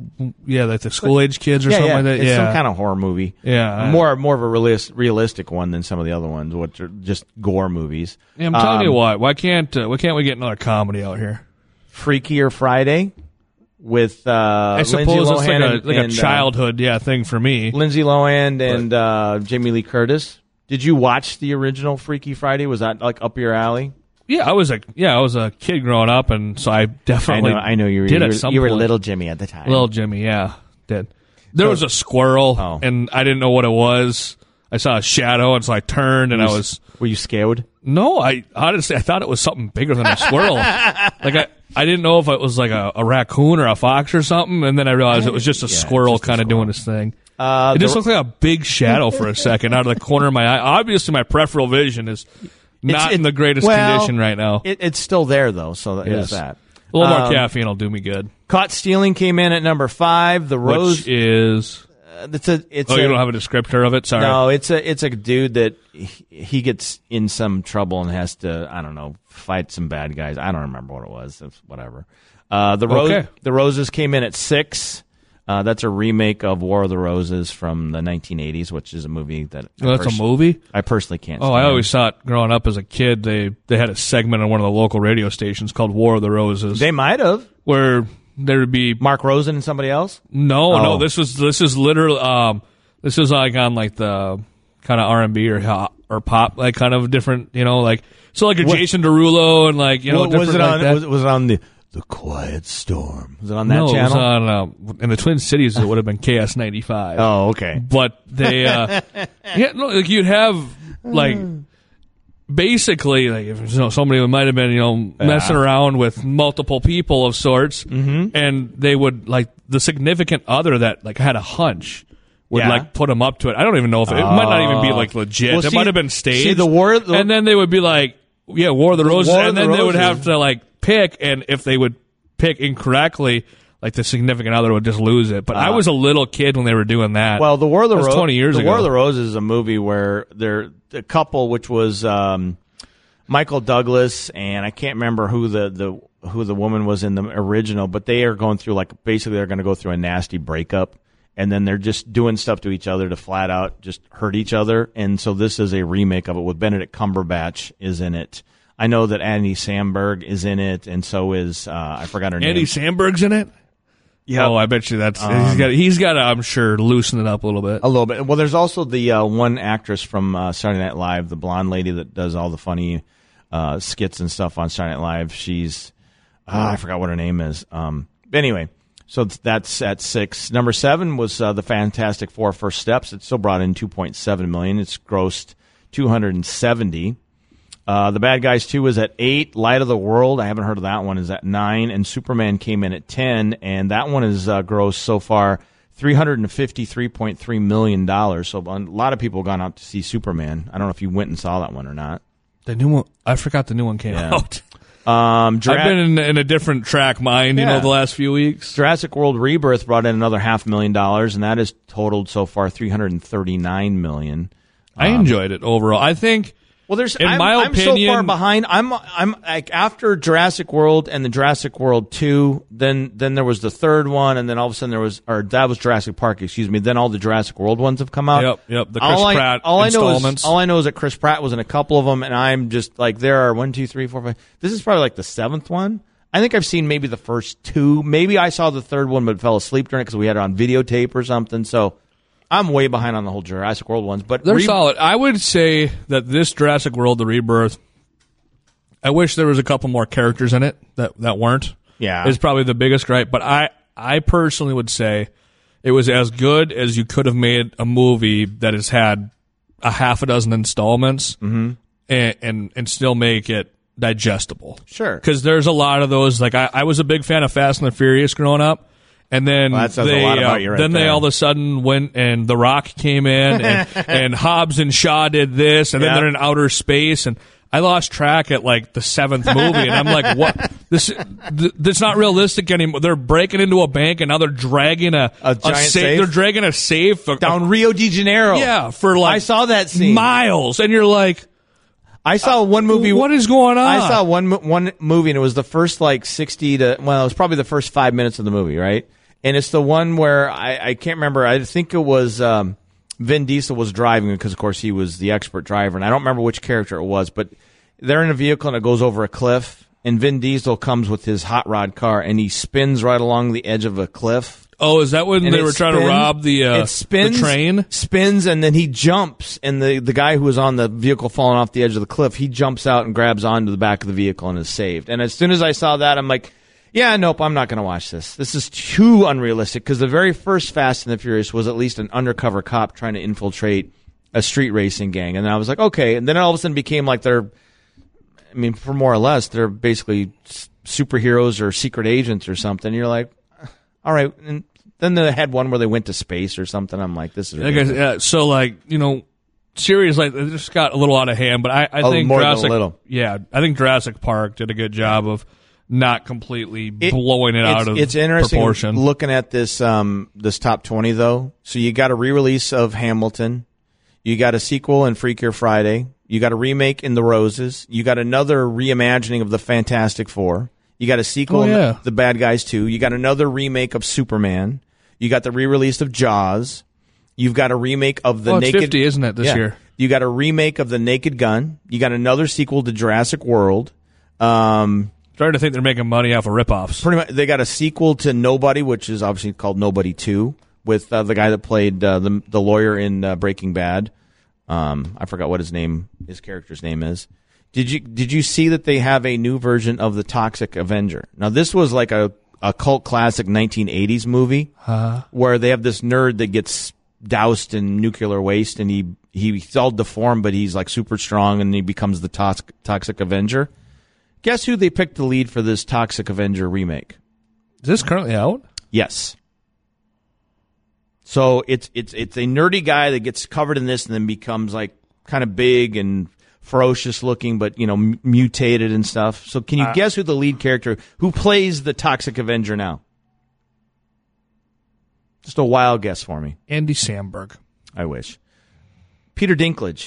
the school age kids or something like that? It's some kind of horror movie. Yeah. More of a realistic one than some of the other ones, which are just gore movies. Yeah, I'm telling you what, why can't we get another comedy out here? Freakier Friday with I suppose it's like a childhood thing for me. Lindsay Lohan and Jamie Lee Curtis. Did you watch the original Freaky Friday? Was that like up your alley? Yeah, I was a kid growing up, and so I definitely I know you were. Did at some you were point. Little Jimmy at the time. Little Jimmy, yeah, did. There was a squirrel, and I didn't know what it was. I saw a shadow, and so I turned, and Were you scared? No, I honestly thought it was something bigger than a squirrel. Like I didn't know if it was like a raccoon or a fox or something, and then I realized it was just a squirrel kind of doing his thing. It just looked like a big shadow for a second out of the corner of my eye. Obviously, my peripheral vision is not in the greatest condition right now. It's still there, though, so there's that. A little more caffeine will do me good. Caught Stealing came in at number 5. The Rose... Which is... you don't have a descriptor of it? Sorry. No, it's a dude that he gets in some trouble and has to, I don't know, fight some bad guys. I don't remember what it was. It's whatever. The Roses came in at 6. That's a remake of War of the Roses from the 1980s, which is a movie that that's a movie? I personally can't stand. I always thought growing up as a kid they had a segment on one of the local radio stations called War of the Roses. They might have. Where there would be Mark Rosen and somebody else? No, this is literally this is like on like the kind of R&B or pop, like kind of different, like so like a Jason Derulo and like different was it on like that. Was it on the Quiet Storm? Was it on that channel? It was on in the Twin Cities. It would have been KS95. Oh, okay. But they you'd have like basically like if somebody might have been messing around with multiple people of sorts, and they would like the significant other that like had a hunch would like put them up to it. I don't even know if it might not even be like legit. Well, it might have been staged. And then they would be like, War of the Roses, and then they would have to like pick, and if they would pick incorrectly, like the significant other would just lose it. But I was a little kid when they were doing that. Well, the War of the Roses, 20 years ago. The War of the Roses is a movie where the couple, which was Michael Douglas, and I can't remember who the woman was in the original, but they are going through basically they're going to go through a nasty breakup, and then they're just doing stuff to each other to flat out just hurt each other. And so this is a remake of it with Benedict Cumberbatch is in it. I know that Andy Samberg is in it, and so is I forgot her name. Andy Samberg's in it? Yeah. Oh, I bet you that's he's got to, I'm sure, loosen it up a little bit. A little bit. Well, there's also the one actress from Saturday Night Live, the blonde lady that does all the funny skits and stuff on Saturday Night Live. She's I forgot what her name is. Anyway, so that's at 6. Number 7 was the Fantastic Four: First Steps. It still brought in $2.7 million. It's grossed $270. The Bad Guys 2 is at 8. Light of the World, I haven't heard of that one, is at 9. And Superman came in at 10. And that one is grossed so far $353.3 million. So a lot of people have gone out to see Superman. I don't know if you went and saw that one or not. The new one, I forgot the new one came out. I've been in a different track mind, the last few weeks. Jurassic World Rebirth brought in another $500,000, and that has totaled so far $339 million. I enjoyed it overall. I think. Well, I'm so far behind. I'm like after Jurassic World and the Jurassic World 2. Then there was the third one, and then all of a sudden that was Jurassic Park. Excuse me. Then all the Jurassic World ones have come out. Yep. The Chris Pratt installments. All I know is that Chris Pratt was in a couple of them, and I'm just like there are 1, 2, 3, 4, 5. This is probably like the 7th one. I think I've seen maybe the first 2. Maybe I saw the third one, but fell asleep during it because we had it on videotape or something. So. I'm way behind on the whole Jurassic World ones, but they're solid. I would say that this Jurassic World, the Rebirth, I wish there was a couple more characters in it that weren't. Yeah. Is probably the biggest gripe, but I personally would say it was as good as you could have made a movie that has had a half a dozen installments and still make it digestible. Sure. Because there's a lot of those. Like I was a big fan of Fast and the Furious growing up. And then they all of a sudden went and The Rock came in and Hobbs and Shaw did this and then they're in outer space and I lost track at like the 7th movie, and I'm like, what? This not realistic anymore. They're breaking into a bank, and now they're dragging a giant safe? They're dragging a safe down Rio de Janeiro. Yeah, for like I saw that scene. miles, and you're like, I saw one movie. What is going on? I saw one movie, and it was the first like 60 to, well, it was probably the first 5 minutes of the movie, right? And it's the one where I can't remember. I think it was Vin Diesel was driving because, of course, he was the expert driver, and I don't remember which character it was, but they're in a vehicle and it goes over a cliff, and Vin Diesel comes with his hot rod car, and he spins right along the edge of a cliff. Oh, is that when And they it were trying to rob the train? Spins, and then he jumps, and the guy who was on the vehicle falling off the edge of the cliff, he jumps out and grabs onto the back of the vehicle and is saved. And as soon as I saw that, I'm like, yeah, nope, I'm not going to watch this. This is too unrealistic, because the very first Fast and the Furious was at least an undercover cop trying to infiltrate a street racing gang. And I was like, okay. And then it all of a sudden became like for more or less, they're basically superheroes or secret agents or something. You're like, all right. And then they had one where they went to space or something. I'm like, this is ridiculous. Yeah, so like, series like it just got a little out of hand. But I think more Jurassic, than a little. Yeah, I think Jurassic Park did a good job of not completely blowing it out of It's interesting proportion. Looking at this this top 20 though. So you got a re-release of Hamilton, you got a sequel in Freakier Friday, you got a remake in The Roses, you got another reimagining of the Fantastic Four, you got a sequel in The Bad Guys 2, you got another remake of Superman, you got the re-release of Jaws, you've got a remake of the Naked. It's 50, isn't it, this year? You got a remake of The Naked Gun, you got another sequel to Jurassic World. Starting to think they're making money off of ripoffs. Pretty much, they got a sequel to Nobody, which is obviously called Nobody 2, with the guy that played the lawyer in Breaking Bad. I forgot what his character's name is. Did you see that they have a new version of the Toxic Avenger? Now, this was like a cult classic 1980s movie where they have this nerd that gets doused in nuclear waste, and he's all deformed, but he's like super strong, and he becomes the Toxic Avenger. Guess who they picked the lead for this Toxic Avenger remake? Is this currently out? Yes. So it's a nerdy guy that gets covered in this and then becomes like kind of big and ferocious looking, but mutated and stuff. So can you guess who the lead character who plays the Toxic Avenger now? Just a wild guess for me. Andy Samberg. I wish. Peter Dinklage.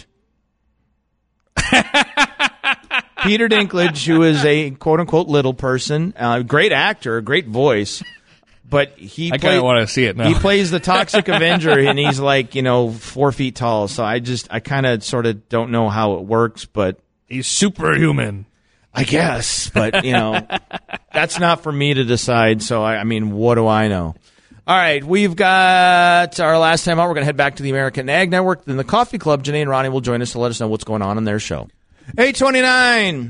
Peter Dinklage, who is a quote-unquote little person, great actor, great voice, but I kind of want to see it now. He plays the Toxic Avenger, and he's like, 4 feet tall, so I kind of sort of don't know how it works, but... He's superhuman. I guess, but, that's not for me to decide, so, what do I know? All right, we've got our last time out. We're going to head back to the American Ag Network. Then the Coffee Club, Janae and Ronnie will join us to let us know what's going on their show. 8:29.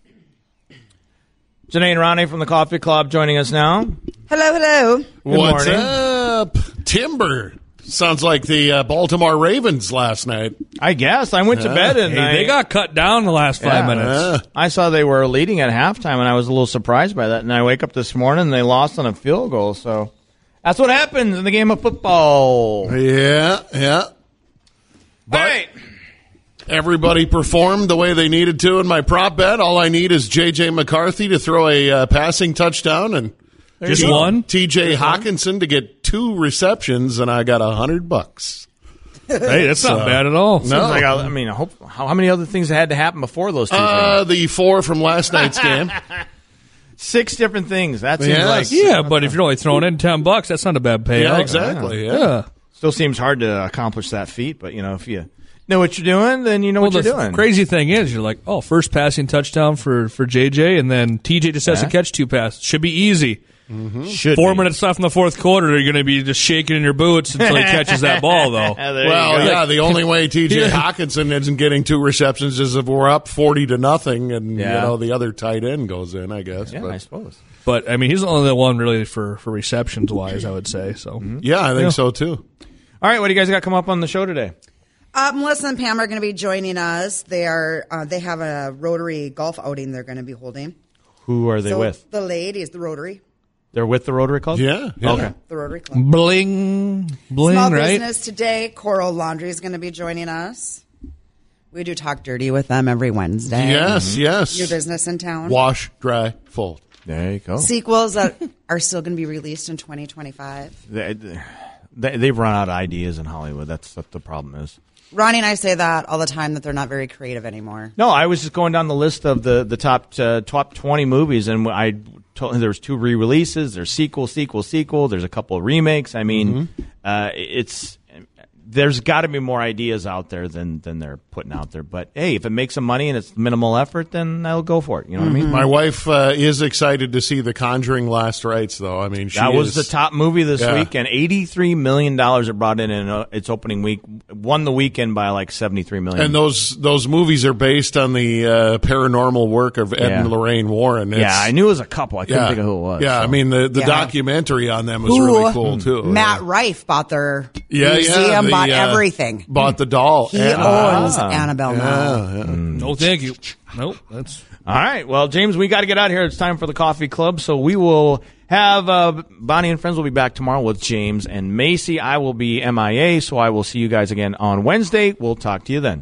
Janae and Ronnie from the Coffee Club joining us now. Hello, hello. What's up? Timber. Sounds like the Baltimore Ravens last night. I guess. I went to bed and they got cut down the last 5 minutes. I saw they were leading at halftime, and I was a little surprised by that. And I wake up this morning, and they lost on a field goal. So that's what happens in the game of football. Yeah. But all right. Everybody performed the way they needed to in my prop bet. All I need is J.J. McCarthy to throw a passing touchdown and just one. T.J. Hawkinson to get 2 receptions, and I got $100. Hey, that's not bad at all. No, like, how many other things had to happen before those 2 things? The 4 from last night's game. 6 different things. That seems like but if you're only throwing in $10, that's not a bad payout. Yeah, exactly. Yeah. Still seems hard to accomplish that feat, but if you know what you're doing, then you know what you're doing. Crazy thing is, you're like, first passing touchdown for JJ, and then TJ just has to catch 2 passes. Should be easy. Mm-hmm. 4 minutes left in the fourth quarter, you're going to be just shaking in your boots until he catches that ball, though. The only way T.J. Hawkinson isn't getting 2 receptions is if we're up 40-0, and the other tight end goes in, I guess. Yeah, I suppose. But he's the only one really for receptions wise, I would say. So yeah, I think so too. All right, what do you guys got come up on the show today? Melissa and Pam are going to be joining us. They have a Rotary golf outing they're going to be holding. Who are they with? The ladies, the Rotary. They're with the Rotary Club? Yeah. Okay. The Rotary Club. Bling, Small right? business today. Coral Laundry is going to be joining us. We do Talk Dirty with them every Wednesday. Yes, yes. Your business in town. Wash, dry, fold. There you go. Sequels that are still going to be released in 2025. They've run out of ideas in Hollywood. That's what the problem is. Ronnie and I say that all the time, that they're not very creative anymore. No, I was just going down the list of the top 20 movies, and I told there was 2 re-releases. There's sequel. There's a couple of remakes. I mean, there's got to be more ideas out there than they're putting out there. But hey, if it makes some money and it's minimal effort, then I'll go for it. You know what I mean? My wife is excited to see The Conjuring: Last Rites, though. I mean, that was the top movie this week, and $83 million it brought in its opening week. Won the weekend by like $73 million. And those movies are based on the paranormal work of Ed and Lorraine Warren. I knew it was a couple. I couldn't think of who it was. Yeah, so. I mean, the documentary on them was really cool, too. Matt Rife bought their museum, bought everything. Bought the doll. He owns Annabelle now. No, thank you. Nope. That's all right. Well, James, we got to get out of here. It's time for the coffee club. So we will have Bonnie and Friends will be back tomorrow with James and Macy. I will be MIA, so I will see you guys again on Wednesday. We'll talk to you then.